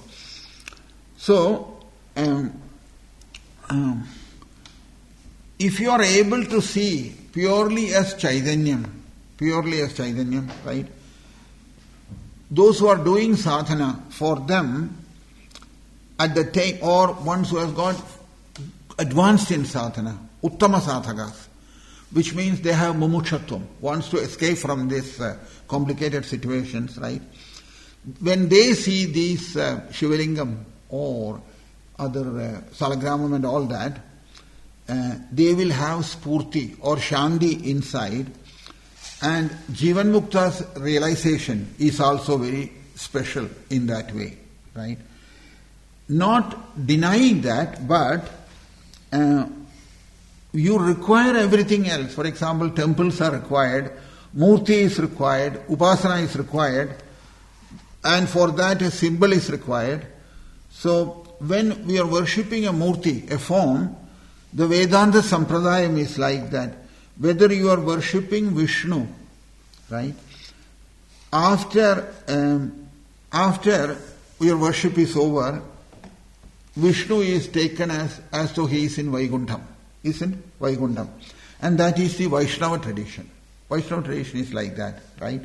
Speaker 1: so um, um, if you are able to see purely as Chaitanyam, purely as Chaitanyam, right? Those who are doing sadhana, for them, at the time, or ones who have got advanced in sadhana, uttama sadhakas, which means they have mumukshatvam, wants to escape from these uh, complicated situations, right? When they see these uh, Shivalingam or other uh, Salagramam and all that, uh, they will have spurti or shanti inside, and Jivan Mukta's realization is also very special in that way, right? Not denying that, but uh, you require everything else. For example, temples are required, murti is required, upasana is required, and for that a symbol is required. So when we are worshipping a murti, a form, the Vedanta Sampradayam is like that. Whether you are worshipping Vishnu, right? After um, after your worship is over, Vishnu is taken as as though he is in Vaikuntham, isn't Vaikuntham, and that is the Vaishnava tradition. Vaishnava tradition is like that, right?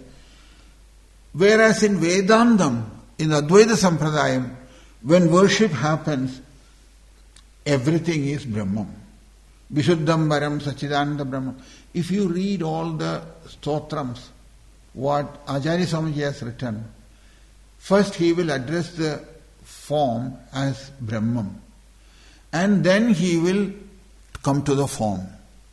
Speaker 1: Whereas in Vedantam, in Advaita Sampradayam, when worship happens, everything is Brahman. Vishuddham Varam Sachidananda Brahman. If you read all the stotrams, what Acharya Swamiji has written, first he will address the form as Brahman, and then he will come to the form.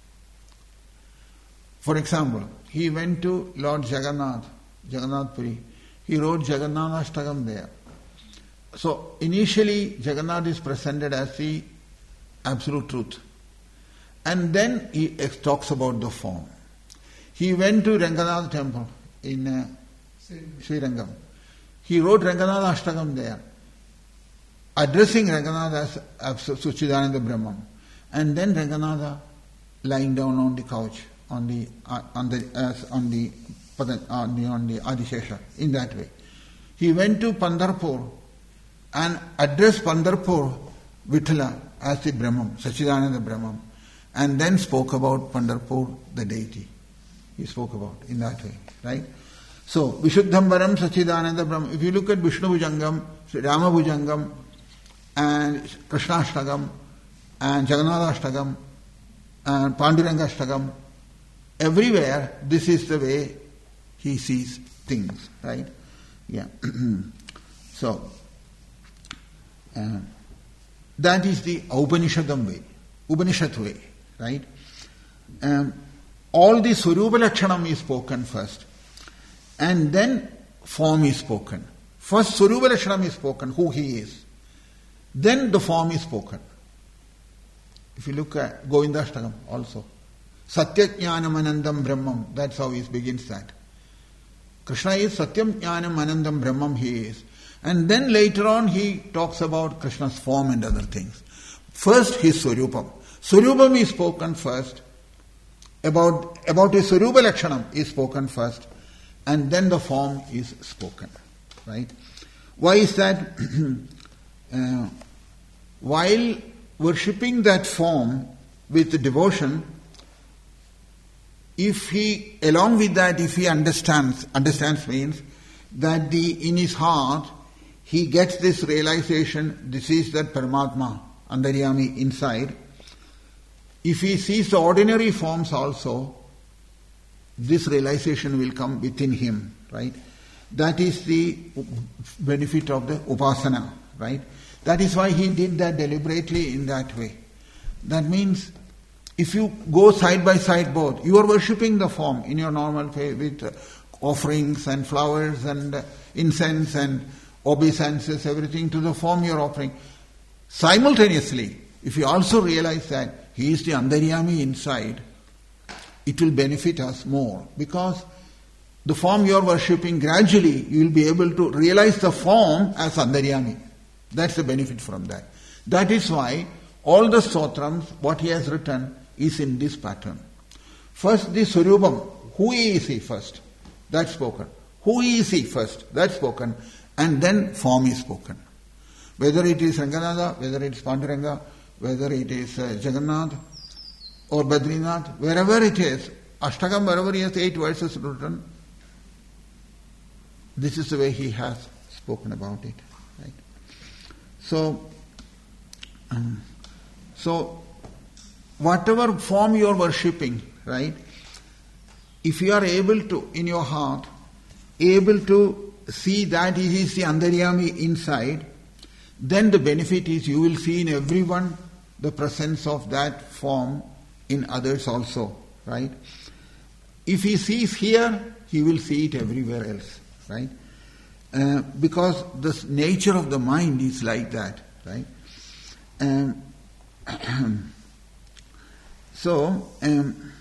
Speaker 1: For example, he went to Lord Jagannath, Jagannath Puri. He wrote Jagannatha-ashtakam there. So initially Jagannath is presented as the absolute truth. And then he talks about the form. He went to Ranganath temple in uh, Srirangam. He wrote Ranganath-ashtakam there, addressing Ranganath as Suchidananda Brahman. And then Ranganatha lying down on the couch, on the uh, on the uh, on the on the on the Adishesha, in that way. He went to Pandharpur and addressed Pandharpur Vithala as the Brahman, Sachidananda Brahman, and then spoke about Pandharpur, the deity. He spoke about in that way, right? So Vishuddham Varam Sachidananda Brahman. If you look at Vishnu Bhujangam, Rama Bhujangam, and Krishna Ashtakam, and Jagannath Ashtakam, and Panduranga Ashtakam, everywhere this is the way he sees things, right? Yeah. So uh, that is the Upanishadam way, Upanishad way, right? Um, all the Swarupa Lakshanam is spoken first, and then form is spoken. First Swarupa Lakshanam is spoken, who he is. Then the form is spoken. If you look at Govindashtakam also, Satyam Jnanam Anandam Brahmam, that's how he begins that. Krishna is Satyam Jnanam Anandam Brahmam, he is. And then later on he talks about Krishna's form and other things. First his Swarupam. Swarupam is spoken first, about, about his Sarupa Lakshanam is spoken first, and then the form is spoken. Right? Why is that? uh, while worshipping that form with devotion, if he, along with that, if he understands, understands means that the in his heart he gets this realization, this is that Paramatma, Antaryami inside. If he sees the ordinary forms also, this realization will come within him, right? That is the benefit of the upasana, right? That is why he did that deliberately in that way. That means if you go side by side both, you are worshipping the form in your normal way with uh, offerings and flowers and uh, incense and obeisances, everything to the form you are offering. Simultaneously, if you also realize that he is the Antaryami inside, it will benefit us more, because the form you are worshipping, gradually you will be able to realize the form as Antaryami. That's the benefit from that. That is why all the stotrams, what he has written, is in this pattern. First the Surubam, who is he first? That's spoken. Who is he first? That's spoken. And then form is spoken. Whether it is Ranganatha, whether it is Panduranga, whether it is uh, Jagannath or Badrinath, wherever it is, Ashtakam, wherever he has eight verses written, this is the way he has spoken about it. Right? So, um, so whatever form you are worshipping, right? If you are able to, in your heart, able to see that it is the Antaryami inside, then the benefit is you will see in everyone the presence of that form in others also, right? If he sees here, he will see it everywhere else, right? Uh, because the nature of the mind is like that, right? Um, so, um,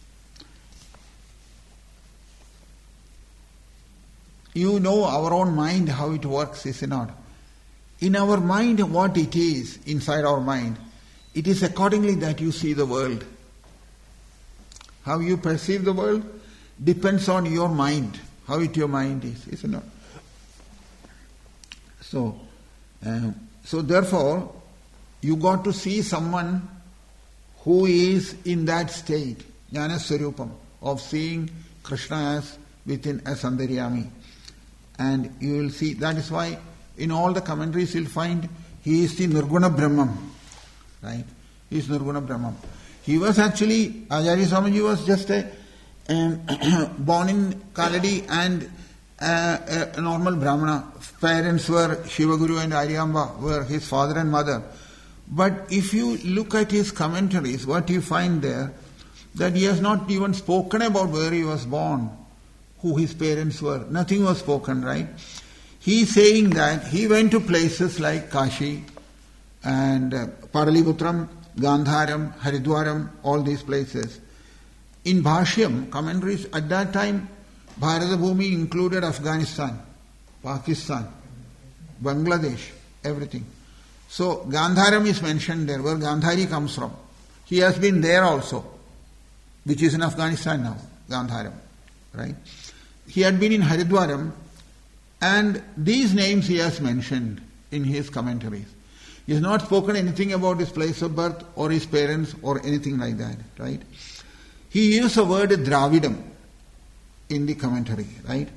Speaker 1: you know our own mind, how it works, is it not? In our mind, what it is, inside our mind, it is accordingly that you see the world. How you perceive the world depends on your mind, how it your mind is, is it not? So, um, so therefore, you got to see someone who is in that state, Jnana Swarupam, of seeing Krishna as within as Antaryami. And you will see, that is why in all the commentaries you'll find he is the Nirguna Brahman. Right? He is Nirguna Brahman. He was actually, Acharya Swamiji was just a um, born in Kaladi and uh, a normal Brahmana. Parents were Shivaguru and Aryamba, were his father and mother. But if you look at his commentaries, what you find there, that he has not even spoken about where he was born, who his parents were. Nothing was spoken, right? He is saying that he went to places like Kashi and uh, Paraliputram, Gandharam, Haridwaram, all these places. In Bhashyam, commentaries, at that time, Bharata Bhumi included Afghanistan, Pakistan, Bangladesh, everything. So Gandharam is mentioned there, where Gandhari comes from. He has been there also, which is in Afghanistan now, Gandharam, right? He had been in Haridwaram, and these names he has mentioned in his commentaries. He has not spoken anything about his place of birth or his parents or anything like that, right? He used the word Dravidam in the commentary, right?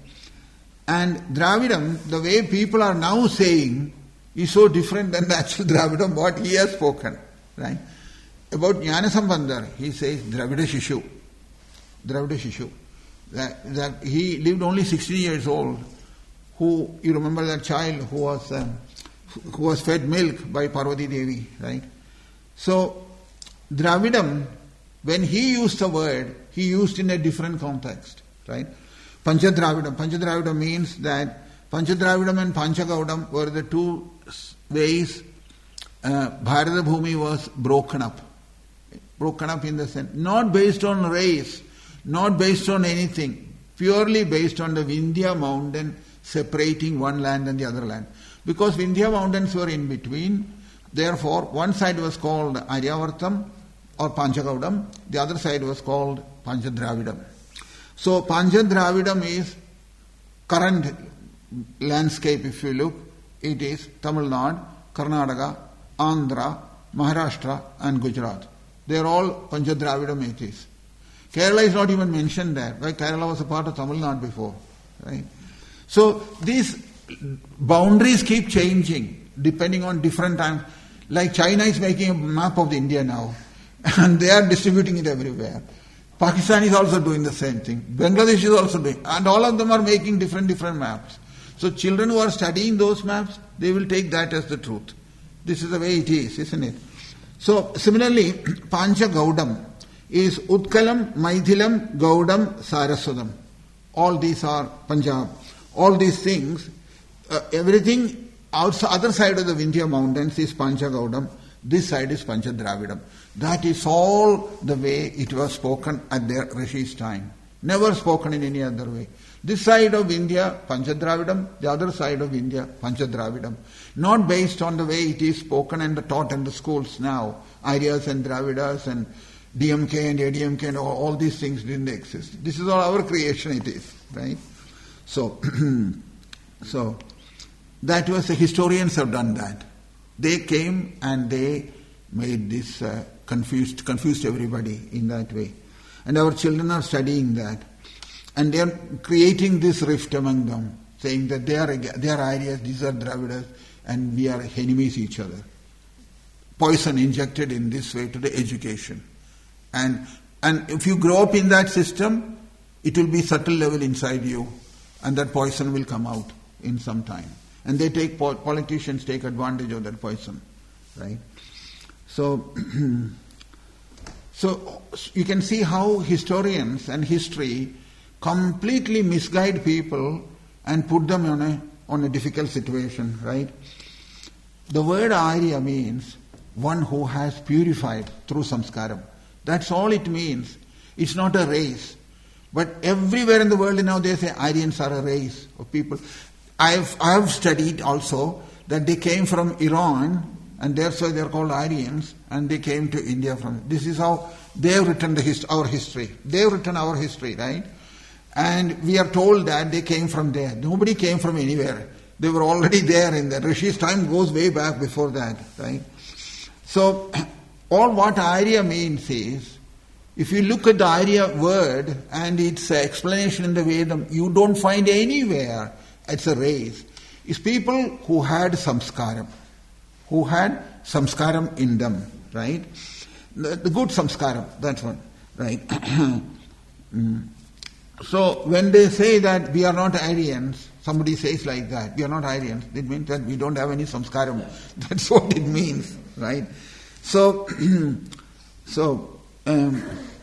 Speaker 1: And Dravidam, the way people are now saying, is so different than the actual Dravidam, what he has spoken, right? About Jnanasambandhar, he says Dravida Shishu. Dravida Shishu. That, that he lived only sixteen years old. Who, you remember that child who was um, who was fed milk by Parvati Devi, right? So, Dravidam, when he used the word, he used in a different context, right? Panchadravidam. Panchadravidam means that Panchadravidam and Panchagaudam were the two ways uh, Bharata Bhumi was broken up. Broken up in the sense, not based on race, not based on anything, purely based on the Vindhya mountain separating one land and the other land. Because Vindhya mountains were in between, therefore one side was called Aryavartam, or Panchagaudam. The other side was called Panchadravidam. So Panchadravidam is current landscape, if you look. It is Tamil Nadu, Karnataka, Andhra, Maharashtra and Gujarat. They are all Panchadravidam it is. Kerala is not even mentioned there. Right? Kerala was a part of Tamil Nadu before. Right? So these boundaries keep changing depending on different times. Like China is making a map of the India now and they are distributing it everywhere. Pakistan is also doing the same thing. Bangladesh is also doing, and all of them are making different different maps. So children who are studying those maps, they will take that as the truth. This is the way it is, isn't it? So similarly, Panchagaudam is Utkalam, Maithilam, Gaudam, Saraswatam. All these are Punjab. All these things, uh, everything outside, other side of the Vindhya mountains is Panchagaudam. This side is Panchadravidam. That is all the way it was spoken at their Rishi's time. Never spoken in any other way. This side of India, Panchadravidam, the other side of India, Panchadravidam. Not based on the way it is spoken and taught in the schools now. Aryas and Dravidas and D M K and A D M K and all, all these things didn't exist. This is all our creation it is, right? So, so that was, the historians have done that. They came and they made this uh, confused, confused everybody in that way. And our children are studying that. And they are creating this rift among them, saying that they are they are Aryas, these are Dravidas, and we are enemies each other. Poison injected in this way to the education. And and if you grow up in that system, it will be subtle level inside you, and that poison will come out in some time. And they take, politicians take advantage of that poison, right? So, so you can see how historians and history completely misguide people and put them on a on a difficult situation, right? The word Arya means one who has purified through samskaram. That's all it means. It's not a race. But everywhere in the world now they say Aryans are a race of people. I've I've studied also that they came from Iran and that's why they're called Aryans, and they came to India from. This is how they've written the hist- our history. They've written our history, right? And we are told that they came from there. Nobody came from anywhere. They were already there in that. Rishi's time goes way back before that, right? So, all what Arya means is, if you look at the Arya word and its explanation in the Vedam, you don't find anywhere it's a race. It's people who had samskaram, who had samskaram in them, right? The, the good samskaram, that's one, right? mm. So when they say that we are not Aryans, somebody says like that, we are not Aryans, it means that we don't have any samskaram. That's what it means, right? So, so, um,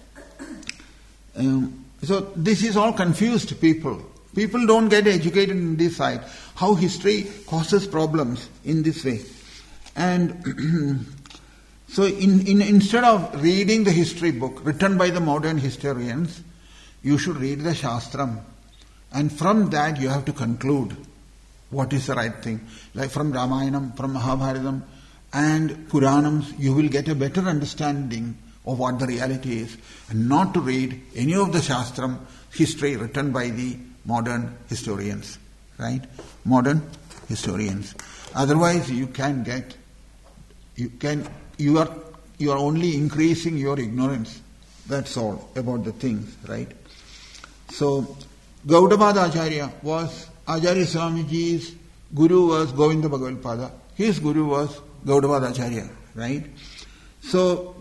Speaker 1: um, so this is all confused people. People don't get educated in this side. How history causes problems in this way. And so in, in, instead of reading the history book written by the modern historians, you should read the Shastram. And from that you have to conclude what is the right thing. Like from Ramayanam, from Mahabharatam and Puranams, you will get a better understanding of what the reality is. And not to read any of the Shastram history written by the modern historians. Right? Modern historians. Otherwise you can get, you can, you are, you are only increasing your ignorance. That's all about the things, right? So, Gaudapada Acharya was, Acharya Swamiji's guru was Govinda Bhagavad-pada. His guru was Gaudapada Acharya, right? So,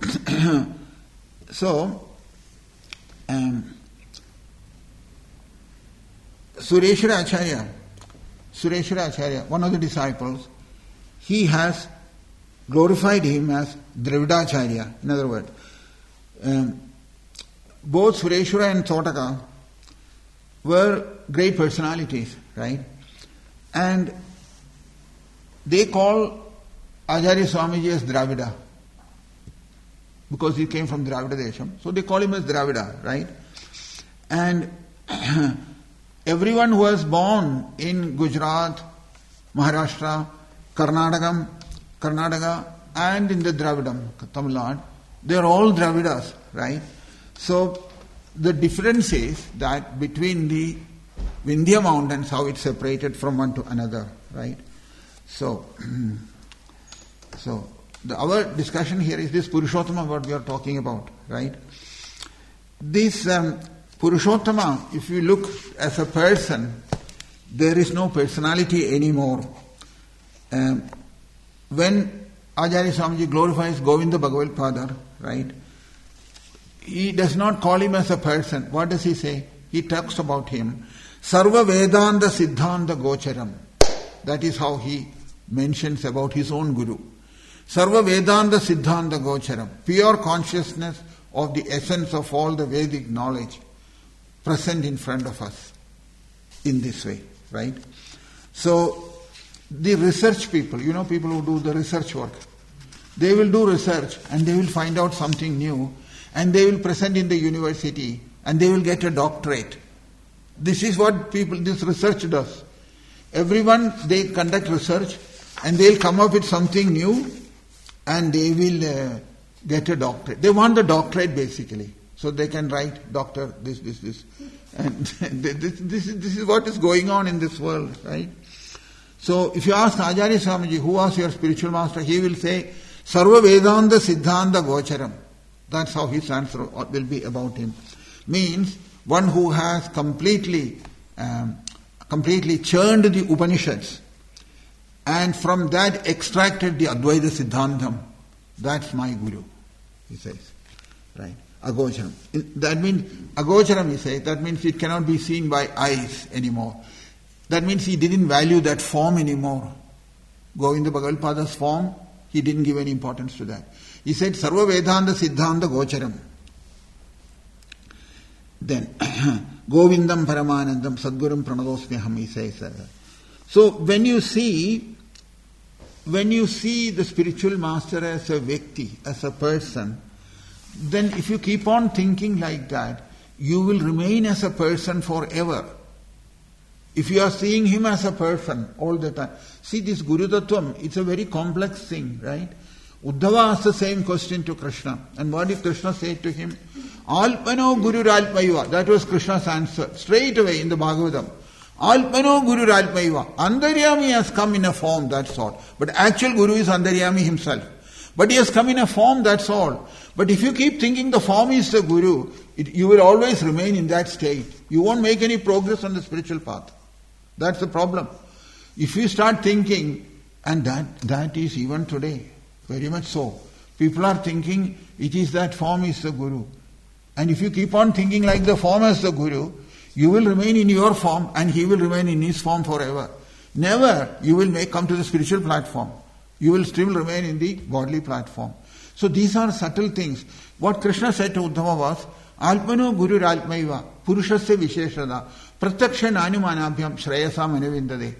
Speaker 1: so, um, Sureshwara Acharya, Sureshwara Acharya, one of the disciples, he has glorified him as Dravida Acharya. In other words, um, both Sureshwara and Totaka were great personalities, right? And they call Acharya Swamiji as Dravida because he came from Dravida Desham. So they call him as Dravida, right? And everyone who was born in Gujarat, Maharashtra, Karnataka, Karnataka and in the Dravidam, Tamil Nadu, They are all Dravidas, right? So the difference is that between the Vindhya mountains, how it's separated from one to another, right? So, so the, our discussion here is this Purushottama, what we are talking about, right? This um, Purushottama, if you look as a person, there is no personality anymore. Um, when Acharya Swamiji glorifies Govinda Bhagavad Padar, right, he does not call him as a person. What does he say? He talks about him. Sarva Vedanta Siddhanta Gocharam. That is how he mentions about his own Guru. Sarva Vedanta Siddhanta Gocharam. Pure consciousness of the essence of all the Vedic knowledge present in front of us in this way, right? So, the research people, you know, people who do the research work, they will do research and they will find out something new and they will present in the university and they will get a doctorate. This is what people, this research does. Everyone, they conduct research and they'll come up with something new and they will uh, get a doctorate. They want the doctorate basically. So they can write doctor, this, this, this. And this, this, is, this is what is going on in this world, right? So if you ask Acharya Swamiji, who was your spiritual master, he will say, Sarva Vedanta Siddhanta Gocharam. That's how his answer will be about him. Means one who has completely, um, completely churned the Upanishads and from that extracted the Advaita Siddhantam. That's my Guru, he says. Right? Agocharam. That means, Agocharam, he says, that means it cannot be seen by eyes anymore. That means he didn't value that form anymore. Govinda Bhagavad Pada's form, he didn't give any importance to that. He said, Sarva Vedanta Siddhanta Gocharam. Then, Govindam Paramanandam Sadgurum Pramadosmyaham, he says. So, when you see, when you see the spiritual master as a Vyakti, as a person, then if you keep on thinking like that, you will remain as a person forever. If you are seeing him as a person all the time. See, this Guru Tattvam, it's a very complex thing, right? Uddhava asked the same question to Krishna. And what did Krishna say to him? Alpano Guru Ralpaiva. That was Krishna's answer. Straight away in the Bhagavatam. Alpano Guru Ralpaiva. Andaryami has come in a form, that's all. But actual Guru is Andaryami himself. But he has come in a form, that's all. But if you keep thinking the form is the Guru, it, you will always remain in that state. You won't make any progress on the spiritual path. That's the problem. If you start thinking, and that that is even today, very much so. People are thinking it is that form is the Guru. And if you keep on thinking like the form as the Guru, you will remain in your form and he will remain in his form forever. Never you will make come to the spiritual platform. You will still remain in the godly platform. So these are subtle things. What Krishna said to Uddhava was, Alpano Guru Ralpmaiva, Purushasya Visheshada, Pratyaksha Nanumanabhyam Shreyasam Anuvindade.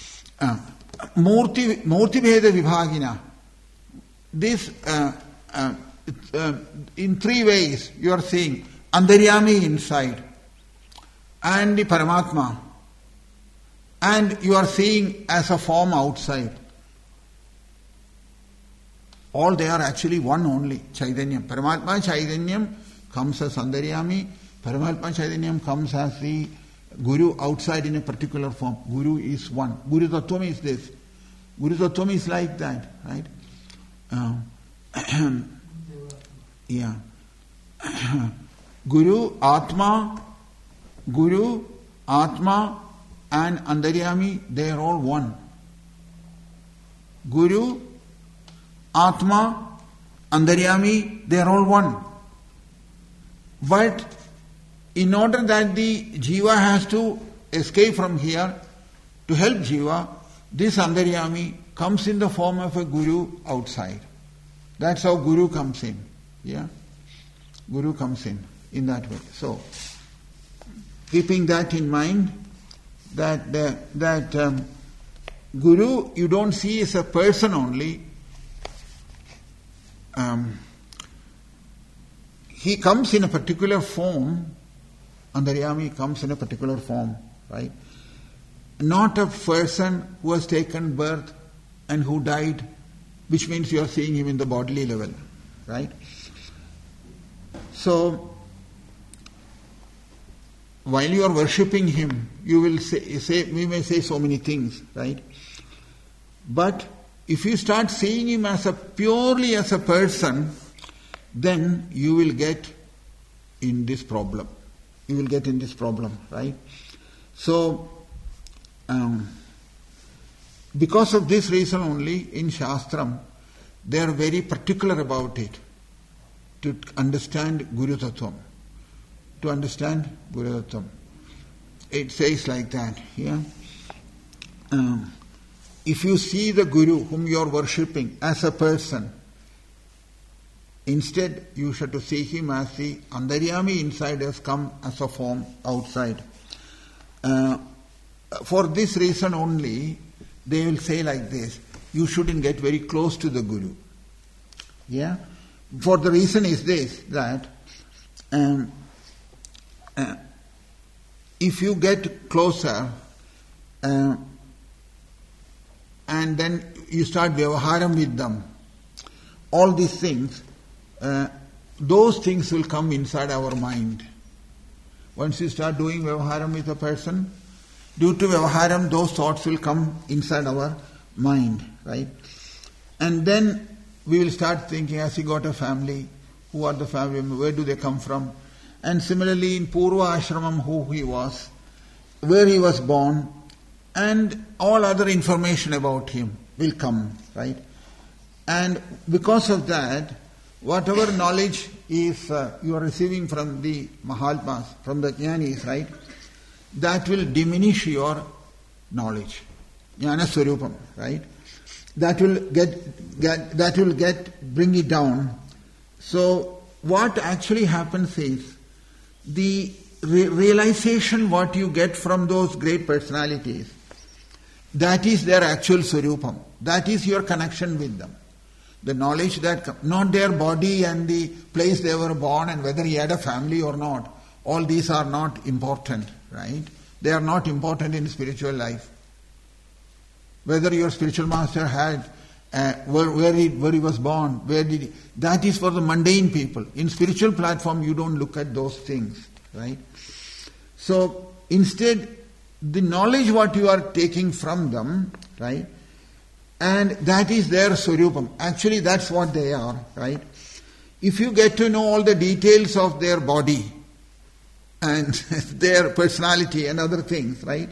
Speaker 1: Murti Murti Bheda Vibhagina. This, uh, uh, uh, in three ways you are seeing Andaryami inside and the Paramatma, and you are seeing as a form outside. All they are actually one only, Chaitanyam. Paramatma Chaitanyam comes as Andaryami, Paramatma Chaitanyam comes as the Guru outside in a particular form. Guru is one. Guru Tattvam is this. Guru Tattvam is like that, right? Uh, yeah. Guru, Atma, Guru, Atma and Andaryami, they are all one. Guru, Atma, Andaryami, they are all one. But in order that the Jiva has to escape from here, to help Jiva, this Andaryami comes in the form of a Guru outside. That's how Guru comes in. Yeah? Guru comes in, in that way. So, keeping that in mind, that, uh, that um, Guru you don't see as a person only. Um, he comes in a particular form. Andaryami comes in a particular form, right? Not a person who has taken birth and who died, which means you are seeing him in the bodily level, right? So, while you are worshipping him, you will say, say, we may say so many things, right? But if you start seeing him as a purely as a person, then you will get in this problem. You will get in this problem, right? So, um, because of this reason only, in Shastram, they are very particular about it, to understand Guru Tattvam. To understand Guru Tattvam. It says like that here. Um, if you see the Guru whom you are worshipping as a person, instead you should to see him as the Antaryami inside has come as a form outside. Uh, for this reason only, they will say like this, you shouldn't get very close to the Guru. Yeah? For the reason is this, that um, uh, if you get closer uh, and then you start vyavaharam with them, all these things, uh, those things will come inside our mind. Once you start doing vyavaharam with a person, due to vyavaharam, those thoughts will come inside our mind, right? And then we will start thinking, has he got a family? Who are the family? Where do they come from? And similarly in Purva Ashramam, who he was, where he was born, and all other information about him will come, right? And because of that, whatever knowledge is uh, you are receiving from the Mahatmas, from the Jnanis, right, that will diminish your knowledge. Jnana Swarupam, right? That will get, get that will get bring it down. So what actually happens is the re- realization what you get from those great personalities, that is their actual Swarupam. That is your connection with them. The knowledge that, not their body and the place they were born and whether he had a family or not, all these are not important, right? They are not important in spiritual life. Whether your spiritual master had, uh, where, where, he, where he was born, where did he, that is for the mundane people. In spiritual platform, you don't look at those things, right? So, instead, the knowledge what you are taking from them, right, and that is their Swarupam. Actually, that's what they are, right? If you get to know all the details of their body and their personality and other things, right,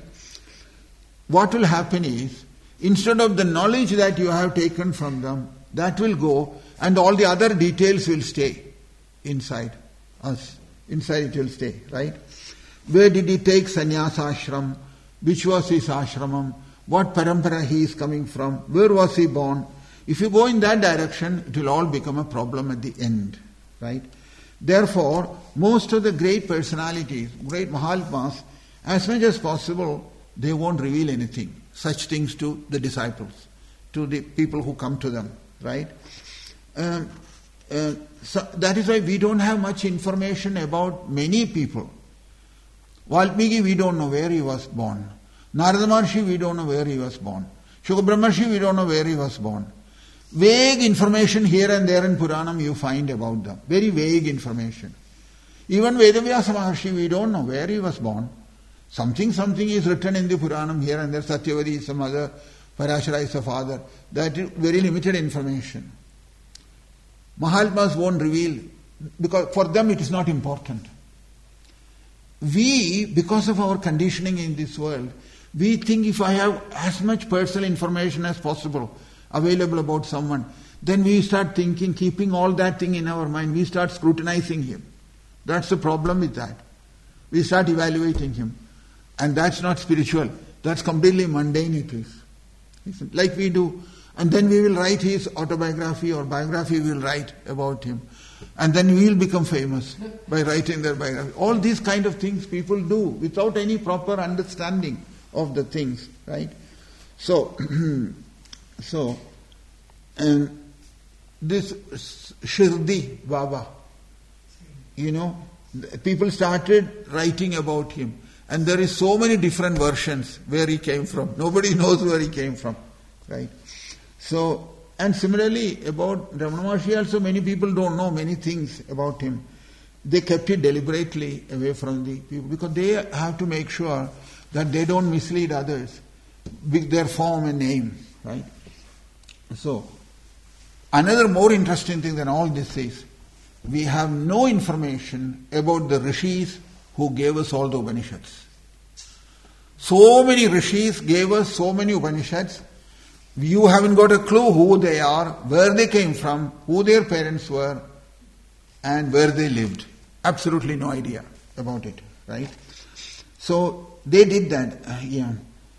Speaker 1: what will happen is, instead of the knowledge that you have taken from them, that will go and all the other details will stay inside us. Inside it will stay, right? Where did he take sannyasa ashram? Which was his ashramam? What parampara he is coming from? Where was he born? If you go in that direction, it will all become a problem at the end, right? Therefore, most of the great personalities, great Mahatmas, as much as possible, they won't reveal anything, such things to the disciples, to the people who come to them, right? Um, uh, so that is why we don't have much information about many people. Valmiki, we don't know where he was born. Narada Maharshi, we don't know where he was born. Shuka Brahmarshi, we don't know where he was born. Vague information here and there in Puranam you find about them. Very vague information. Even Vedavyasa Maharshi, we don't know where he was born. Something, something is written in the Puranam here and there. Satyavati is some other, Parashara is a father. That is very limited information. Mahatmas won't reveal, because for them it is not important. We, because of our conditioning in this world, we think if I have as much personal information as possible available about someone, then we start thinking, keeping all that thing in our mind, we start scrutinizing him. That's the problem with that. We start evaluating him. And that's not spiritual. That's completely mundane it is. Like we do. And then we will write his autobiography or biography we will write about him. And then we will become famous by writing their biography. All these kind of things people do without any proper understanding of the things, right? So, so, and this Shirdi Baba, you know, people started writing about him. And there is so many different versions where he came from. Nobody knows where he came from, right? So, and similarly about Ramana Maharshi also many people don't know many things about him. they kept it deliberately away from the people because they have to make sure that they don't mislead others with their form and name, right? So, another more interesting thing than all this is, we have no information about the rishis who gave us all the Upanishads. So many rishis gave us so many Upanishads. You haven't got a clue who they are, where they came from, who their parents were, and where they lived. Absolutely no idea about it, right? So they did that. Uh, yeah.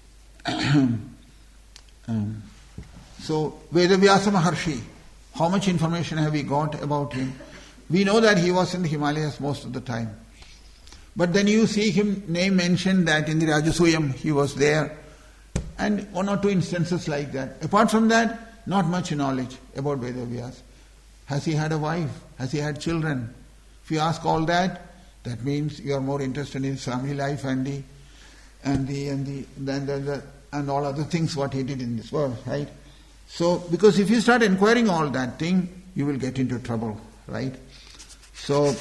Speaker 1: um, so Vedavyasa Maharshi, how much information have we got about him? We know that he was in the Himalayas most of the time. But then you see him name mentioned that in the Rajasuyam he was there, and one or two instances like that. Apart from that, not much knowledge about Vedavyas. Has he had a wife? Has he had children? If you ask all that, that means you are more interested in his family life and the and the and the, and, the, the and all other things what he did in this world, right? So, because if you start inquiring all that thing, you will get into trouble, right? So,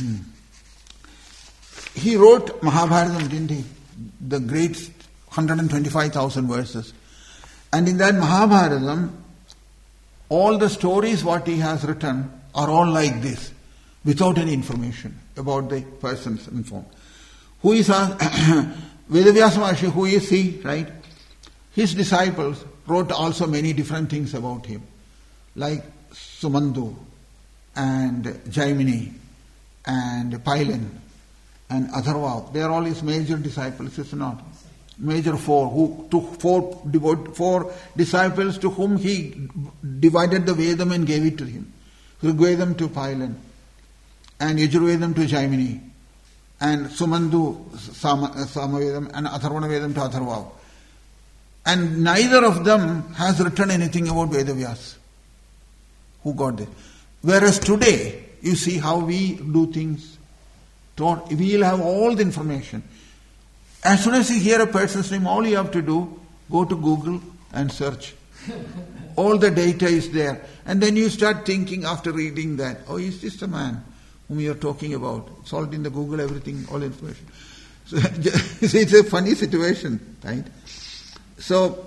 Speaker 1: he wrote Mahabharatam, didn't he? The great one hundred twenty-five thousand verses. And in that Mahabharatam, all the stories what he has written are all like this, without any information about the persons informed. Who is Vedavyasa Maharshi, who is he, right? His disciples wrote also many different things about him, like Sumandu and Jaimini and Pailan and Atharva. They are all his major disciples, is it not? Major four, who took four devote four disciples to whom he divided the Vedam and gave it to him. Rigvedam to Pailan, and Yajurvedam to Jaimini, and Sumandu Sama, Samavedam, and Atharvana Vedam to Atharva. And neither of them has written anything about Vedavyas. Who got this? Whereas today, you see how we do things. We will have all the information. As soon as you hear a person's name, all you have to do, go to Google and search. All the data is there. And then you start thinking after reading that, oh, is this the man whom you are talking about? It's all in the Google, everything, all information. So it's a funny situation, right? So,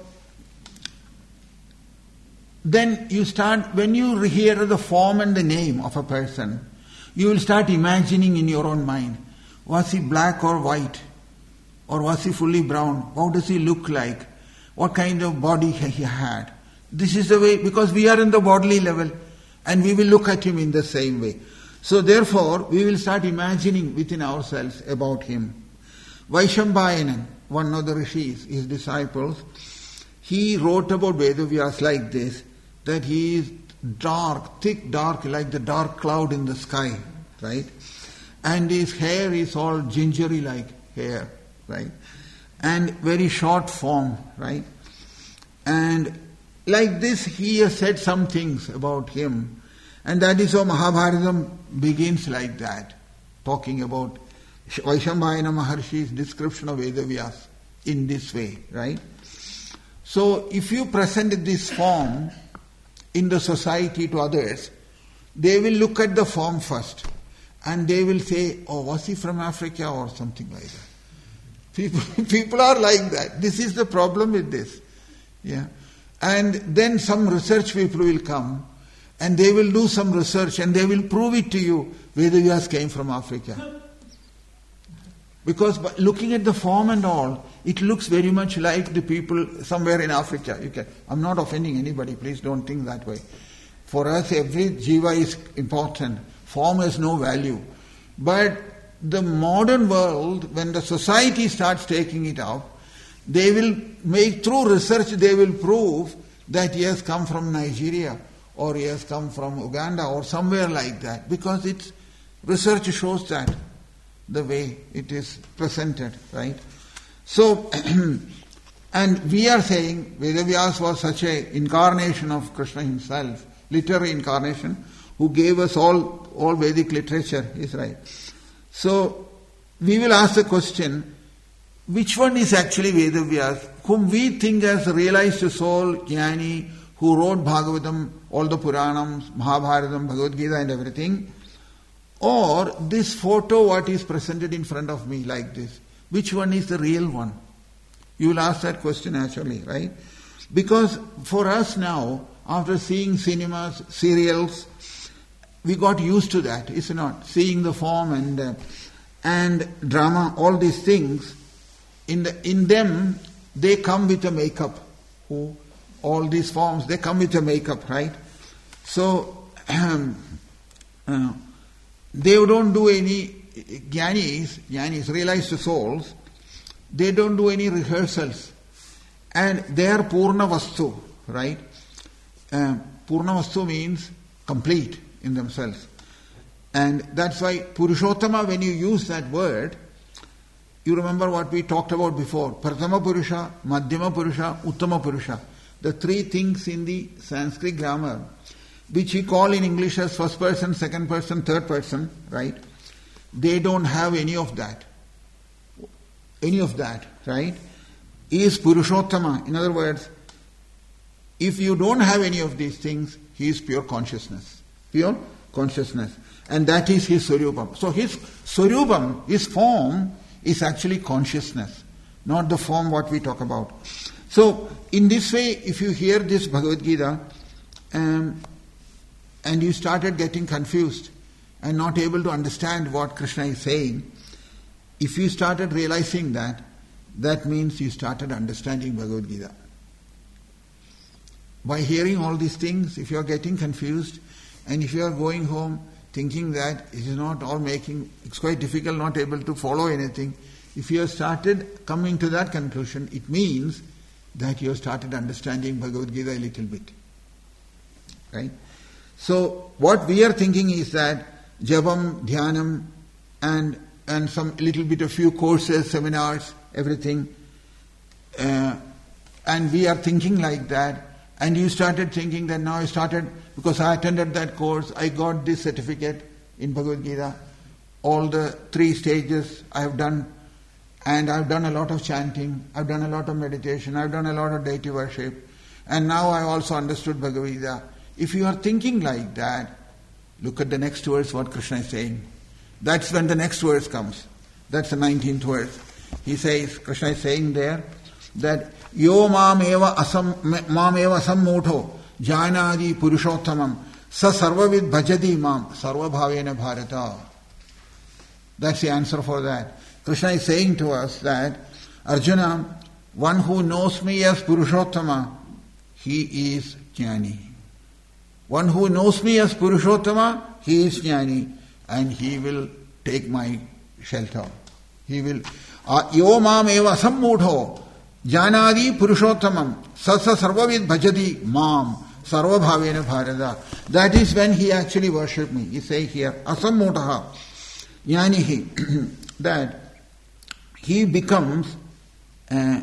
Speaker 1: then you start, when you hear the form and the name of a person, you will start imagining in your own mind, was he black or white? Or was he fully brown? How does he look like? What kind of body he had? This is the way, because we are in the bodily level and we will look at him in the same way. So therefore, we will start imagining within ourselves about him. Vaishambhayanan, one of the rishis, his disciples, he wrote about Vedavyas like this, that he is dark, thick dark, like the dark cloud in the sky, right? And his hair is all gingery like hair, right? And very short form, right? And like this, he has said some things about him. And that is how Mahabharatam begins like that, talking about Vaishambhayana Maharshi's description of Vedavyas in this way, right? So, if you present this form in the society to others, they will look at the form first and they will say, oh, was he from Africa or something like that. People, people are like that. This is the problem with this. Yeah. And then some research people will come and they will do some research and they will prove it to you, Vedavyas came from Africa. Because by looking at the form and all, it looks very much like the people somewhere in Africa. You can, I'm not offending anybody, please don't think that way. For us, every jiva is important. Form has no value. But the modern world, when the society starts taking it up, they will make, through research, they will prove that he has come from Nigeria or he has come from Uganda or somewhere like that. Because it's, research shows that. The way it is presented, right? So, and we are saying Vedavyas was such a incarnation of Krishna himself, literary incarnation, who gave us all, all Vedic literature, is right. So, we will ask the question, which one is actually Vedavyas, whom we think as realized soul, Jnani, who wrote Bhagavatam, all the Puranams, Mahabharatam, Bhagavad Gita and everything, or this photo what is presented in front of me like this? Which one is the real one? You will ask that question actually, right? Because for us now, after seeing cinemas, serials, we got used to that, is it not? Seeing the form and uh, and drama, all these things, in the in them, they come with a makeup. Who, all these forms, they come with a makeup, right? So, um, uh, they don't do any, jnanis, jnanis, realized souls, they don't do any rehearsals. And they are Purna Vastu, right? Uh, Purna Vastu means complete in themselves. And that's why Purushottama, when you use that word, you remember what we talked about before. Prathama Purusha, Madhyama Purusha, Uttama Purusha. The three things in the Sanskrit grammar, which we call in English as first person, second person, third person, right? They don't have any of that. Any of that, right? Is Purushottama. In other words, if you don't have any of these things, he is pure consciousness. Pure consciousness. And that is his Swarupam. So his Swarupam, his form, is actually consciousness, not the form what we talk about. So, in this way, if you hear this Bhagavad Gita, um, and you started getting confused and not able to understand what Krishna is saying, if you started realizing that, that means you started understanding Bhagavad Gita. By hearing all these things, if you are getting confused, and if you are going home thinking that it is not all making, it's quite difficult, not able to follow anything, if you have started coming to that conclusion, it means that you have started understanding Bhagavad Gita a little bit. Right? So, what we are thinking is that Jabam, Dhyanam, and and some little bit of few courses, seminars, everything, uh, and we are thinking like that, and you started thinking that now I started, because I attended that course, I got this certificate in Bhagavad Gita, all the three stages I have done, and I've done a lot of chanting, I've done a lot of meditation, I've done a lot of deity worship, and now I also understood Bhagavad Gita. If you are thinking like that, look at the next verse, what Krishna is saying. That's when the next verse comes. That's the nineteenth verse. He says, Krishna is saying there, that Yo mam eva asam mam eva sammutho janadi purushottamam sa sarvavid bhajati mam sarva bhavena bharata. That's the answer for that. Krishna is saying to us that Arjuna, one who knows me as Purushottama, he is jnani. One who knows me as Purushottama, he is jnani, and he will take my shelter. He will Yo mam eva sammutho janadi purushottamam sasa sarvavid bhajati mam sarva bhavena bharata. That is when he actually worshipped me. He says here, asammutaha jnanihi, that he becomes uh,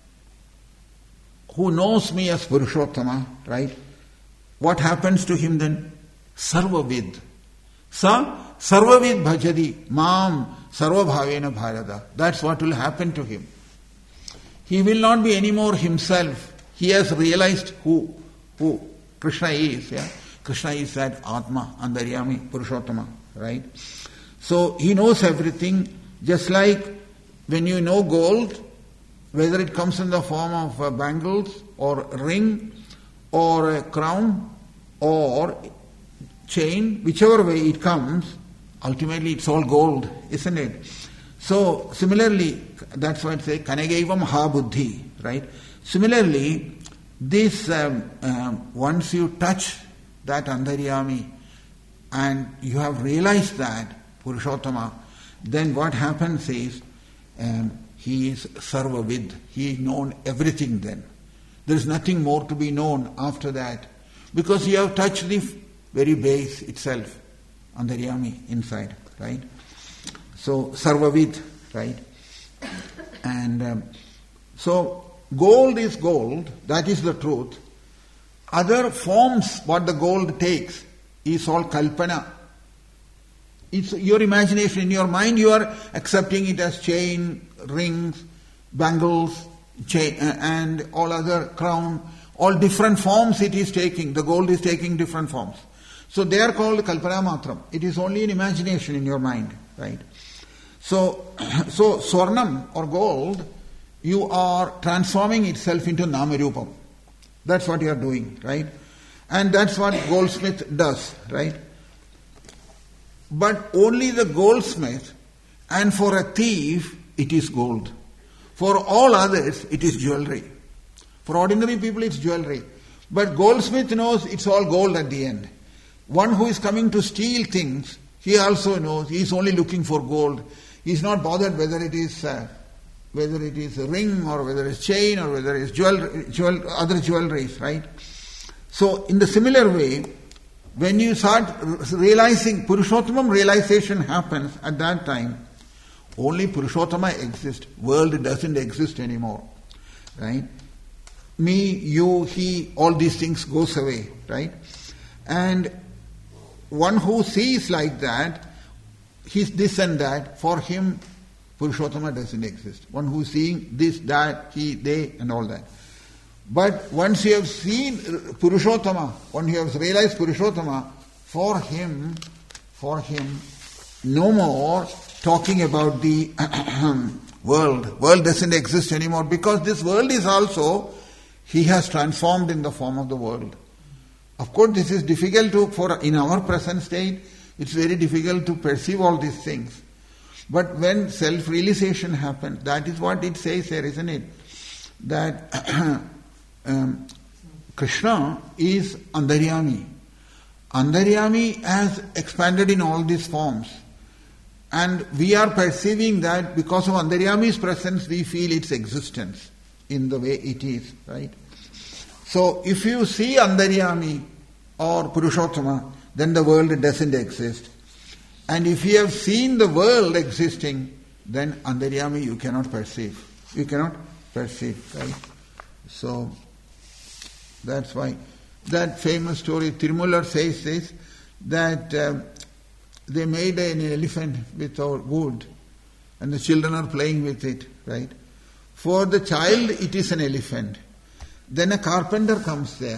Speaker 1: who knows me as Purushottama, right? What happens to him then? Sarvavid. Sa sarvavid bhajati mam sarva bhavena bharata. That's what will happen to him. He will not be anymore himself. He has realized who who Krishna is. Yeah? Krishna is that Atma, Antaryami, Purushottama, right? So he knows everything, just like when you know gold, whether it comes in the form of uh, bangles or ring or a crown or chain, whichever way it comes, ultimately it's all gold, isn't it? So similarly, that's why it says Kanagaiva Mahabuddhi, right? Similarly, this um, um, once you touch that Antaryami and you have realized that Purushottama, then what happens is um, he is Sarvavid. He is known everything then. There is nothing more to be known after that, because you have touched the very base itself, Antaryami inside, right? So Sarvavid, right? And um, so gold is gold, that is the truth. Other forms what the gold takes is all kalpana. It's your imagination. In your mind you are accepting it as chain, rings, bangles, chain, uh, and all other crown, all different forms it is taking. The gold is taking different forms. So they are called Kalpana Matram. It is only an imagination in your mind, right? So, so Swarnam or gold, you are transforming itself into Namarupam. That's what you are doing, right? And that's what goldsmith does, right? But only the goldsmith, and for a thief, it is gold. For all others, it is jewelry. For ordinary people, it's jewelry. But goldsmith knows it's all gold at the end. One who is coming to steal things, he also knows he is only looking for gold. He is not bothered whether it is uh, whether it is a ring or whether it's chain or whether it's jewel, jewel, other jewelries, right? So in the similar way, when you start realizing, Purushottamam realization happens at that time, only Purushottama exists. World doesn't exist anymore, right? Me, you, he, all these things goes away, right? And one who sees like that, he's this and that, for him, Purushottama doesn't exist. One who is seeing this, that, he, they, and all that. But once you have seen Purushottama, when you have realized Purushottama, for him, for him, no more talking about the world. World doesn't exist anymore because this world is also, he has transformed in the form of the world. Of course, this is difficult to, for in our present state, it's very difficult to perceive all these things. But when self-realization happens, that is what it says here, isn't it? That um, Krishna is Antaryami. Antaryami has expanded in all these forms. And we are perceiving that because of Antaryami's presence, we feel its existence in the way it is, right? So if you see Antaryami or Purushottama, then the world doesn't exist. And if you have seen the world existing, then Antaryami you cannot perceive. You cannot perceive, right? So that's why that famous story, Tirumular says this, that uh, they made an elephant with our wood and the children are playing with it, right? For the child it is an elephant. Then a carpenter comes there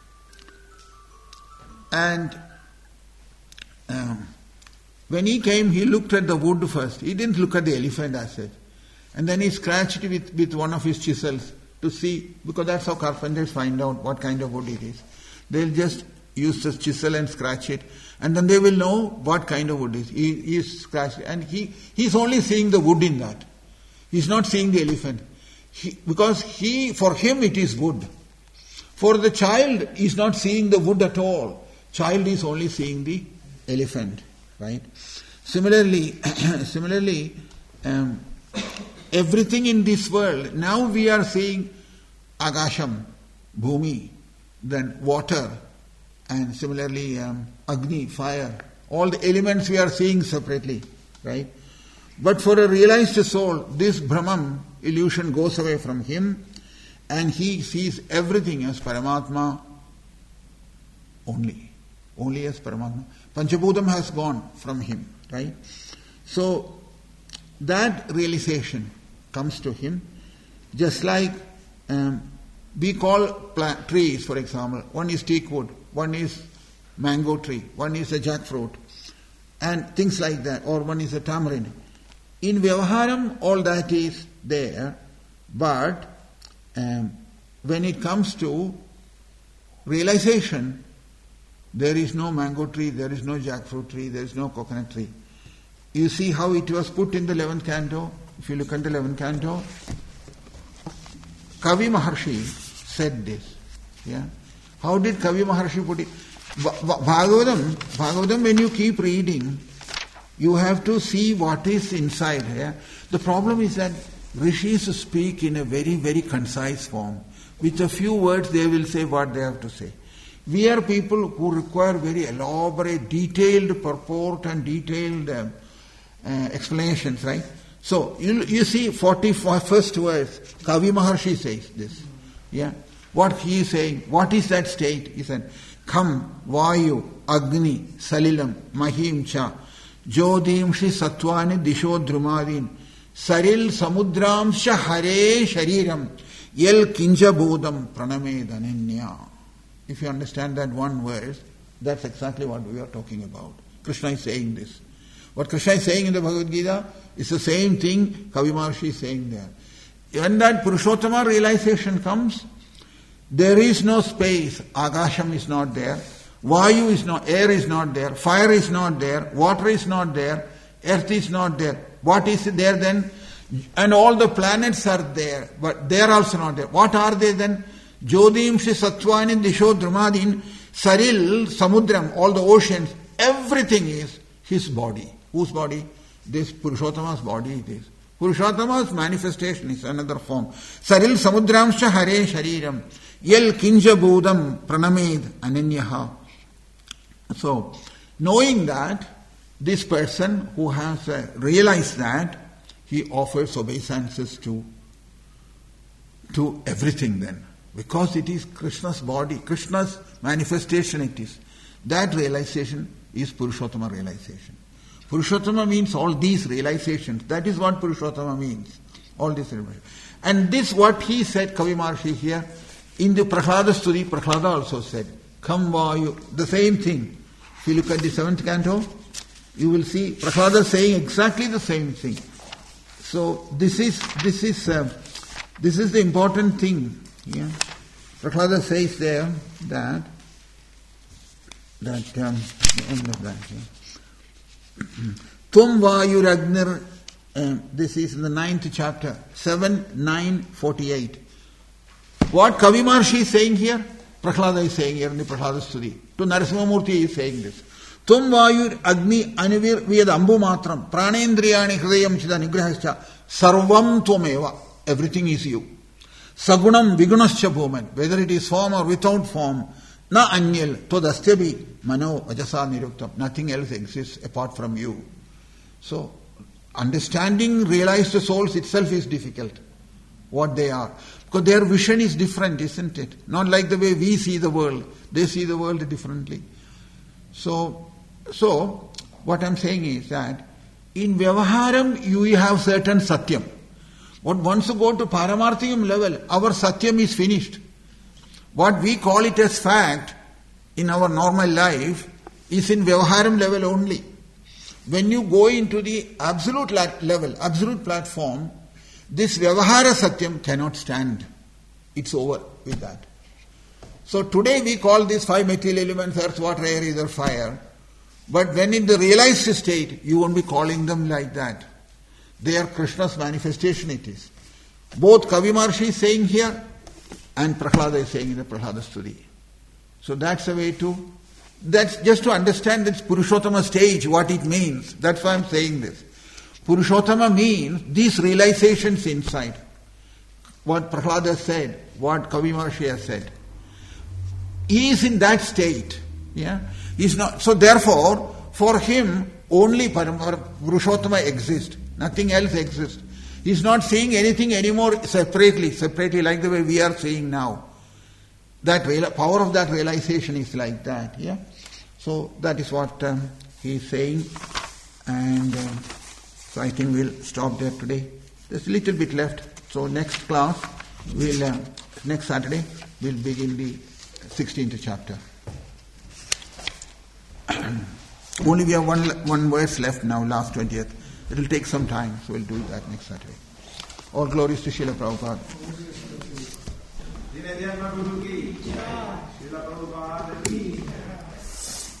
Speaker 1: and um, when he came, he looked at the wood first. He didn't look at the elephant as such. And then he scratched it with, with one of his chisels to see, because that's how carpenters find out what kind of wood it is. They'll just use the chisel and scratch it, and then they will know what kind of wood it is. He, he scratched it, and he he's only seeing the wood in that. He's not seeing the elephant. He, because he, for him it is wood. For the child, he's not seeing the wood at all. Child is only seeing the elephant. Right? Similarly, similarly, um, everything in this world, now we are seeing Agasham, Bhumi, then water, and similarly um, Agni, fire. All the elements we are seeing separately, right? But for a realized soul, this Brahman, illusion goes away from him, and he sees everything as Paramatma only. Only as Paramatma. Panchabhutam has gone from him, right? So, that realization comes to him, just like um, we call plant, trees, for example, one is teak wood, one is mango tree, one is a jackfruit, and things like that, or one is a tamarind. In Vyavaharam, all that is there, but um, when it comes to realization, there is no mango tree, there is no jackfruit tree, there is no coconut tree. You see how it was put in the eleventh canto? If you look at the eleventh canto, Kavi Maharshi said this. Yeah. How did Kavi Maharshi put it? Bhagavatam, Bhagavatam, when you keep reading, you have to see what is inside here. The problem is that rishis speak in a very, very concise form. With a few words they will say what they have to say. We are people who require very elaborate, detailed purport and detailed uh, uh, explanations, right? So, you, you see forty-first verse, Kavi Maharshi says this. Yeah. What he is saying, what is that state? He said, Kham, Vayu, Agni, Salilam, Mahim Cha, Jodimshi Satvani Disho Drumadin, Saril Samudramsha Hare Shariram, Yel Kinja Bodham Praname Dhananya. If you understand that one verse, That's exactly what we are talking about. Krishna is saying this. What Krishna is saying in the Bhagavad Gita is the same thing Kavi Maharshi is saying there. When that Purushottama realization comes, there is no space. Agasham is not there. Vayu is not, air is not there. Fire is not there. Water is not there. Earth is not there. What is there then? And all the planets are there, but they are also not there. What are they then? Jodimshi Sattvanin Disho Dramadin Saril Samudram, all the oceans, everything is his body. Whose body? This Purushottama's body it is. Purushottama's manifestation is another form. Saril Samudramsha Hare Shariram Yel Kinja Bodham Pranamed Ananyaha. So, knowing that, this person who has uh, realized that, he offers obeisances to, to everything then. Because it is Krishna's body, Krishna's manifestation it is. That realization is Purushottama realization. Purushottama means all these realizations. That is what Purushottama means. All these realizations. And this what he said, Kavi Maharshi here, in the Prahlada Stuti, Prahlada also said, Come Vayu, the same thing. If you look at the seventh canto, you will see Prahlada saying exactly the same thing. So this is this is uh, this is the important thing. Yeah, Prahlada says there that that um, the end of that. Tum Vayuragnir. Um, this is in the ninth chapter, seven nine forty eight. What Kavi Maharshi is saying here, Prahlada is saying here in the Prahlada Stuti. To Narasimhamurti is saying this. Tum Vayur Agni Anivir Vyad Ambu Matram Pranendriyani Hridayam Chida Nigrahascha Sarvam Tvameva. Everything is you. Sagunam Vigunascha Bhuman. Whether it is form or without form. Na Anyal Todastyabi Mano Ajasa Niruktam. Nothing else exists apart from you. So, understanding realized souls itself is difficult. What they are. Because their vision is different, isn't it? Not like the way we see the world. They see the world differently. So, so what I'm saying is that in Vyavaharam you have certain Satyam. But once you go to Paramarthiyam level, our Satyam is finished. What we call it as fact in our normal life is in Vyavaharam level only. When you go into the absolute level, absolute platform, this Vyavahara Satyam cannot stand. It's over with that. So today we call these five material elements, earth, water, air, ether, fire. But when in the realized state, you won't be calling them like that. They are Krishna's manifestation it is. Both Kavi Maharshi is saying here and Prahlada is saying in the Prahlada Stuti. So that's the way to, that's just to understand this Purushottama stage, what it means. That's why I'm saying this. Purushottama means these realizations inside. What Prahlada said, what Kavi Maharshi has said. He is in that state. Yeah? He's not, so therefore, for him, only Purushottama exists. Nothing else exists. He's not seeing anything anymore separately, separately like the way we are seeing now. That real, power of that realization is like that. Yeah. So that is what um, he is saying. And uh, so I think we'll stop there today. There's a little bit left. So next class, we'll uh, next Saturday, we'll begin the sixteenth chapter. Only we have one one verse left now, last twentieth. It will take some time, so we'll do that next Saturday. All glories to Srila Prabhupada.